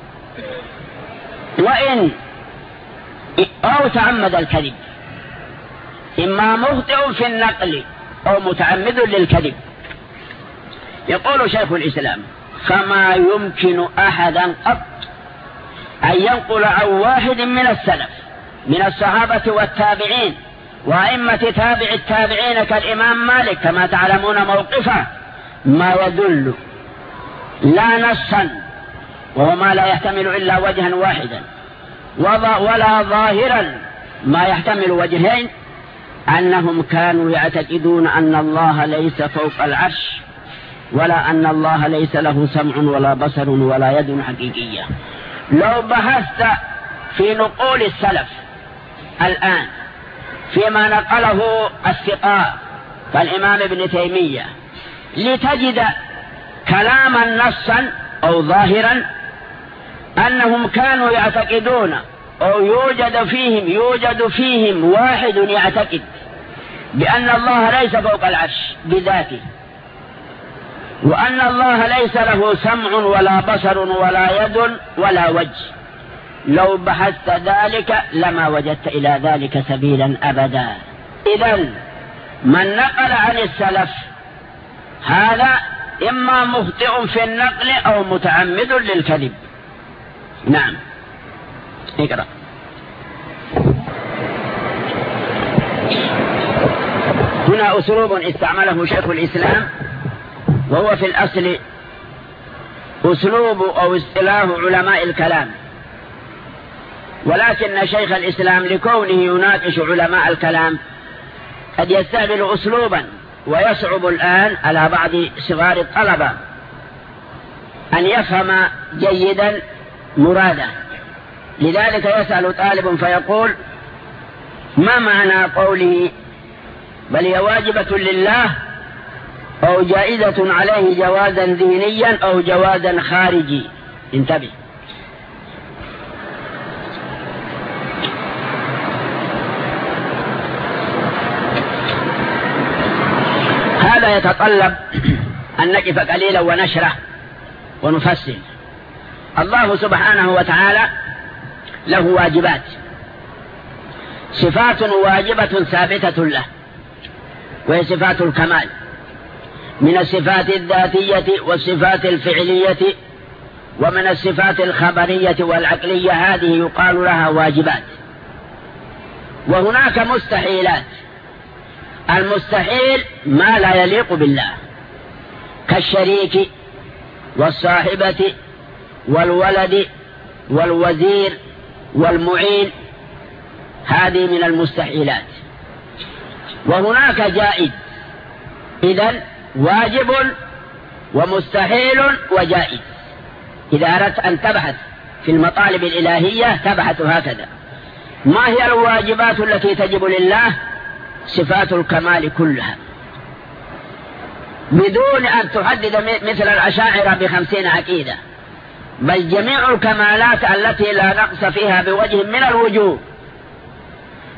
وإن أو تعمد الكذب إما مخطئ في النقل أو متعمد للكذب. يقول شيخ الإسلام: فما يمكن أحدا قط أن ينقل عن واحد من السلف من الصحابة والتابعين وأئمة تابع التابعين كالإمام مالك كما تعلمون موقفه ما يدل لا نصا وهو ما لا يحتمل إلا وجها واحدا، ولا ظاهرا ما يحتمل وجهين، أنهم كانوا يعتقدون أن الله ليس فوق العرش، ولا أن الله ليس له سمع ولا بصر ولا يد حقيقية. لو بحثت في نقول السلف الآن فيما نقله الثقات كالإمام ابن تيمية لتجد كلاما نصا أو ظاهرا أنهم كانوا يعتقدون أو يوجد فيهم يوجد فيهم واحد يعتقد بأن الله ليس فوق العرش بذاته، وأن الله ليس له سمع ولا بصر ولا يد ولا وجه. لو بحثت ذلك لما وجدت إلى ذلك سبيلا أبدا. إذن من نقل عن السلف هذا إما مخطئ في النقل أو متعمد للكذب. نعم، اقرأ. هنا أسلوب استعمله شيخ الإسلام، وهو في الأصل أسلوب أو اصطلاح علماء الكلام، ولكن شيخ الإسلام لكونه يناقش علماء الكلام قد يستعمل أسلوبا ويصعب الآن على بعض صغار الطلبة أن يفهم جيدا مراده. لذلك يسأل طالب فيقول: ما معنى قوله بل هي واجبة لله أو جائزة عليه جوازا ذهنيا أو جوازا خارجي؟ انتبه، هذا يتطلب أن نقف قليلا ونشرح ونفصل. الله سبحانه وتعالى له واجبات، صفات واجبة ثابتة له، وهي صفات الكمال من الصفات الذاتية والصفات الفعلية، ومن الصفات الخبرية والعقلية، هذه يقال لها واجبات. وهناك مستحيلات. المستحيل ما لا يليق بالله كالشريك والصاحبة والولد والوزير والمعين، هذه من المستحيلات. وهناك جائز. إذن واجب ومستحيل وجائز. إذا أردت أن تبحث في المطالب الإلهية تبحث هكذا: ما هي الواجبات التي تجب لله؟ صفات الكمال كلها، بدون أن تحدد مثل الأشاعرة بخمسين عقيدة، بل جميع الكمالات التي لا نقص فيها بوجه من الوجوه،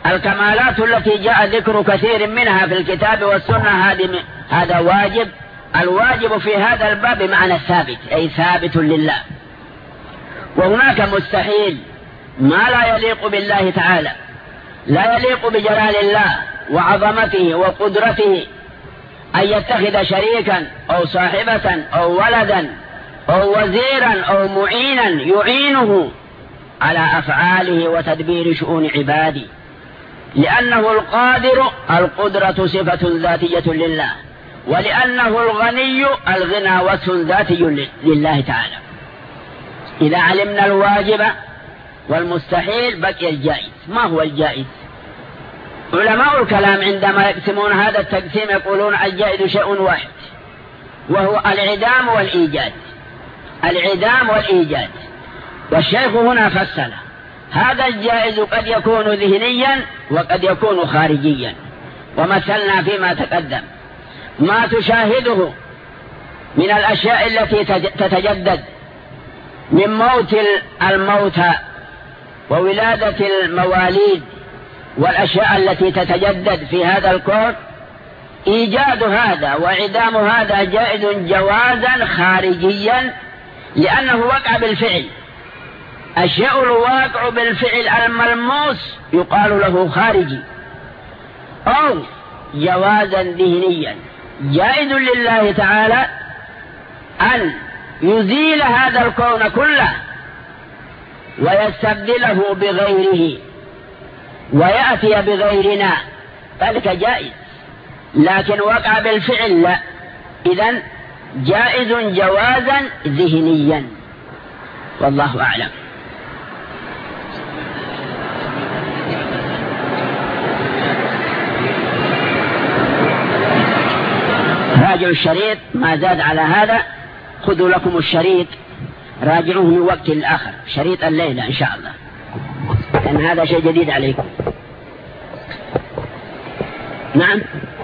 الكمالات التي جاء ذكر كثير منها في الكتاب والسنة، هذا واجب الواجب في هذا الباب بمعنى ثابت، أي ثابت لله. وهناك مستحيل ما لا يليق بالله تعالى، لا يليق بجلال الله وعظمته وقدرته، أن يتخذ شريكا أو صاحبة أو ولدا أو وزيرا أو معينا يعينه على أفعاله وتدبير شؤون عباده، لأنه القادر، القدرة صفة ذاتية لله، ولأنه الغني، الغنى وصف ذاتي لله تعالى. إذا علمنا الواجب والمستحيل بقي الجائز. ما هو الجائز؟ علماء الكلام عندما يقسمون هذا التقسيم يقولون الجائز شيء واحد، وهو الإعدام والإيجاد. الإعدام والإيجاد. والشيخ هنا فصل هذا الجائز قد يكون ذهنيا وقد يكون خارجيا، ومثلنا فيما تقدم ما تشاهده من الأشياء التي تتجدد من موت الموتى وولادة المواليد والأشياء التي تتجدد في هذا الكون. إيجاد هذا وإعدام هذا جائز جوازا خارجيا، لأنه وقع بالفعل. الشيء الواقع بالفعل الملموس يقال له خارجي. أو جوازا ذهنيا، جائز لله تعالى أن يزيل هذا الكون كله ويستبدله بغيره ويأتي بغيرنا، ذلك جائز. لكن وقع بالفعل لا. إذن جائز جوازا ذهنيا، والله أعلم. راجعوا الشريط، ما زاد على هذا خذوا لكم الشريط، راجعوه من وقت الآخر، شريط الليلة إن شاء الله، لأن هذا شيء جديد عليكم. نعم،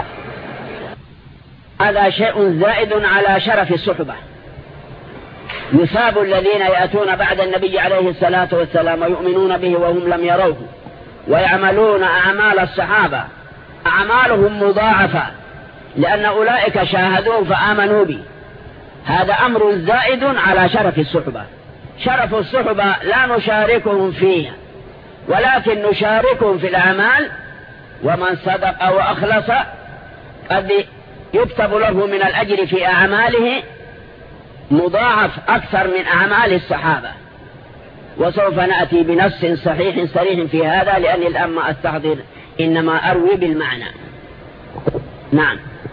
هذا شيء زائد على شرف الصحبة. يثاب الذين يأتون بعد النبي عليه الصلاة والسلام ويؤمنون به وهم لم يروه ويعملون أعمال الصحابة، أعمالهم مضاعفة لأن أولئك شاهدوه فآمنوا به. هذا أمر زائد على شرف الصحبة. شرف الصحبة لا نشاركهم فيها، ولكن نشاركهم في الأعمال. ومن صدق وأخلص قد يكتب له من الأجر في أعماله مضاعف أكثر من أعمال الصحابة. وسوف نأتي بنص صحيح صريح في هذا، لأني الآن ما أستحضر، إنما أروي بالمعنى. نعم.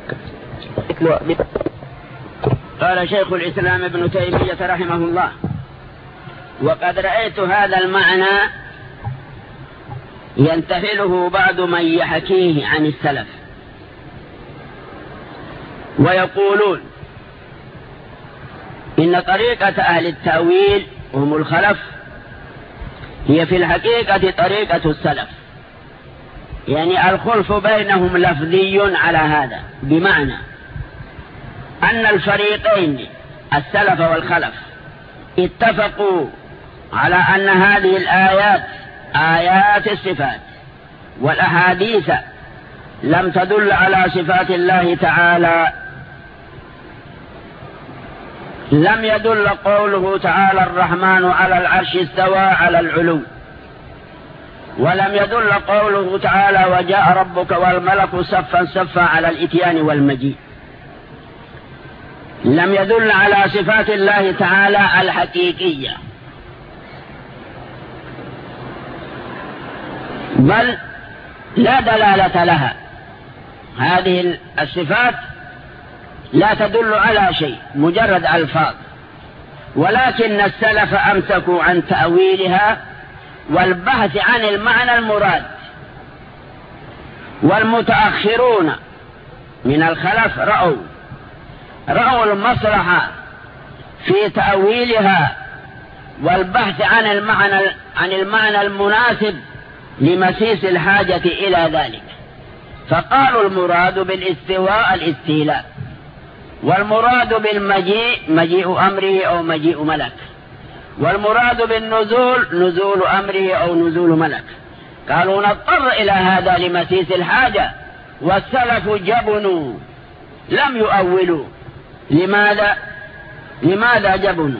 قال شيخ الإسلام ابن تيمية رحمه الله: وقد رأيت هذا المعنى ينتحله بعض من يحكيه عن السلف، ويقولون إن طريقة أهل التأويل هم الخلف هي في الحقيقة طريقة السلف، يعني الخلف بينهم لفظي على هذا، بمعنى أن الفريقين السلف والخلف اتفقوا على أن هذه الآيات آيات الصفات، والأحاديث لم تدل على صفات الله تعالى. لم يدل قوله تعالى الرحمن على العرش استوى على العلو، ولم يدل قوله تعالى وجاء ربك والملك صفا صفا على الإتيان والمجيء. لم يدل على صفات الله تعالى الحقيقية، بل لا دلالة لها. هذه الصفات لا تدل على شيء، مجرد ألفاظ. ولكن السلف أمسكوا عن تأويلها والبحث عن المعنى المراد، والمتأخرون من الخلف رأوا رأوا المصلحة في تأويلها والبحث عن المعنى عن المعنى المناسب لمسيس الحاجة إلى ذلك، فقالوا المراد بالاستواء الاستيلاء، والمراد بالمجيء مجيء أمره أو مجيء ملك، والمراد بالنزول نزول أمره أو نزول ملك. قالوا نضطر إلى هذا لمسيس الحاجة، والسلف جبنوا لم يؤولوا، لماذا لماذا جبنوا؟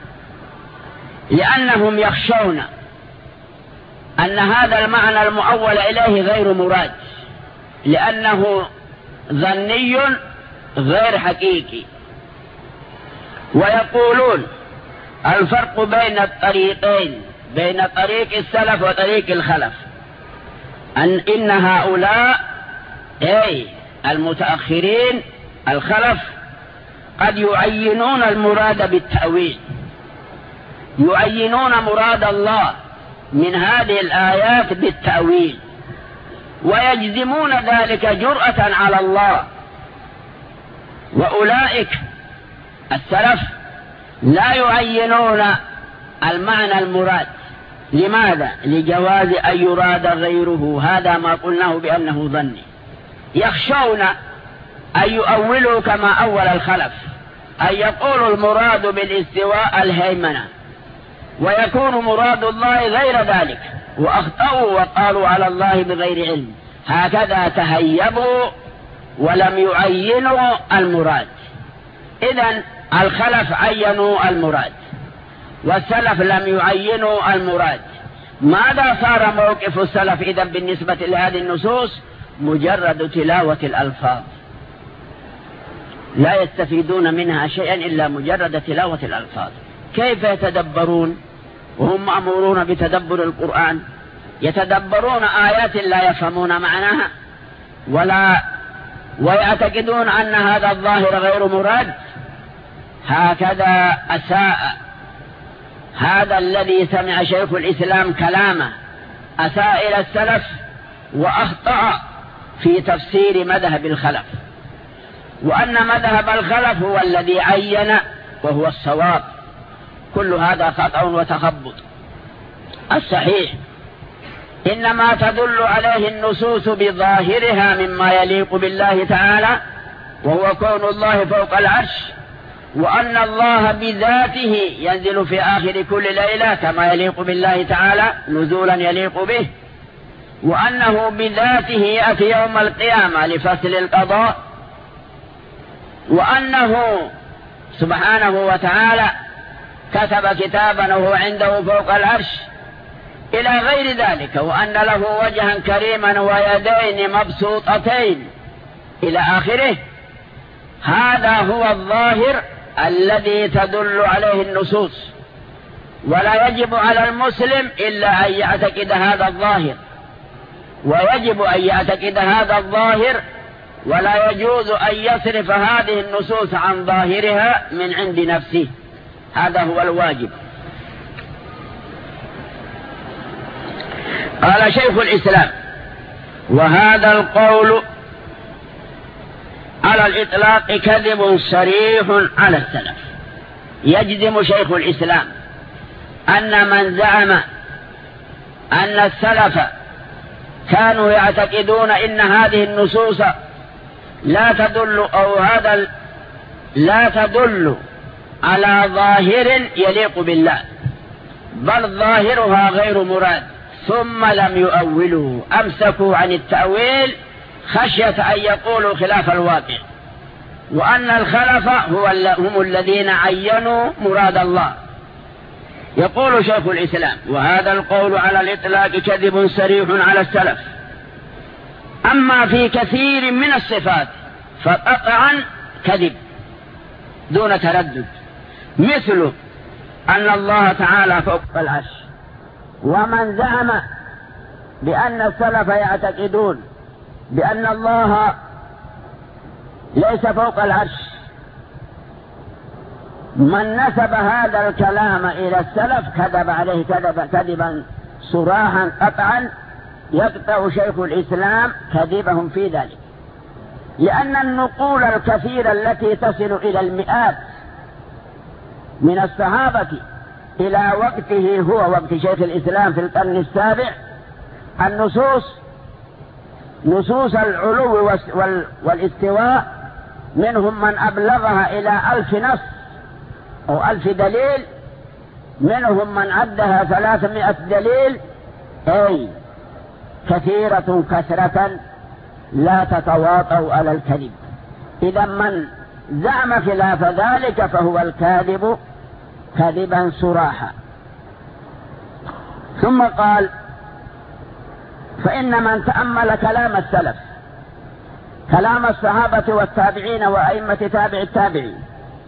لأنهم يخشون أن هذا المعنى المؤول إليه غير مراد، لأنه ظني غير حقيقي. ويقولون الفرق بين الطريقين، بين طريق السلف وطريق الخلف، أن إن هؤلاء أي المتأخرين الخلف قد يعينون المراد بالتأويل، يعينون مراد الله من هذه الآيات بالتأويل، ويجزمون ذلك جرأة على الله. وأولئك السلف لا يعينون المعنى المراد. لماذا؟ لجواز أن يراد غيره، هذا ما قلناه بأنه ظني. يخشون أن يؤولوا كما أول الخلف، أن يقولوا المراد بالاستواء الهيمنة، ويكون مراد الله غير ذلك، وأخطأوا وقالوا على الله بغير علم. هكذا تهيبوا ولم يعينوا المراد. إذن الخلف عينوا المراد والسلف لم يعينوا المراد. ماذا صار موقف السلف إذن بالنسبة لهذه النصوص؟ مجرد تلاوة الألفاظ، لا يستفيدون منها شيئا إلا مجرد تلاوة الألفاظ. كيف يتدبرون وهم مأمورون بتدبر القرآن؟ يتدبرون آيات لا يفهمون معناها ولا ويعتقدون أن هذا الظاهر غير مراد. هكذا أساء هذا الذي سمع شيخ الإسلام كلامه، أساء إلى السلف وأخطأ في تفسير مذهب الخلف، وأن مذهب الخلف هو الذي عين وهو الصواب. كل هذا خطأ وتخبط. الصحيح إنما تدل عليه النصوص بظاهرها مما يليق بالله تعالى، وهو كون الله فوق العرش، وأن الله بذاته ينزل في آخر كل ليلة كما يليق بالله تعالى نزولا يليق به، وأنه بذاته يأتي يوم القيامة لفصل القضاء، وأنه سبحانه وتعالى كتب كتابا وهو عنده فوق العرش إلى غير ذلك، وأن له وجها كريما ويدين مبسوطتين إلى آخره. هذا هو الظاهر الذي تدل عليه النصوص، ولا يجب على المسلم إلا أن يعتقد هذا الظاهر، ويجب أن يعتقد هذا الظاهر، ولا يجوز أن يصرف هذه النصوص عن ظاهرها من عند نفسه. هذا هو الواجب. قال شيخ الإسلام: وهذا القول على الإطلاق كذب صريح على السلف. يجزم شيخ الإسلام أن من زعم أن السلف كانوا يعتقدون إن هذه النصوص لا تدل أو هذا لا تدل على ظاهر يليق بالله، بل ظاهرها غير مراد، ثم لم يؤولوا، أمسكوا عن التأويل خشية أن يقولوا خلاف الواقع، وأن الخلف هو هم الذين عينوا مراد الله. يقول شيخ الإسلام: وهذا القول على الإطلاق كذب صريح على السلف. أما في كثير من الصفات فقطعا كذب دون تردد، مثل أن الله تعالى فوق العرش. ومن زعم بأن السلف يعتقدون بأن الله ليس فوق العرش، من نسب هذا الكلام إلى السلف كذب عليه كذب كذبا صراحا قطعا، يقطع شيخ الإسلام كذبهم في ذلك، لأن النقول الكثيرة التي تصل إلى المئات من الصحابة إلى وقته هو وقت شيخ الإسلام في القرن السابع، النصوص نصوص العلو والاستواء منهم من أبلغها إلى ألف نص أو ألف دليل، منهم من عدها ثلاثمائة دليل، أي كثيرة كثرة لا تتواطؤ على الكذب. إذا من زعم خلاف ذلك فهو الكاذب كذبا صراحا. ثم قال: فإن من تأمل كلام السلف، كلام الصحابة والتابعين وأئمة تابع التابعين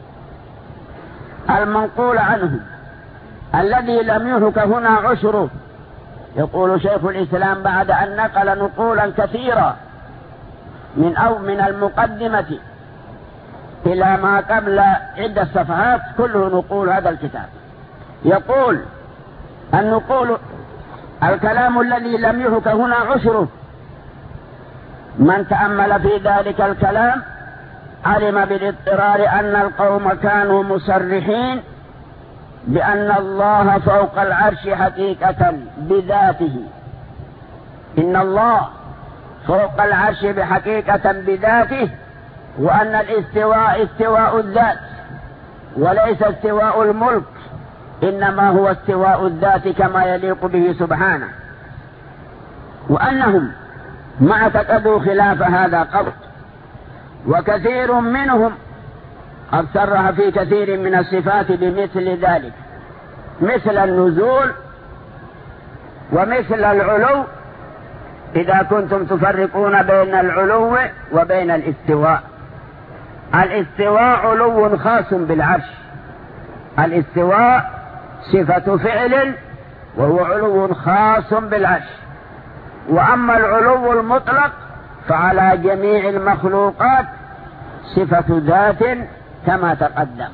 المنقول عنهم الذي لم يهك هنا عشره، يقول شيخ الإسلام بعد أن نقل نقولا كثيرة من أو من المقدمة إلى ما قبل عدة صفحات كله نقول هذا الكتاب، يقول النقول الكلام الذي لم يهك هنا عشره، من تأمل في ذلك الكلام علم بالاضطرار أن القوم كانوا مصرحين بأن الله فوق العرش حقيقة بذاته، إن الله فوق العرش بحقيقة بذاته، وأن الاستواء استواء الذات وليس استواء الملك، إنما هو استواء الذات كما يليق به سبحانه، وأنهم ما اعتقدوا خلاف هذا قط، وكثير منهم قد صرح في كثير من الصفات بمثل ذلك، مثل النزول ومثل العلو، إذا كنتم تفرقون بين العلو وبين الاستواء. الاستواء علو خاص بالعرش، الاستواء صفة فعل وهو علو خاص بالعرش، وأما العلو المطلق فعلى جميع المخلوقات صفة ذات كما تقدم.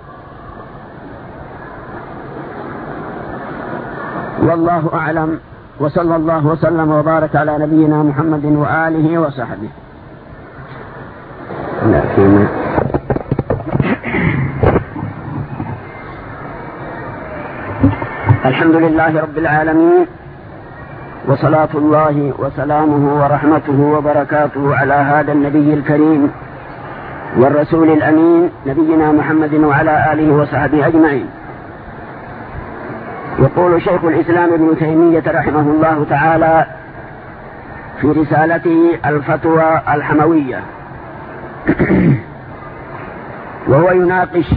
والله أعلم، وصلى الله وسلم وبارك على نبينا محمد وآله وصحبه. الحمد لله رب العالمين، وصلاة الله وسلامه ورحمته وبركاته على هذا النبي الكريم والرسول الأمين نبينا محمد وعلى آله وصحبه أجمعين. يقول شيخ الإسلام ابن تيمية رحمه الله تعالى في رسالته الفتوى الحموية وهو يناقش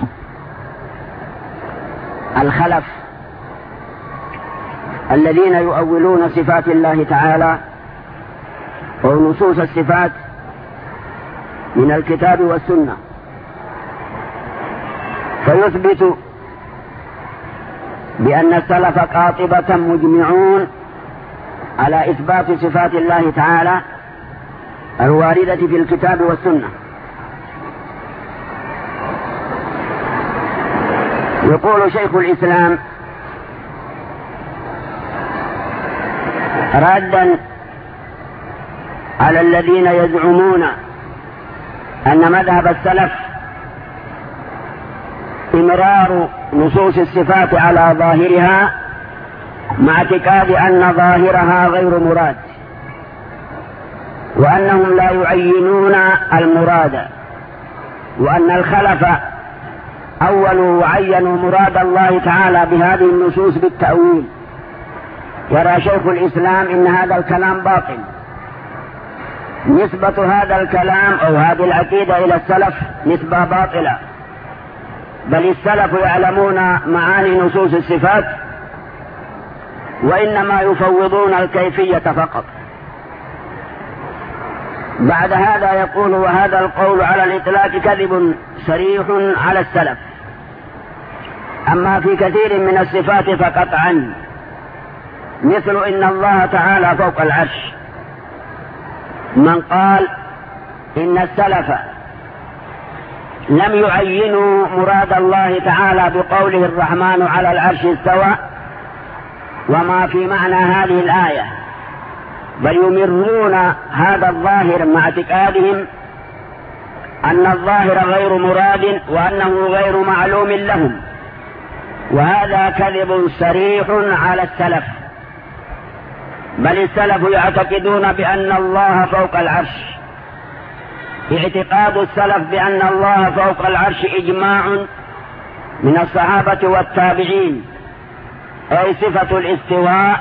الخلف الذين يؤولون صفات الله تعالى أو نصوص الصفات من الكتاب والسنة، فيثبت بأن السلف قاطبة مجمعون على إثبات صفات الله تعالى الواردة في الكتاب والسنة. يقول شيخ الإسلام ردا على الذين يزعمون أن مذهب السلف إمرار نصوص الصفات على ظاهرها مع اعتقاد أن ظاهرها غير مراد، وأنهم لا يعينون المراد، وأن الخلف أولوا وعينوا مراد الله تعالى بهذه النصوص بالتأويل. يرى شيخ الإسلام إن هذا الكلام باطل، نسبة هذا الكلام أو هذه العقيدة إلى السلف نسبة باطلة، بل السلف يعلمون معاني نصوص الصفات وإنما يفوضون الكيفية فقط. بعد هذا يقول: وهذا القول على الإطلاق كذب صريح على السلف، أما في كثير من الصفات فقطعا، مثل إن الله تعالى فوق العرش. من قال إن السلف لم يعينوا مراد الله تعالى بقوله الرحمن على العرش استوى وما في معنى هذه الآية، بل يمرون هذا الظاهر مع اعتقادهم أن الظاهر غير مراد وأنه غير معلوم لهم، وهذا كذب صريح على السلف. بل السلف يعتقدون بأن الله فوق العرش. اعتقاد السلف بأن الله فوق العرش إجماع من الصحابة والتابعين، أي صفة الاستواء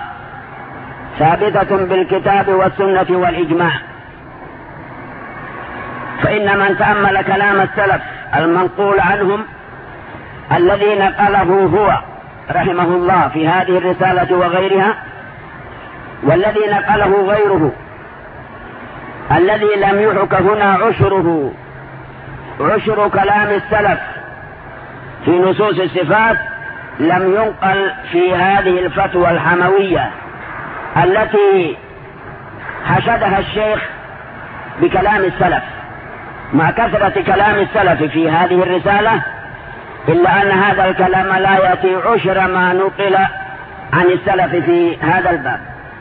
ثابتة بالكتاب والسنة والإجماع. فإن من تأمل كلام السلف المنقول عنهم الذي نقله هو رحمه الله في هذه الرسالة وغيرها، والذي نقله غيره الذي لم يحك هنا عشره عشر كلام السلف في نصوص الصفات، لم ينقل في هذه الفتوى الحموية التي حشدها الشيخ بكلام السلف، مع كثرة كلام السلف في هذه الرسالة، إلا أن هذا الكلام لا يأتي عشر ما نقل عن السلف في هذا الباب.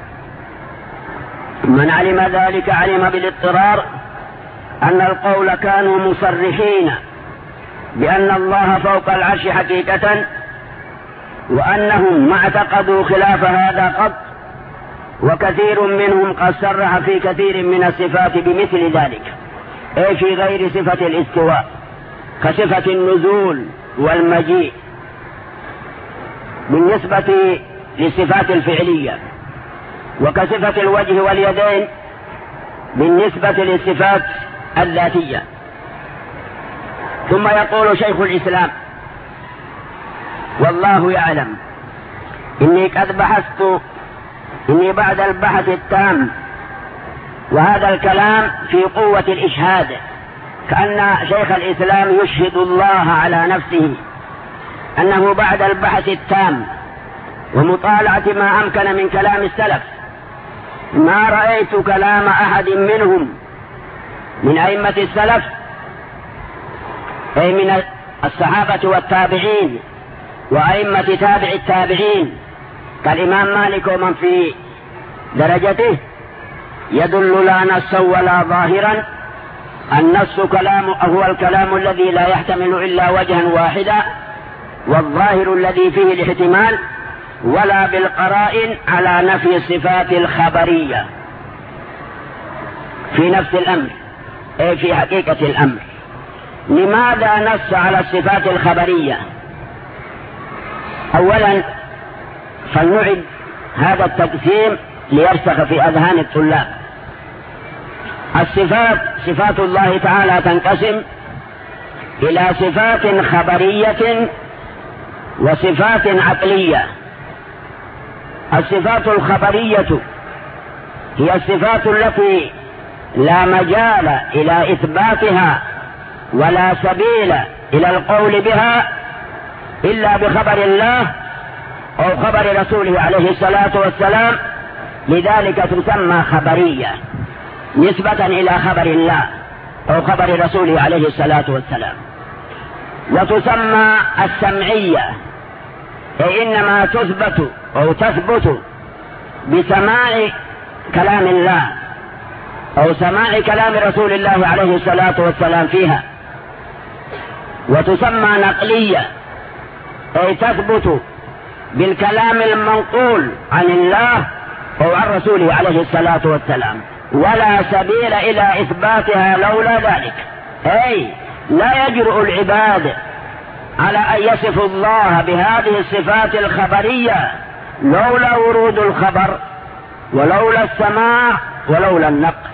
من علم ذلك علم بالاضطرار أن القول كانوا مصرحين بأن الله فوق العرش حقيقة، وأنهم ما اعتقدوا خلاف هذا قط، وكثير منهم قد صرح في كثير من الصفات بمثل ذلك، أي في غير صفة الاستواء كصفة النزول والمجيء بالنسبة للصفات الفعلية، وكصفة الوجه واليدين بالنسبة للصفات الذاتية. ثم يقول شيخ الإسلام والله يعلم إني قد بحثت إني بعد البحث التام، وهذا الكلام في قوة الإشهاد، كأن شيخ الإسلام يشهد الله على نفسه أنه بعد البحث التام ومطالعة ما أمكن من كلام السلف ما رأيت كلام أحد منهم من أئمة السلف، أي من الصحابة والتابعين وأئمة تابع التابعين كالإمام مالك ومن في درجته، يدل لا نصا ولا ظاهرا. النص كلام هو الكلام الذي لا يحتمل إلا وجها واحدا، والظاهر الذي فيه الاحتمال، ولا بالقرائن على نفي الصفات الخبرية في نفس الأمر، أي في حقيقة الأمر. لماذا نص على الصفات الخبرية؟ أولا فلنعد هذا التقسيم ليرسخ في أذهان الطلاب. الصفات صفات الله تعالى تنقسم إلى صفات خبرية وصفات عقلية. الصفات الخبرية هي الصفات التي لا مجال إلى إثباتها ولا سبيل إلى القول بها إلا بخبر الله أو خبر رسوله عليه الصلاة والسلام، لذلك تسمى خبرية نسبة إلى خبر الله أو خبر رسوله عليه الصلاة والسلام. وتسمى السمعية، أي إنما تثبت أو تثبت بسماع كلام الله أو سماع كلام رسول الله عليه الصلاة والسلام فيها. وتسمى نقلية، أي تثبت بالكلام المنقول عن الله أو عن رسوله عليه الصلاة والسلام، ولا سبيل إلى إثباتها لولا ذلك، أي لا يجرؤ العباد على أن يصفوا الله بهذه الصفات الخبرية لولا ورود الخبر ولولا السماع ولولا النقل.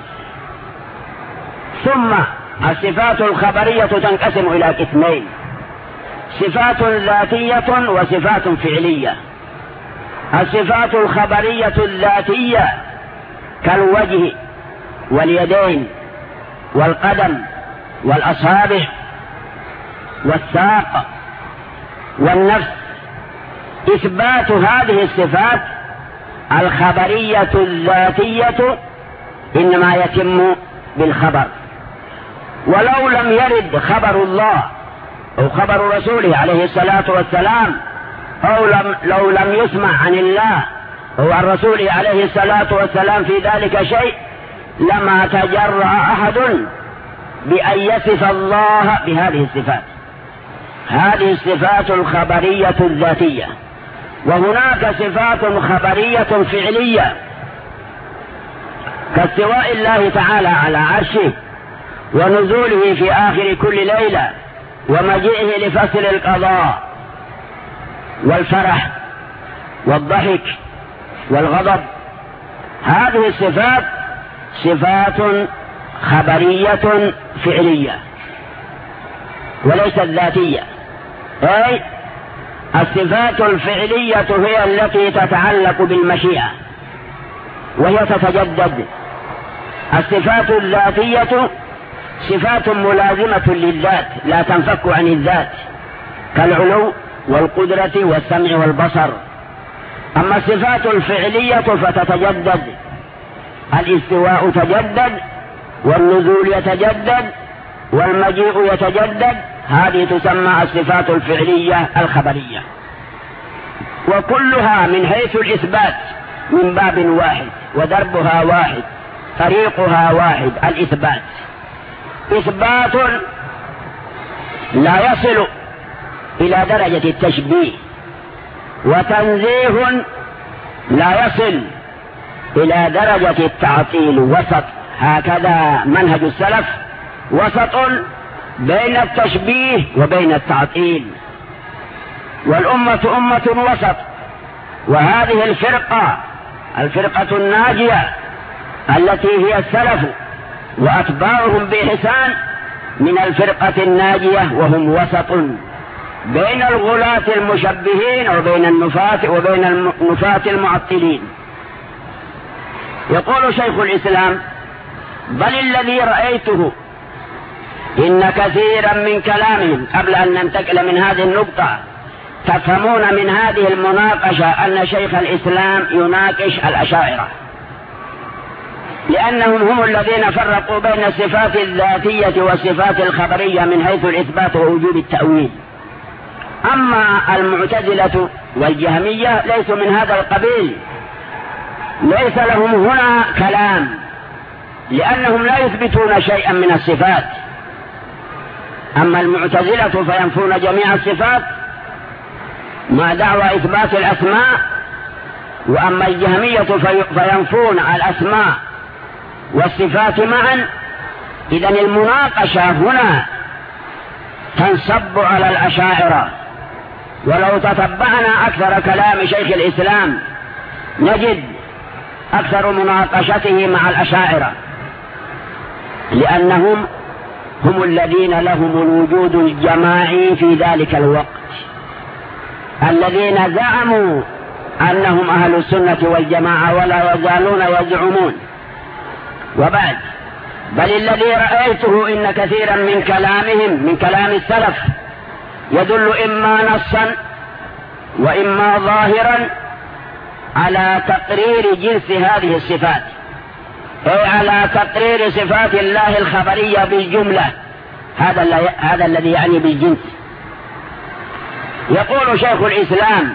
ثم الصفات الخبرية تنقسم إلى قسمين: صفات ذاتية وصفات فعلية. الصفات الخبرية الذاتية كالوجه واليدين والقدم والأصابع والساق والنفس. إثبات هذه الصفات الخبرية الذاتية إنما يتم بالخبر، ولو لم يرد خبر الله أو خبر رسوله عليه الصلاة والسلام، أو لم لو لم يسمع عن الله أو عن رسوله عليه الصلاة والسلام في ذلك شيء، لما تجرأ أحد بأن يصف الله بهذه الصفات. هذه الصفات الخبرية الذاتية. وهناك صفات خبرية فعلية كاستواء الله تعالى على عرشه، ونزوله في آخر كل ليلة، ومجيئه لفصل القضاء، والفرح والضحك والغضب. هذه الصفات صفات خبرية فعلية وليست ذاتية، أي الصفات الفعلية هي التي تتعلق بالمشيئة وهي تتجدد. الصفات الذاتية صفات ملازمة للذات لا تنفك عن الذات كالعلو والقدرة والسمع والبصر. أما الصفات الفعلية فتتجدد، الاستواء تجدد والنزول يتجدد والمجيء يتجدد، هذه تسمى الصفات الفعلية الخبرية، وكلها من حيث الإثبات من باب واحد ودربها واحد طريقها واحد، الإثبات. إثبات لا يصل إلى درجة التشبيه، وتنزيه لا يصل إلى درجة التعطيل، وسط. هكذا منهج السلف، وسط بين التشبيه وبين التعطيل، والأمة أمة وسط. وهذه الفرقة الفرقة الناجية التي هي السلف وأتباعهم بإحسان من الفرقة الناجية، وهم وسط بين الغلاة المشبهين وبين النفاة وبين النفاة المعطلين. يقول شيخ الإسلام: بل الذي رأيته إن كثيرا من كلامهم، قبل أن ننتقل من هذه النقطة تفهمون من هذه المناقشة أن شيخ الإسلام يناقش الأشاعرة، لأنهم هم الذين فرقوا بين الصفات الذاتية والصفات الخبرية من حيث الإثبات ووجود التأويل. أما المعتزلة والجهمية ليسوا من هذا القبيل، ليس لهم هنا كلام، لأنهم لا يثبتون شيئا من الصفات. أما المعتزلة فينفون جميع الصفات مع دعوى إثبات الأسماء، وأما الجهمية فينفون الأسماء والصفات معا. إذن المناقشة هنا تنصب على الأشاعرة، ولو تتبعنا أكثر كلام شيخ الإسلام نجد أكثر مناقشته مع الأشاعرة، لأنهم هم الذين لهم الوجود الجماعي في ذلك الوقت، الذين زعموا أنهم أهل السنة والجماعة ولا يزالون يزعمون. وبعد: بل الذي رأيته إن كثيرا من كلامهم من كلام السلف يدل إما نصا وإما ظاهرا على تقرير جنس هذه الصفات، أي على تقرير صفات الله الخبرية بالجملة، هذا هذا الذي يعني بالجنس. يقول شيخ الإسلام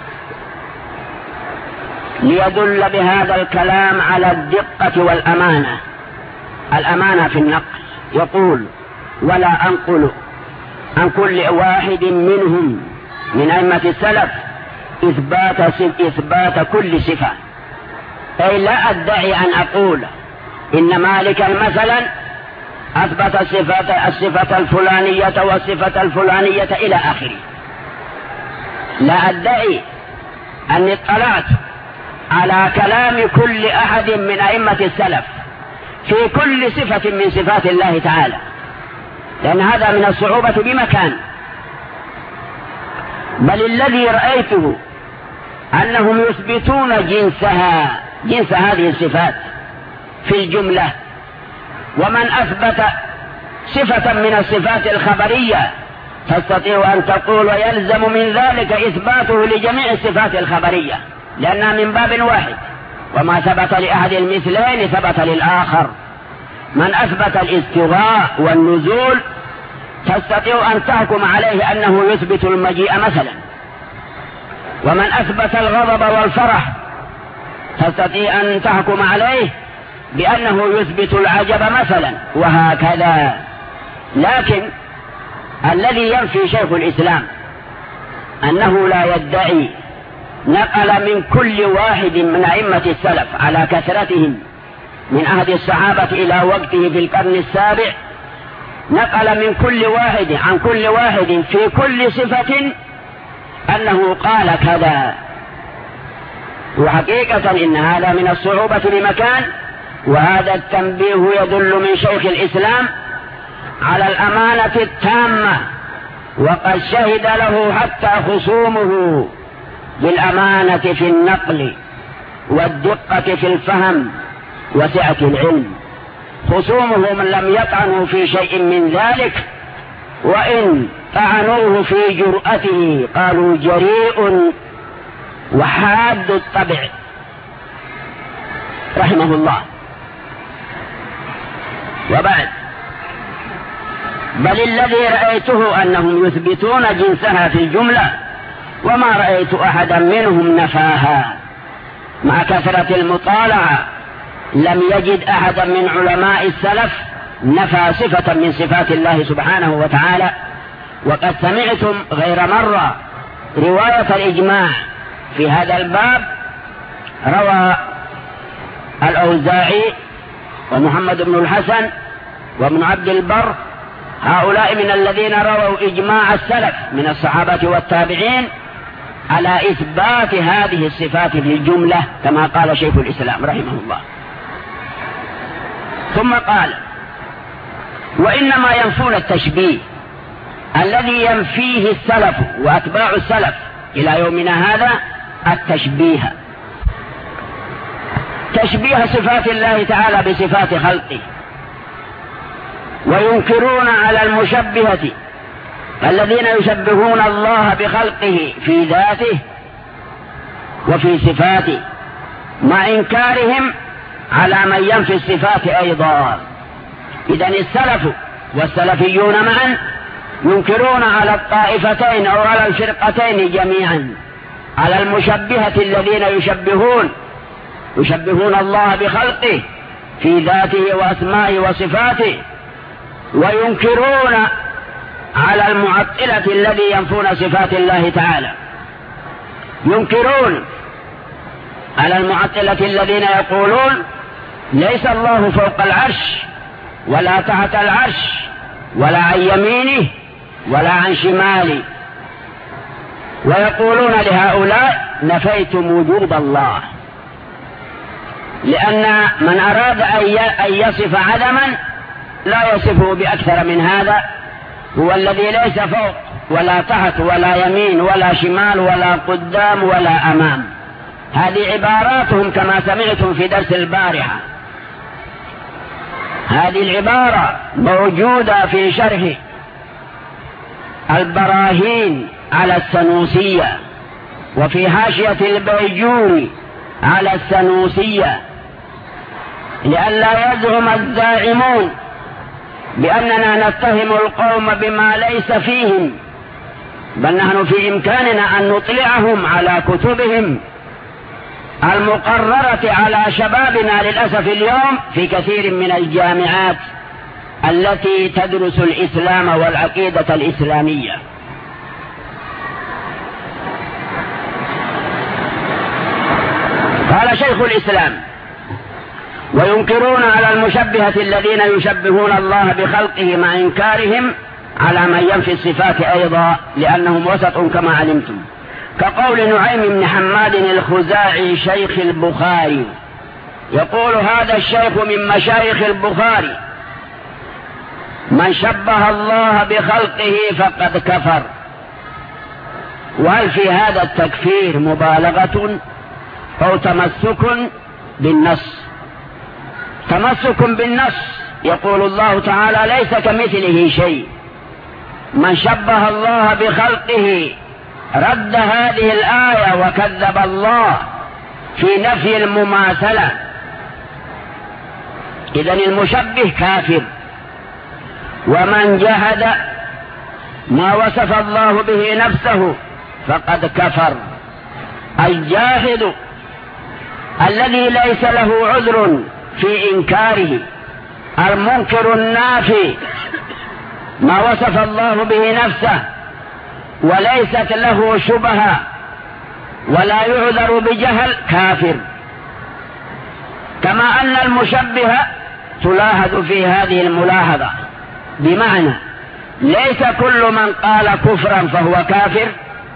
ليدل بهذا الكلام على الدقة والأمانة، الأمانة في النقل، يقول: ولا أنقل عن كل واحد منهم من أئمة السلف إثبات إثبات كل صفة، أي لا أدعي أن أقول إن مالكا مثلا أثبت الصفة الصفة الفلانية والصفة الفلانية إلى آخره. لا أدعي أني اطلعت على كلام كل أحد من أئمة السلف في كل صفة من صفات الله تعالى، لأن هذا من الصعوبة بمكان. بل الذي رأيته أنهم يثبتون جنسها جنس هذه الصفات في الجملة، ومن أثبت صفة من الصفات الخبرية تستطيع أن تقول ويلزم من ذلك إثباته لجميع الصفات الخبرية، لأنها من باب واحد، وما ثبت لأحد المثلين ثبت للآخر. من أثبت الاستواء والنزول تستطيع أن تحكم عليه أنه يثبت المجيء مثلا، ومن أثبت الغضب والفرح تستطيع أن تحكم عليه بأنه يثبت العجب مثلا، وهكذا. لكن الذي ينفي شيخ الإسلام أنه لا يدعي نقل من كل واحد من أئمة السلف على كثرتهم من عهد الصحابة إلى وقته في القرن السابع، نقل من كل واحد عن كل واحد في كل صفة أنه قال كذا. وحقيقة إن هذا من الصعوبة بمكان، وهذا التنبيه يدل من شيخ الإسلام على الأمانة التامة، وقد شهد له حتى خصومه بالأمانة في النقل والدقة في الفهم وسعة العلم. خصومه من لم يطعنوا في شيء من ذلك، وإن طعنوه في جرأته قالوا جريء وحاد الطبع رحمه الله. وبعد، بل الذي رأيته أنهم يثبتون جنسها في الجملة، وما رأيت أحدا منهم نفاها. مع كثرة المطالعة لم يجد أحدا من علماء السلف نفى صفة من صفات الله سبحانه وتعالى. وقد سمعتم غير مرة رواية الإجماع في هذا الباب، روى الأوزاعي ومحمد بن الحسن وابن عبد البر، هؤلاء من الذين رووا إجماع السلف من الصحابة والتابعين على إثبات هذه الصفات في الجملة كما قال شيخ الإسلام رحمه الله. ثم قال: وإنما ينفون التشبيه الذي ينفيه السلف وأتباع السلف إلى يومنا هذا، التشبيه تشبيه صفات الله تعالى بصفات خلقه، وينكرون على المشبهة الذين يشبهون الله بخلقه في ذاته وفي صفاته، مع إنكارهم على من ينفي الصفات أيضا. إذن السلف والسلفيون معا ينكرون على الطائفتين أو على الفرقتين جميعا، على المشبهة الذين يشبهون يشبهون الله بخلقه في ذاته وأسمائه وصفاته، وينكرون على المعطلة الذي ينفون صفات الله تعالى. ينكرون على المعطلة الذين يقولون ليس الله فوق العرش ولا تحت العرش ولا عن يمينه ولا عن شماله، ويقولون لهؤلاء نفيتم وجود الله، لأن من أراد أن يصف عدما لا يصفه بأكثر من هذا، هو الذي ليس فوق ولا تحت ولا يمين ولا شمال ولا قدام ولا أمام. هذه عباراتهم كما سمعتم في درس البارحة. هذه العبارة موجودة في شرح البراهين على السنوسية، وفي حاشية البيجوري على السنوسية، لئلا يزعم الزاعمون بأننا نتهم القوم بما ليس فيهم، بل نحن في إمكاننا أن نطلعهم على كتبهم المقررة على شبابنا للأسف اليوم في كثير من الجامعات التي تدرس الإسلام والعقيدة الإسلامية. قال شيخ الإسلام: وينكرون على المشبهة الذين يشبهون الله بخلقه مع إنكارهم على من ينفي الصفات أيضا، لأنهم وسط كما علمتم، كقول نعيم بن حماد الخزاعي شيخ البخاري، يقول هذا الشيخ من مشايخ البخاري: من شبه الله بخلقه فقد كفر. وهل في هذا التكفير مبالغة أو تمسك بالنص؟ تمسك بالنص، يقول الله تعالى ليس كمثله شيء. من شبه الله بخلقه رد هذه الآية وكذب الله في نفي المماثلة. إذن المشبه كافر. ومن جحد ما وصف الله به نفسه فقد كفر. الجاحد الذي ليس له عذر في إنكاره، المنكر النافي ما وصف الله به نفسه وليست له شبهة ولا يعذر بجهل، كافر. كما أن المشبه تلاحظ في هذه الملاحظة، بمعنى ليس كل من قال كفرا فهو كافر،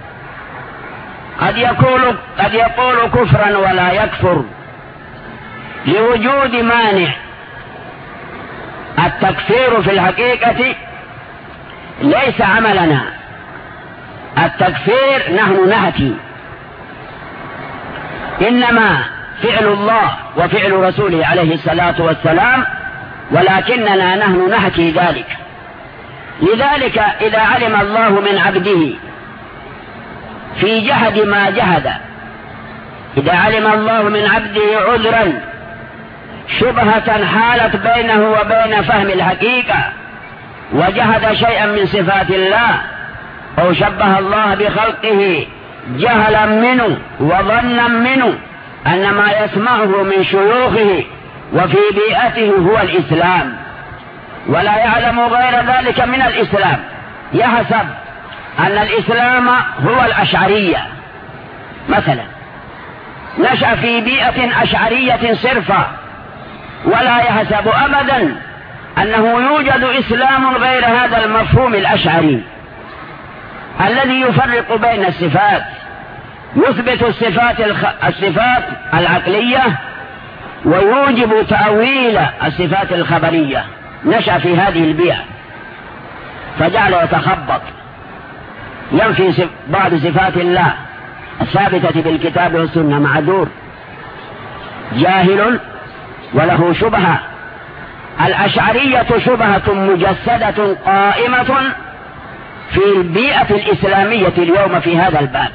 قد يقول, قد يقول كفرا ولا يكفر، لوجود مانع. التكفير في الحقيقة ليس عملنا، التكفير نحن نهتي، إنما فعل الله وفعل رسوله عليه الصلاة والسلام، ولكننا نحن نهتي ذلك. لذلك إذا علم الله من عبده في جهد ما جهد، إذا علم الله من عبده عذرا شبهة حالت بينه وبين فهم الحقيقة وجهد شيئا من صفات الله أو شبه الله بخلقه جهلا منه وظنا منه أن ما يسمعه من شيوخه وفي بيئته هو الإسلام، ولا يعلم غير ذلك من الإسلام، يحسب أن الإسلام هو الأشعرية مثلا، نشأ في بيئة أشعرية صرفة، ولا يحسب أبدا أنه يوجد إسلام غير هذا المفهوم الأشعري الذي يفرق بين الصفات، يثبت الصفات, الخ... الصفات العقلية ويوجب تأويل الصفات الخبرية. نشأ في هذه البيئة فجعل يتخبط، ينفي بعض صفات الله الثابتة بالكتاب والسنة، معذور جاهل وله شبهة. الأشعرية شبهة مجسدة قائمة في البيئة الإسلامية اليوم في هذا الباب،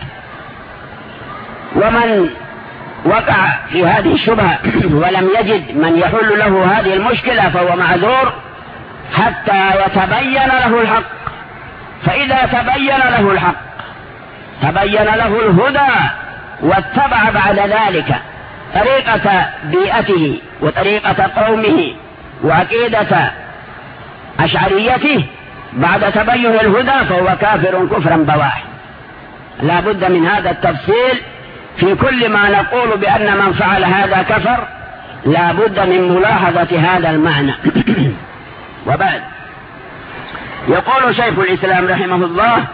ومن وقع في هذه الشبهة ولم يجد من يحل له هذه المشكلة فهو معذور حتى يتبين له الحق. فإذا تبين له الحق تبين له الهدى واتبع بعد ذلك طريقة بيئته وطريقة قومه وعقيدة أشعريته بعد تبين الهدى فهو كافر كفرا بواح. لا بد من هذا التفصيل في كل ما نقول بأن من فعل هذا كفر، لا بد من ملاحظة هذا المعنى. وبعد يقول شيخ الإسلام رحمه الله: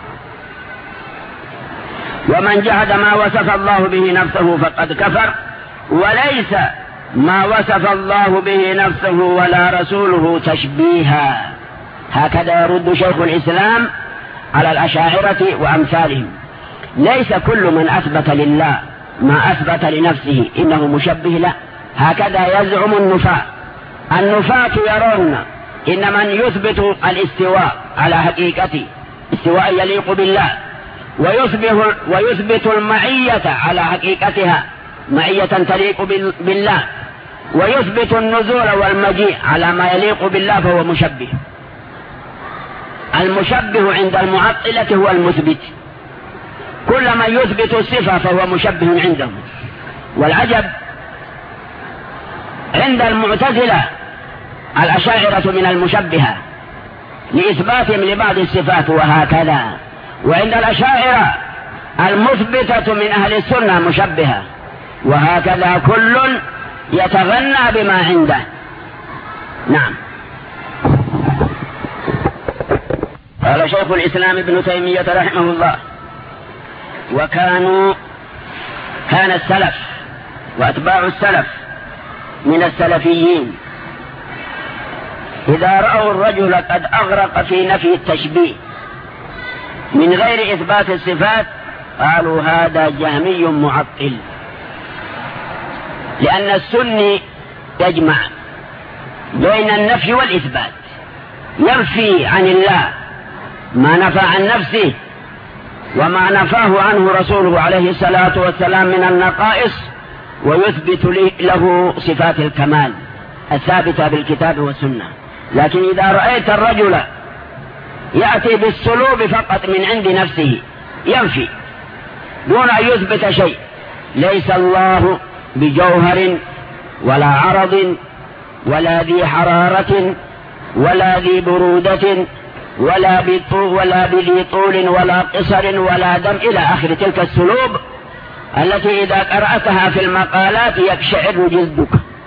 ومن جحد ما وصف الله به نفسه فقد كفر، وليس ما وصف الله به نفسه ولا رسوله تشبيها. هكذا يرد شيخ الإسلام على الأشاعرة وأمثالهم. ليس كل من أثبت لله ما أثبت لنفسه إنه مشبه له، هكذا يزعم النفاة. النفاة يرون إن من يثبت الاستواء على حقيقته استواء يليق بالله، ويثبت, ويثبت المعية على حقيقتها معية تليق بالله، ويثبت النزول والمجيء على ما يليق بالله فهو مشبه. المشبه عند المعطلة هو المثبت، كل من يثبت الصفة فهو مشبه عندهم. والعجب عند المعتزلة الأشاعرة من المشبهة لإثباتهم لبعض الصفات وهكذا، وعند الأشاعرة المثبتة من أهل السنة مشبهة، وهكذا كل يتغنى بما عنده. نعم. قال شيخ الإسلام ابن تيمية رحمه الله: وكانوا كان السلف وأتباع السلف من السلفيين إذا رأوا الرجل قد أغرق في نفي التشبيه من غير إثبات الصفات قالوا هذا جهمي معطل، لأن السني يجمع بين النفي والإثبات، ينفي عن الله ما نفى عن نفسه وما نفاه عنه رسوله عليه الصلاة والسلام من النقائص، ويثبت له صفات الكمال الثابتة بالكتاب والسنة. لكن إذا رأيت الرجل يأتي بالسلوب فقط من عند نفسه ينفي دون أن يثبت شيء، ليس الله بجوهر ولا عرض ولا ذي حرارة ولا ذي برودة ولا بطول ولا بذي طول ولا قصر ولا دم إلى آخر تلك السلوب التي إذا قرأتها في المقالات يقشعر جلدك.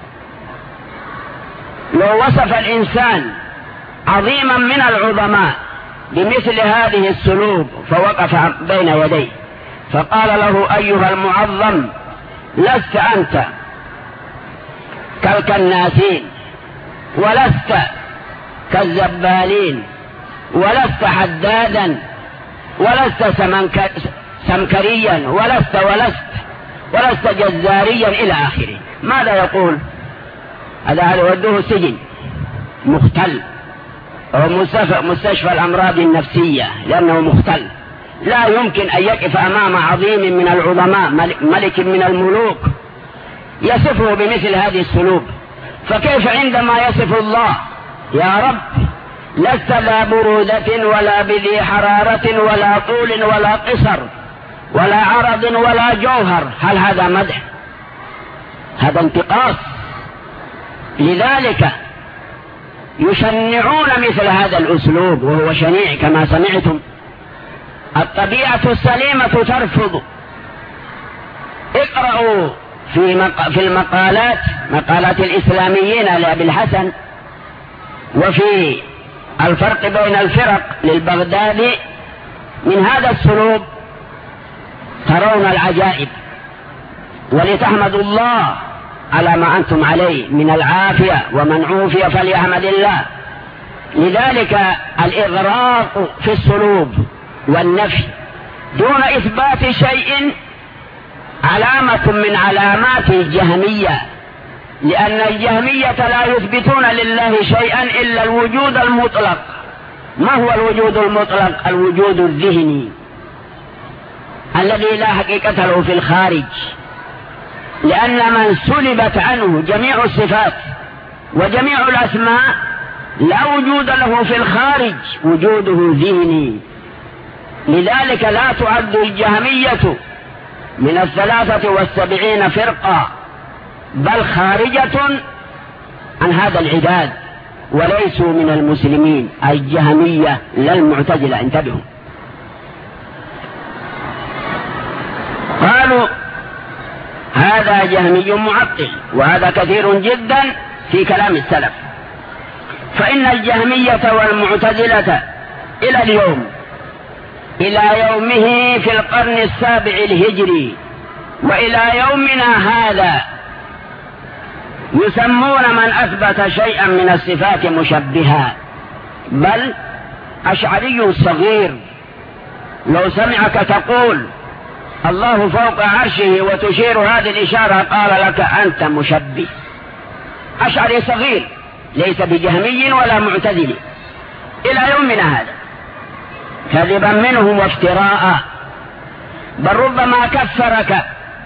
لو وصف الإنسان عظيما من العظماء بمثل هذه السلوب فوقف بين يديه فقال له: أيها المعظم، لست أنت كالكناسين، ولست كالزبالين، ولست حدادا، ولست سمنك سمكريا، ولست ولست ولست جزاريا إلى آخره. ماذا يقول؟ هذا يودوه سجن مختل أو مستشفى الأمراض النفسية، لأنه مختل، لا يمكن أن يقف أمام عظيم من العظماء، ملك من الملوك، يصفه بمثل هذه السلوك. فكيف عندما يصف الله يا رب لست لا برودة ولا بذي حرارة ولا طول ولا قصر ولا عرض ولا جوهر، هل هذا مدح؟ هذا انتقاص. لذلك يشنعون مثل هذا الأسلوب، وهو شنيع كما سمعتم. الطبيعة السليمة ترفض. اقرأوا في, مق... في المقالات، مقالات الإسلاميين لأبي الحسن، وفي الفرق بين الفرق للبغدادي، من هذا السلوك ترون العجائب. ولتحمدوا الله على ما أنتم عليه من العافية، ومن عوفي فليحمد الله. لذلك الإغراق في السلوب والنفي دون إثبات شيء علامة من علامات الجهمية، لأن الجهمية لا يثبتون لله شيئا إلا الوجود المطلق. ما هو الوجود المطلق؟ الوجود الذهني الذي لا حقيقة له في الخارج، لأن من سلبت عنه جميع الصفات وجميع الأسماء لا وجود له في الخارج، وجوده ذهني. لذلك لا تعد الجهمية من الثلاثة والسبعين فرقة، بل خارجة عن هذا العداد، وليسوا من المسلمين. الجهمية لا المعتزلة، انتبهوا. قالوا هذا جهمي معطل، وهذا كثير جدا في كلام السلف. فإن الجهمية والمعتزلة إلى اليوم، إلى يومه في القرن السابع الهجري وإلى يومنا هذا، يسمون من أثبت شيئا من الصفات مشبها. بل أشعري صغير لو سمعك تقول الله فوق عرشه وتشير هذه الإشارة قال لك أنت مشبه. أشعري صغير ليس بجهمي ولا معتزل إلى يومنا هذا، كذبا منهم وافتراء. بل ربما كفرك.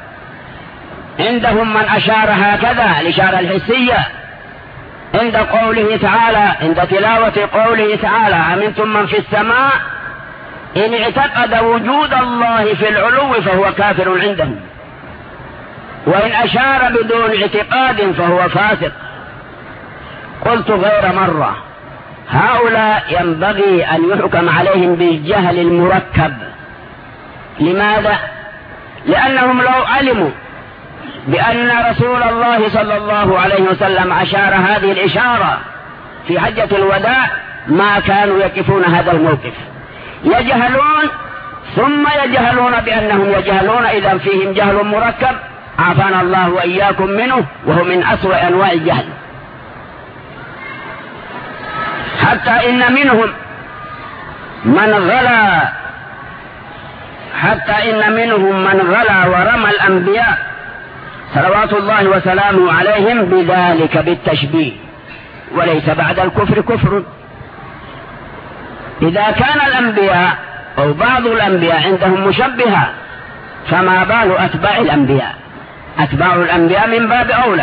عندهم من أشار هكذا الإشارة الحسية عند قوله تعالى، عند تلاوة قوله تعالى أمنتم من في السماء، إن اعتقد وجود الله في العلو فهو كافر عندهم، وإن أشار بدون اعتقاد فهو فاسق. قلت غير مرة هؤلاء ينبغي أن يحكم عليهم بالجهل المركب. لماذا؟ لأنهم لو علموا بأن رسول الله صلى الله عليه وسلم أشار هذه الإشارة في حجة الوداع ما كانوا يقفون هذا الموقف. يجهلون ثم يجهلون بأنهم يجهلون، إذا فيهم جهل مركب عافانا الله وإياكم منه، وهو من أسوأ أنواع الجهل. حتى إن منهم من غلا حتى إن منهم من غلا ورمى الأنبياء صلوات الله وسلامه عليهم بذلك بالتشبيه، وليس بعد الكفر كفر. إذا كان الأنبياء أو بعض الأنبياء عندهم مشبهة، فما بال أتباع الأنبياء؟ أتباع الأنبياء من باب أولى.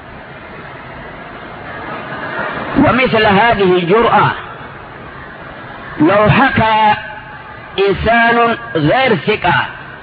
ومثل هذه الجرأة لو حكى إنسان غير ثقة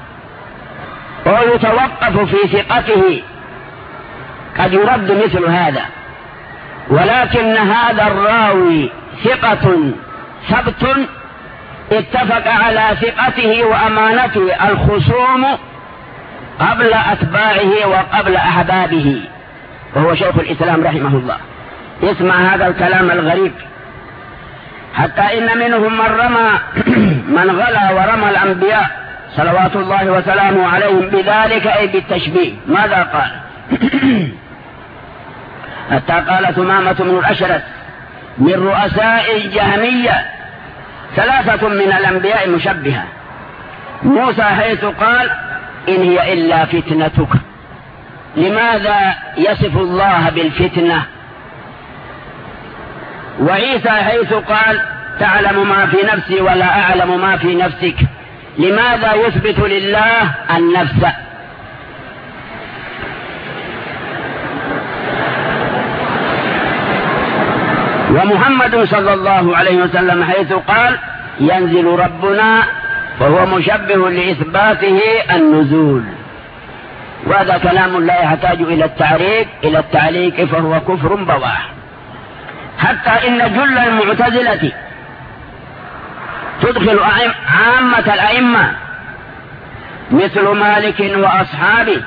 ويتوقف في ثقته قد يرد مثل هذا، ولكن هذا الراوي ثقة ثبت اتفق على ثقته وأمانته الخصوم قبل أتباعه وقبل أحبابه، وهو شيخ الإسلام رحمه الله. اسمع هذا الكلام الغريب. حتى إن منهم من رمى من غلا ورمى الأنبياء صلوات الله وسلامه عليهم بذلك أي بالتشبيه. ماذا قال؟ حتى قال ثمامة بن الأشرس من رؤساء الجهمية ثلاثة من الأنبياء مشبهة: موسى حيث قال إن هي إلا فتنتك. لماذا يصف الله بالفتنة؟ وعيسى حيث قال تعلم ما في نفسي ولا أعلم ما في نفسك. لماذا يثبت لله النفس؟ ومحمد صلى الله عليه وسلم حيث قال ينزل ربنا وهو مشبه لإثباته النزول. وهذا كلام لا يحتاج إلى التعريف إلى التعليق، فهو كفر بواح. حتى إن جل المعتزلة تدخل عامة الأئمة مثل مالك وأصحابه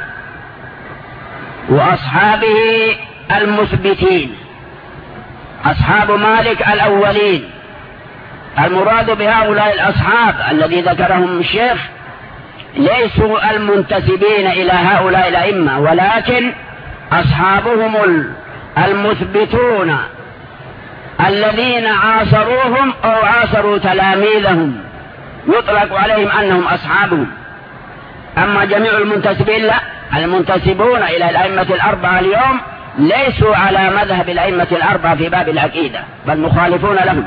وأصحابه المثبتين. أصحاب مالك الأولين، المراد بهؤلاء الأصحاب الذي ذكرهم الشيخ ليسوا المنتسبين إلى هؤلاء الأئمة، ولكن أصحابهم المثبتون الذين عاصروهم أو عاصروا تلاميذهم يطلق عليهم أنهم أصحابهم. أما جميع المنتسبين لا، المنتسبون إلى الأئمة الأربعة اليوم ليسوا على مذهب الأئمة الأربعة في باب العقيدة، بل مخالفون لهم.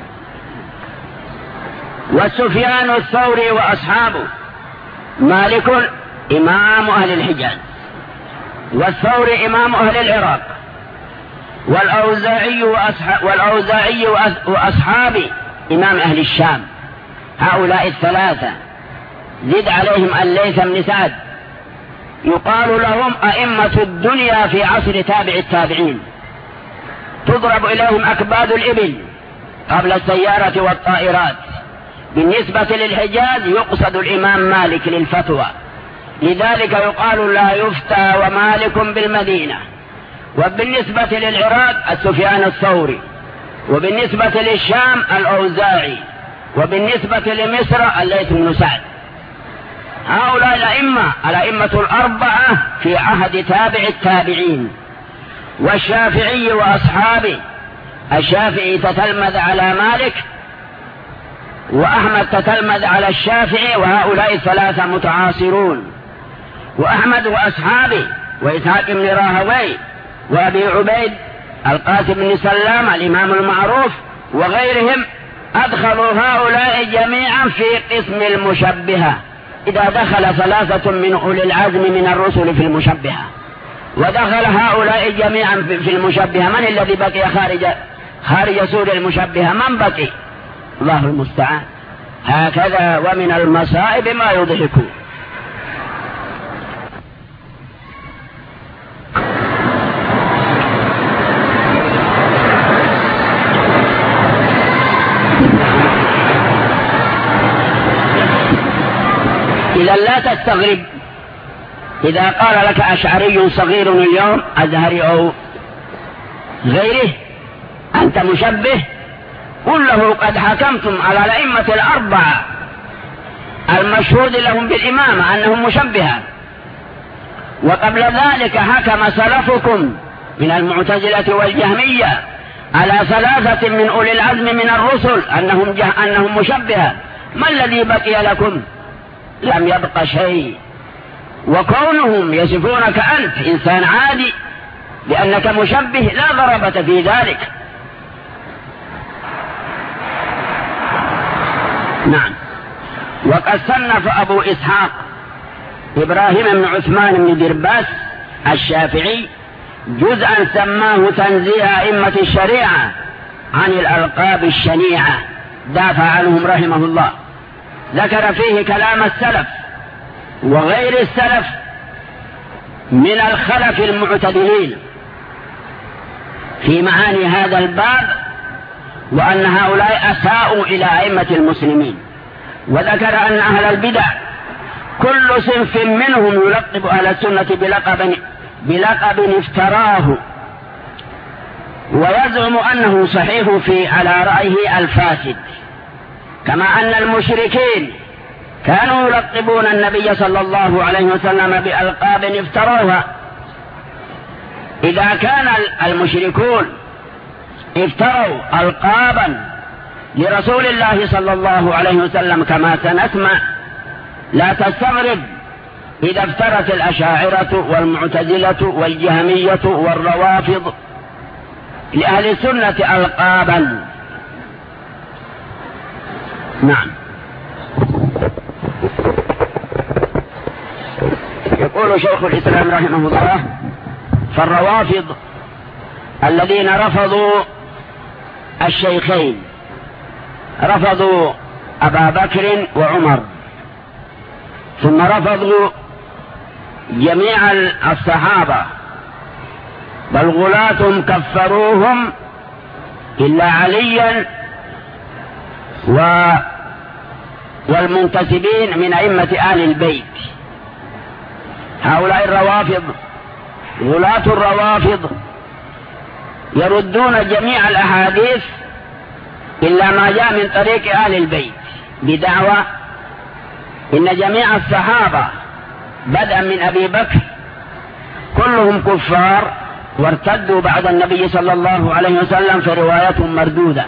والسفيان الثوري وأصحابه: مالك إمام أهل الحجاز، والثوري إمام أهل العراق، والأوزاعي وأصحاب والأوزاعي وأصحابه إمام أهل الشام. هؤلاء الثلاثة زد عليهم الليث بن سعد، يقال لهم أئمة الدنيا في عصر تابع التابعين، تضرب إليهم أكباد الإبل قبل السيارة والطائرات. بالنسبة للحجاز يقصد الإمام مالك للفتوى، لذلك يقال لا يفتى ومالك بالمدينة. وبالنسبة للعراق السفيان الثوري، وبالنسبة للشام الأوزاعي، وبالنسبة لمصر الليث بن سعد. هؤلاء الأئمة الأئمة الأربعة في عهد تابع التابعين. والشافعي وأصحابه: الشافعي تتلمذ على مالك، وأحمد تتلمذ على الشافعي، وهؤلاء الثلاثة متعاصرون. وأحمد وأصحابه وإسحاق بن راهوي وأبي عبيد القاسم بن سلام الإمام المعروف وغيرهم أدخلوا هؤلاء جميعا في قسم المشبهة. إذا دخل ثلاثة من أولي العزم من الرسل في المشبهة ودخل هؤلاء جميعا في المشبهة، من الذي بقي خارج خارج سور المشبهة؟ من بقي؟ الله المستعان. هكذا ومن المصائب ما يضحك. إذا لا تستغرب إذا قال لك أشعري صغير اليوم أزهري أو غيره أنت مشبه، قل له قد حكمتم على الأئمة الأربعة المشهود لهم بالإمامة أنهم مشبهة، وقبل ذلك حكم سلفكم من المعتزلة والجهمية على ثلاثة من أولي العزم من الرسل أنهم, أنهم مشبهة. ما الذي بقي لكم؟ لم يبق شيء. وكونهم يصفونك أنت إنسان عادي لأنك مشبه لا غرابة في ذلك. نعم. وقد صنف أبو إسحاق إبراهيم بن عثمان بن درباس الشافعي جزءا سماه تنزيه أئمة الشريعة عن الألقاب الشنيعة، دافع عنهم رحمه الله. ذكر فيه كلام السلف وغير السلف من الخلف المعتدلين في معاني هذا الباب، وأن هؤلاء أساءوا إلى أئمة المسلمين. وذكر أن أهل البدع كل صنف منهم يلقب أهل السنة بلقب, بلقب افتراه ويزعم أنه صحيح في على رأيه الفاسد، كما أن المشركين كانوا يلقبون النبي صلى الله عليه وسلم بألقاب افتروها. إذا كان المشركون افتروا ألقابا لرسول الله صلى الله عليه وسلم كما سنسمع، لا تستغرب إذا افترت الأشاعرة والمعتزلة والجهمية والروافض لأهل السنة ألقابا. نعم. يقول شيخ الإسلام رحمه الله: فالروافض الذين رفضوا الشيخين، رفضوا أبا بكر وعمر، ثم رفضوا جميع الصحابة، بل غلاتهم كفروهم إلا عليا و والمنتسبين من أئمة آل البيت. هؤلاء الروافض غلاة الروافض يردون جميع الأحاديث إلا ما جاء من طريق آل البيت، بدعوى إن جميع الصحابة بدءا من أبي بكر كلهم كفار وارتدوا بعد النبي صلى الله عليه وسلم، في رواية مردودة.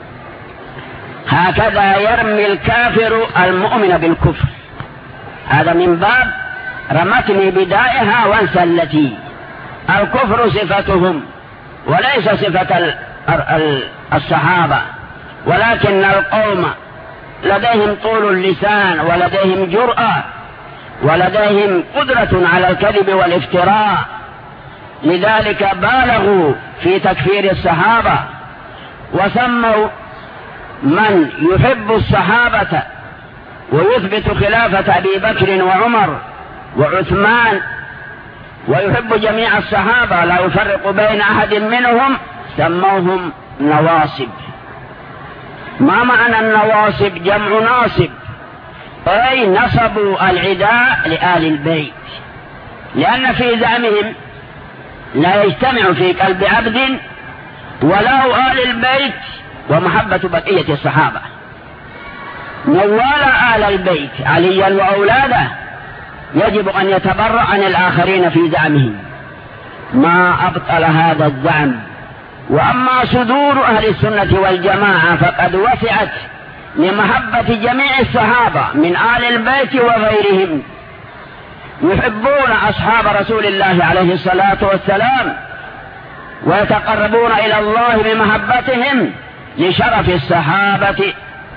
هكذا يرمي الكافر المؤمن بالكفر. هذا من باب رمتني بدائها وانسلتي. الكفر صفتهم وليس صفة الصحابة، ولكن القوم لديهم طول اللسان ولديهم جرأة ولديهم قدرة على الكذب والافتراء، لذلك بالغوا في تكفير الصحابة، وسموا من يحب الصحابة ويثبت خلافة أبي بكر وعمر وعثمان ويحب جميع الصحابة لا يفرق بين أحد منهم، سموهم نواصب. ما معنى النواصب؟ جمع ناصب، أي نصبوا العداء لآل البيت، لأن في زعمهم لا يجتمع في قلب عبد ولا آل البيت ومحبة بقية الصحابة. من والى آل البيت عليا وأولاده يجب أن يتبرأ عن الآخرين في زعمهم، ما أبطل هذا الزعم. وأما صدور أهل السنة والجماعة فقد وسعت لمحبة جميع الصحابة من آل البيت وغيرهم، يحبون أصحاب رسول الله عليه الصلاة والسلام ويتقربون إلى الله بمحبتهم لشرف الصحابة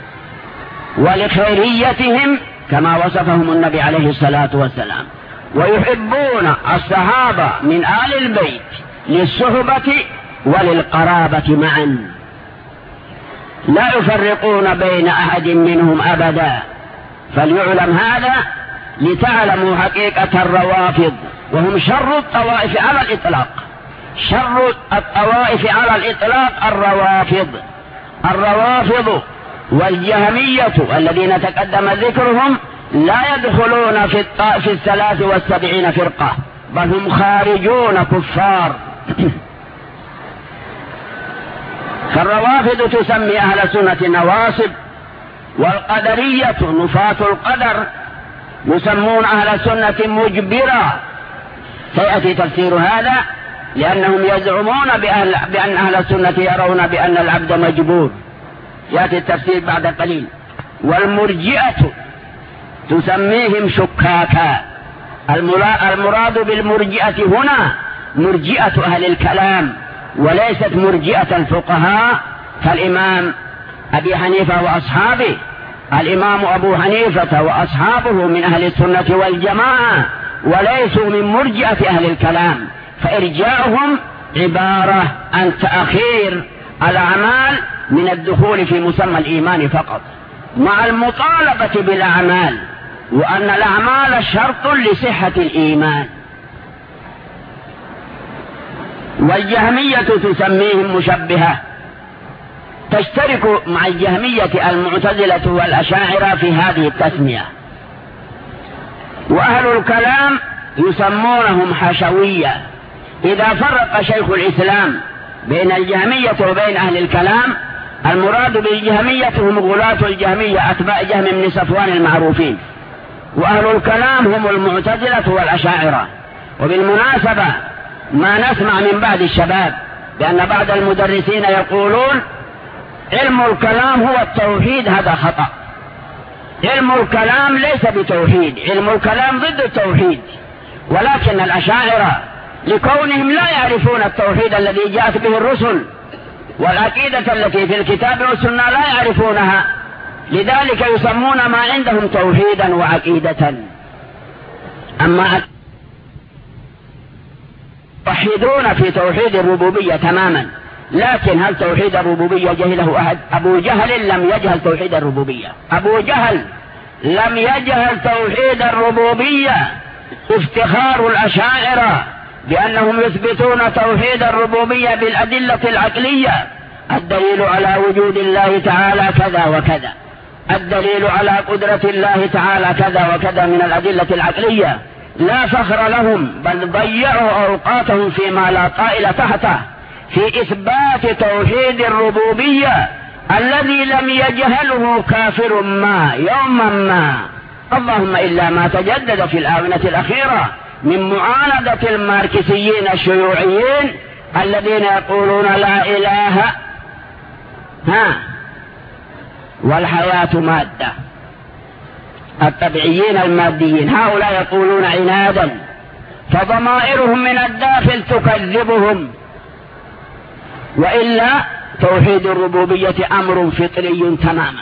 ولخيريتهم كما وصفهم النبي عليه الصلاة والسلام، ويحبون الصحابة من آل البيت للصحبة وللقرابة معا، لا يفرقون بين أحد منهم أبدا. فليعلم هذا لتعلموا حقيقة الروافض، وهم شر الطوائف على الإطلاق. شر الطوائف على الإطلاق الروافض. الروافض والجهمية الذين تقدم ذكرهم لا يدخلون في, في الثلاث والسبعين فرقة، بل هم خارجون كفار. فالروافض تسمي أهل السنة نواصب، والقدرية نفاة القدر يسمون أهل السنة مجبرة. سيأتي تفسير هذا، لأنهم يزعمون بأهل بأن أهل السنة يرون بأن العبد مجبور. يأتي التفسير بعد قليل. والمرجئة تسميهم شكاكا. المراد بالمرجئة هنا مرجئة أهل الكلام، وليست مرجئة الفقهاء كالإمام أبي حنيفة وأصحابه. الإمام أبو حنيفة وأصحابه من أهل السنة والجماعة، وليسوا من مرجئة أهل الكلام، فإرجاؤهم عبارة عن تأخير الأعمال من الدخول في مسمى الإيمان فقط، مع المطالبة بالأعمال، وأن الأعمال شرط لصحة الإيمان. والجهمية تسميهم مشبهة، تشترك مع الجهمية المعتزلة والأشاعرة في هذه التسمية. وأهل الكلام يسمونهم حشوية. إذا فرق شيخ الإسلام بين الجهمية وبين أهل الكلام، المراد بالجهمية هم غلاة الجهمية أتباع جهم بن صفوان المعروفين، وأهل الكلام هم المعتزلة والأشاعرة. وبالمناسبة ما نسمع من بعض الشباب بأن بعض المدرسين يقولون علم الكلام هو التوحيد، هذا خطأ. علم الكلام ليس بتوحيد، علم الكلام ضد التوحيد. ولكن الأشاعرة لكونهم لا يعرفون التوحيد الذي جاءت به الرسل والعقيدة التي في الكتاب والسنة لا يعرفونها، لذلك يسمون ما عندهم توحيدا وعقيدة. أما يوحدون في توحيد الربوبية تماما، لكن هل توحيد الربوبية جهله أحد؟ أبو جهل لم يجهل توحيد الربوبية، أبو جهل لم يجهل توحيد الربوبية. افتخار الأشاعرة بأنهم يثبتون توحيد الربوبية بالأدلة العقلية، الدليل على وجود الله تعالى كذا وكذا، الدليل على قدرة الله تعالى كذا وكذا من الأدلة العقلية. لا فخر لهم، بل ضيعوا أوقاتهم فيما لا طائل تحته في إثبات توحيد الربوبية الذي لم يجهله كافر ما يوما ما، اللهم إلا ما تجدد في الآونة الأخيرة من معاندة الماركسيين الشيوعيين الذين يقولون لا إله ها والحياة مادة، الطبيعيين الماديين، هؤلاء يقولون عنادا، فضمائرهم من الداخل تكذبهم. وإلا توحيد الربوبية أمر فطري تماما.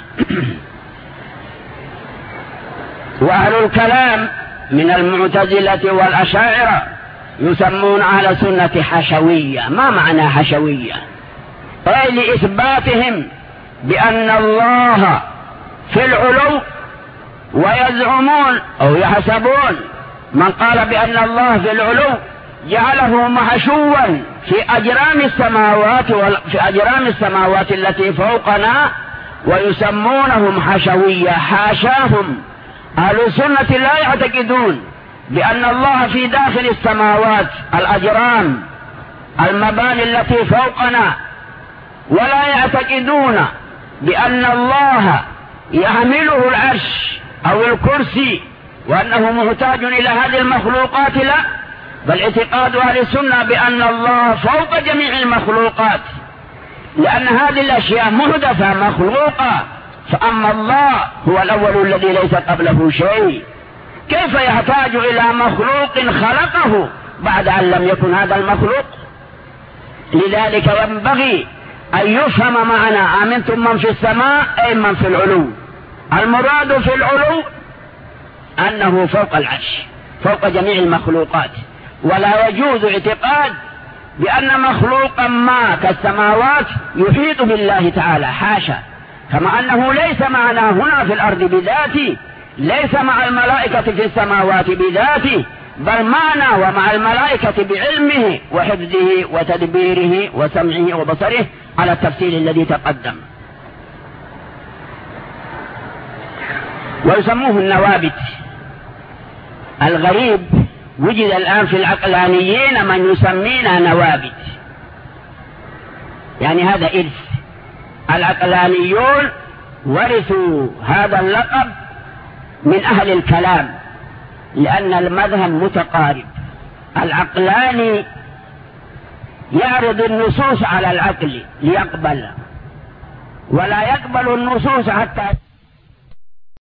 وأهل الكلام من المعتزلة والأشاعرة يسمون أهل السنة حشوية. ما معنى حشوية؟ أي لإثباتهم بأن الله في العلو، ويزعمون أو يحسبون من قال بأن الله في العلو جعله محشوا في أجرام السماوات في أجرام السماوات التي فوقنا، ويسمونهم حشوية. حاشاهم، أهل السنة لا يعتقدون بأن الله في داخل السماوات الأجرام المباني التي فوقنا، ولا يعتقدون بأن الله يحمله العرش أو الكرسي وأنه محتاج إلى هذه المخلوقات، لا، بل اعتقاد أهل السنة بأن الله فوق جميع المخلوقات، لأن هذه الأشياء محدثة مخلوقة، فأما الله هو الأول الذي ليس قبله شيء، كيف يحتاج إلى مخلوق خلقه بعد أن لم يكن هذا المخلوق؟ لذلك ينبغي أن يفهم معنى آمنتم من في السماء أي من في العلو. المراد في العلو أنه فوق العرش، فوق جميع المخلوقات، ولا يجوز اعتقاد بأن مخلوقا ما كالسماوات يحيط بالله تعالى، حاشا. كما أنه ليس معنا هنا في الأرض بذاته، ليس مع الملائكة في السماوات بذاته، بل معنا ومع الملائكة بعلمه وحفظه وتدبيره وسمعه وبصره على التفصيل الذي تقدم. ويسموه النوابت. الغريب وجد الآن في العقلانيين من يسمينا نوابت، يعني هذا إرث. العقلانيون ورثوا هذا اللقب من أهل الكلام، لأن المذهب متقارب. العقلاني يعرض النصوص على العقل ليقبل، ولا يقبل النصوص حتى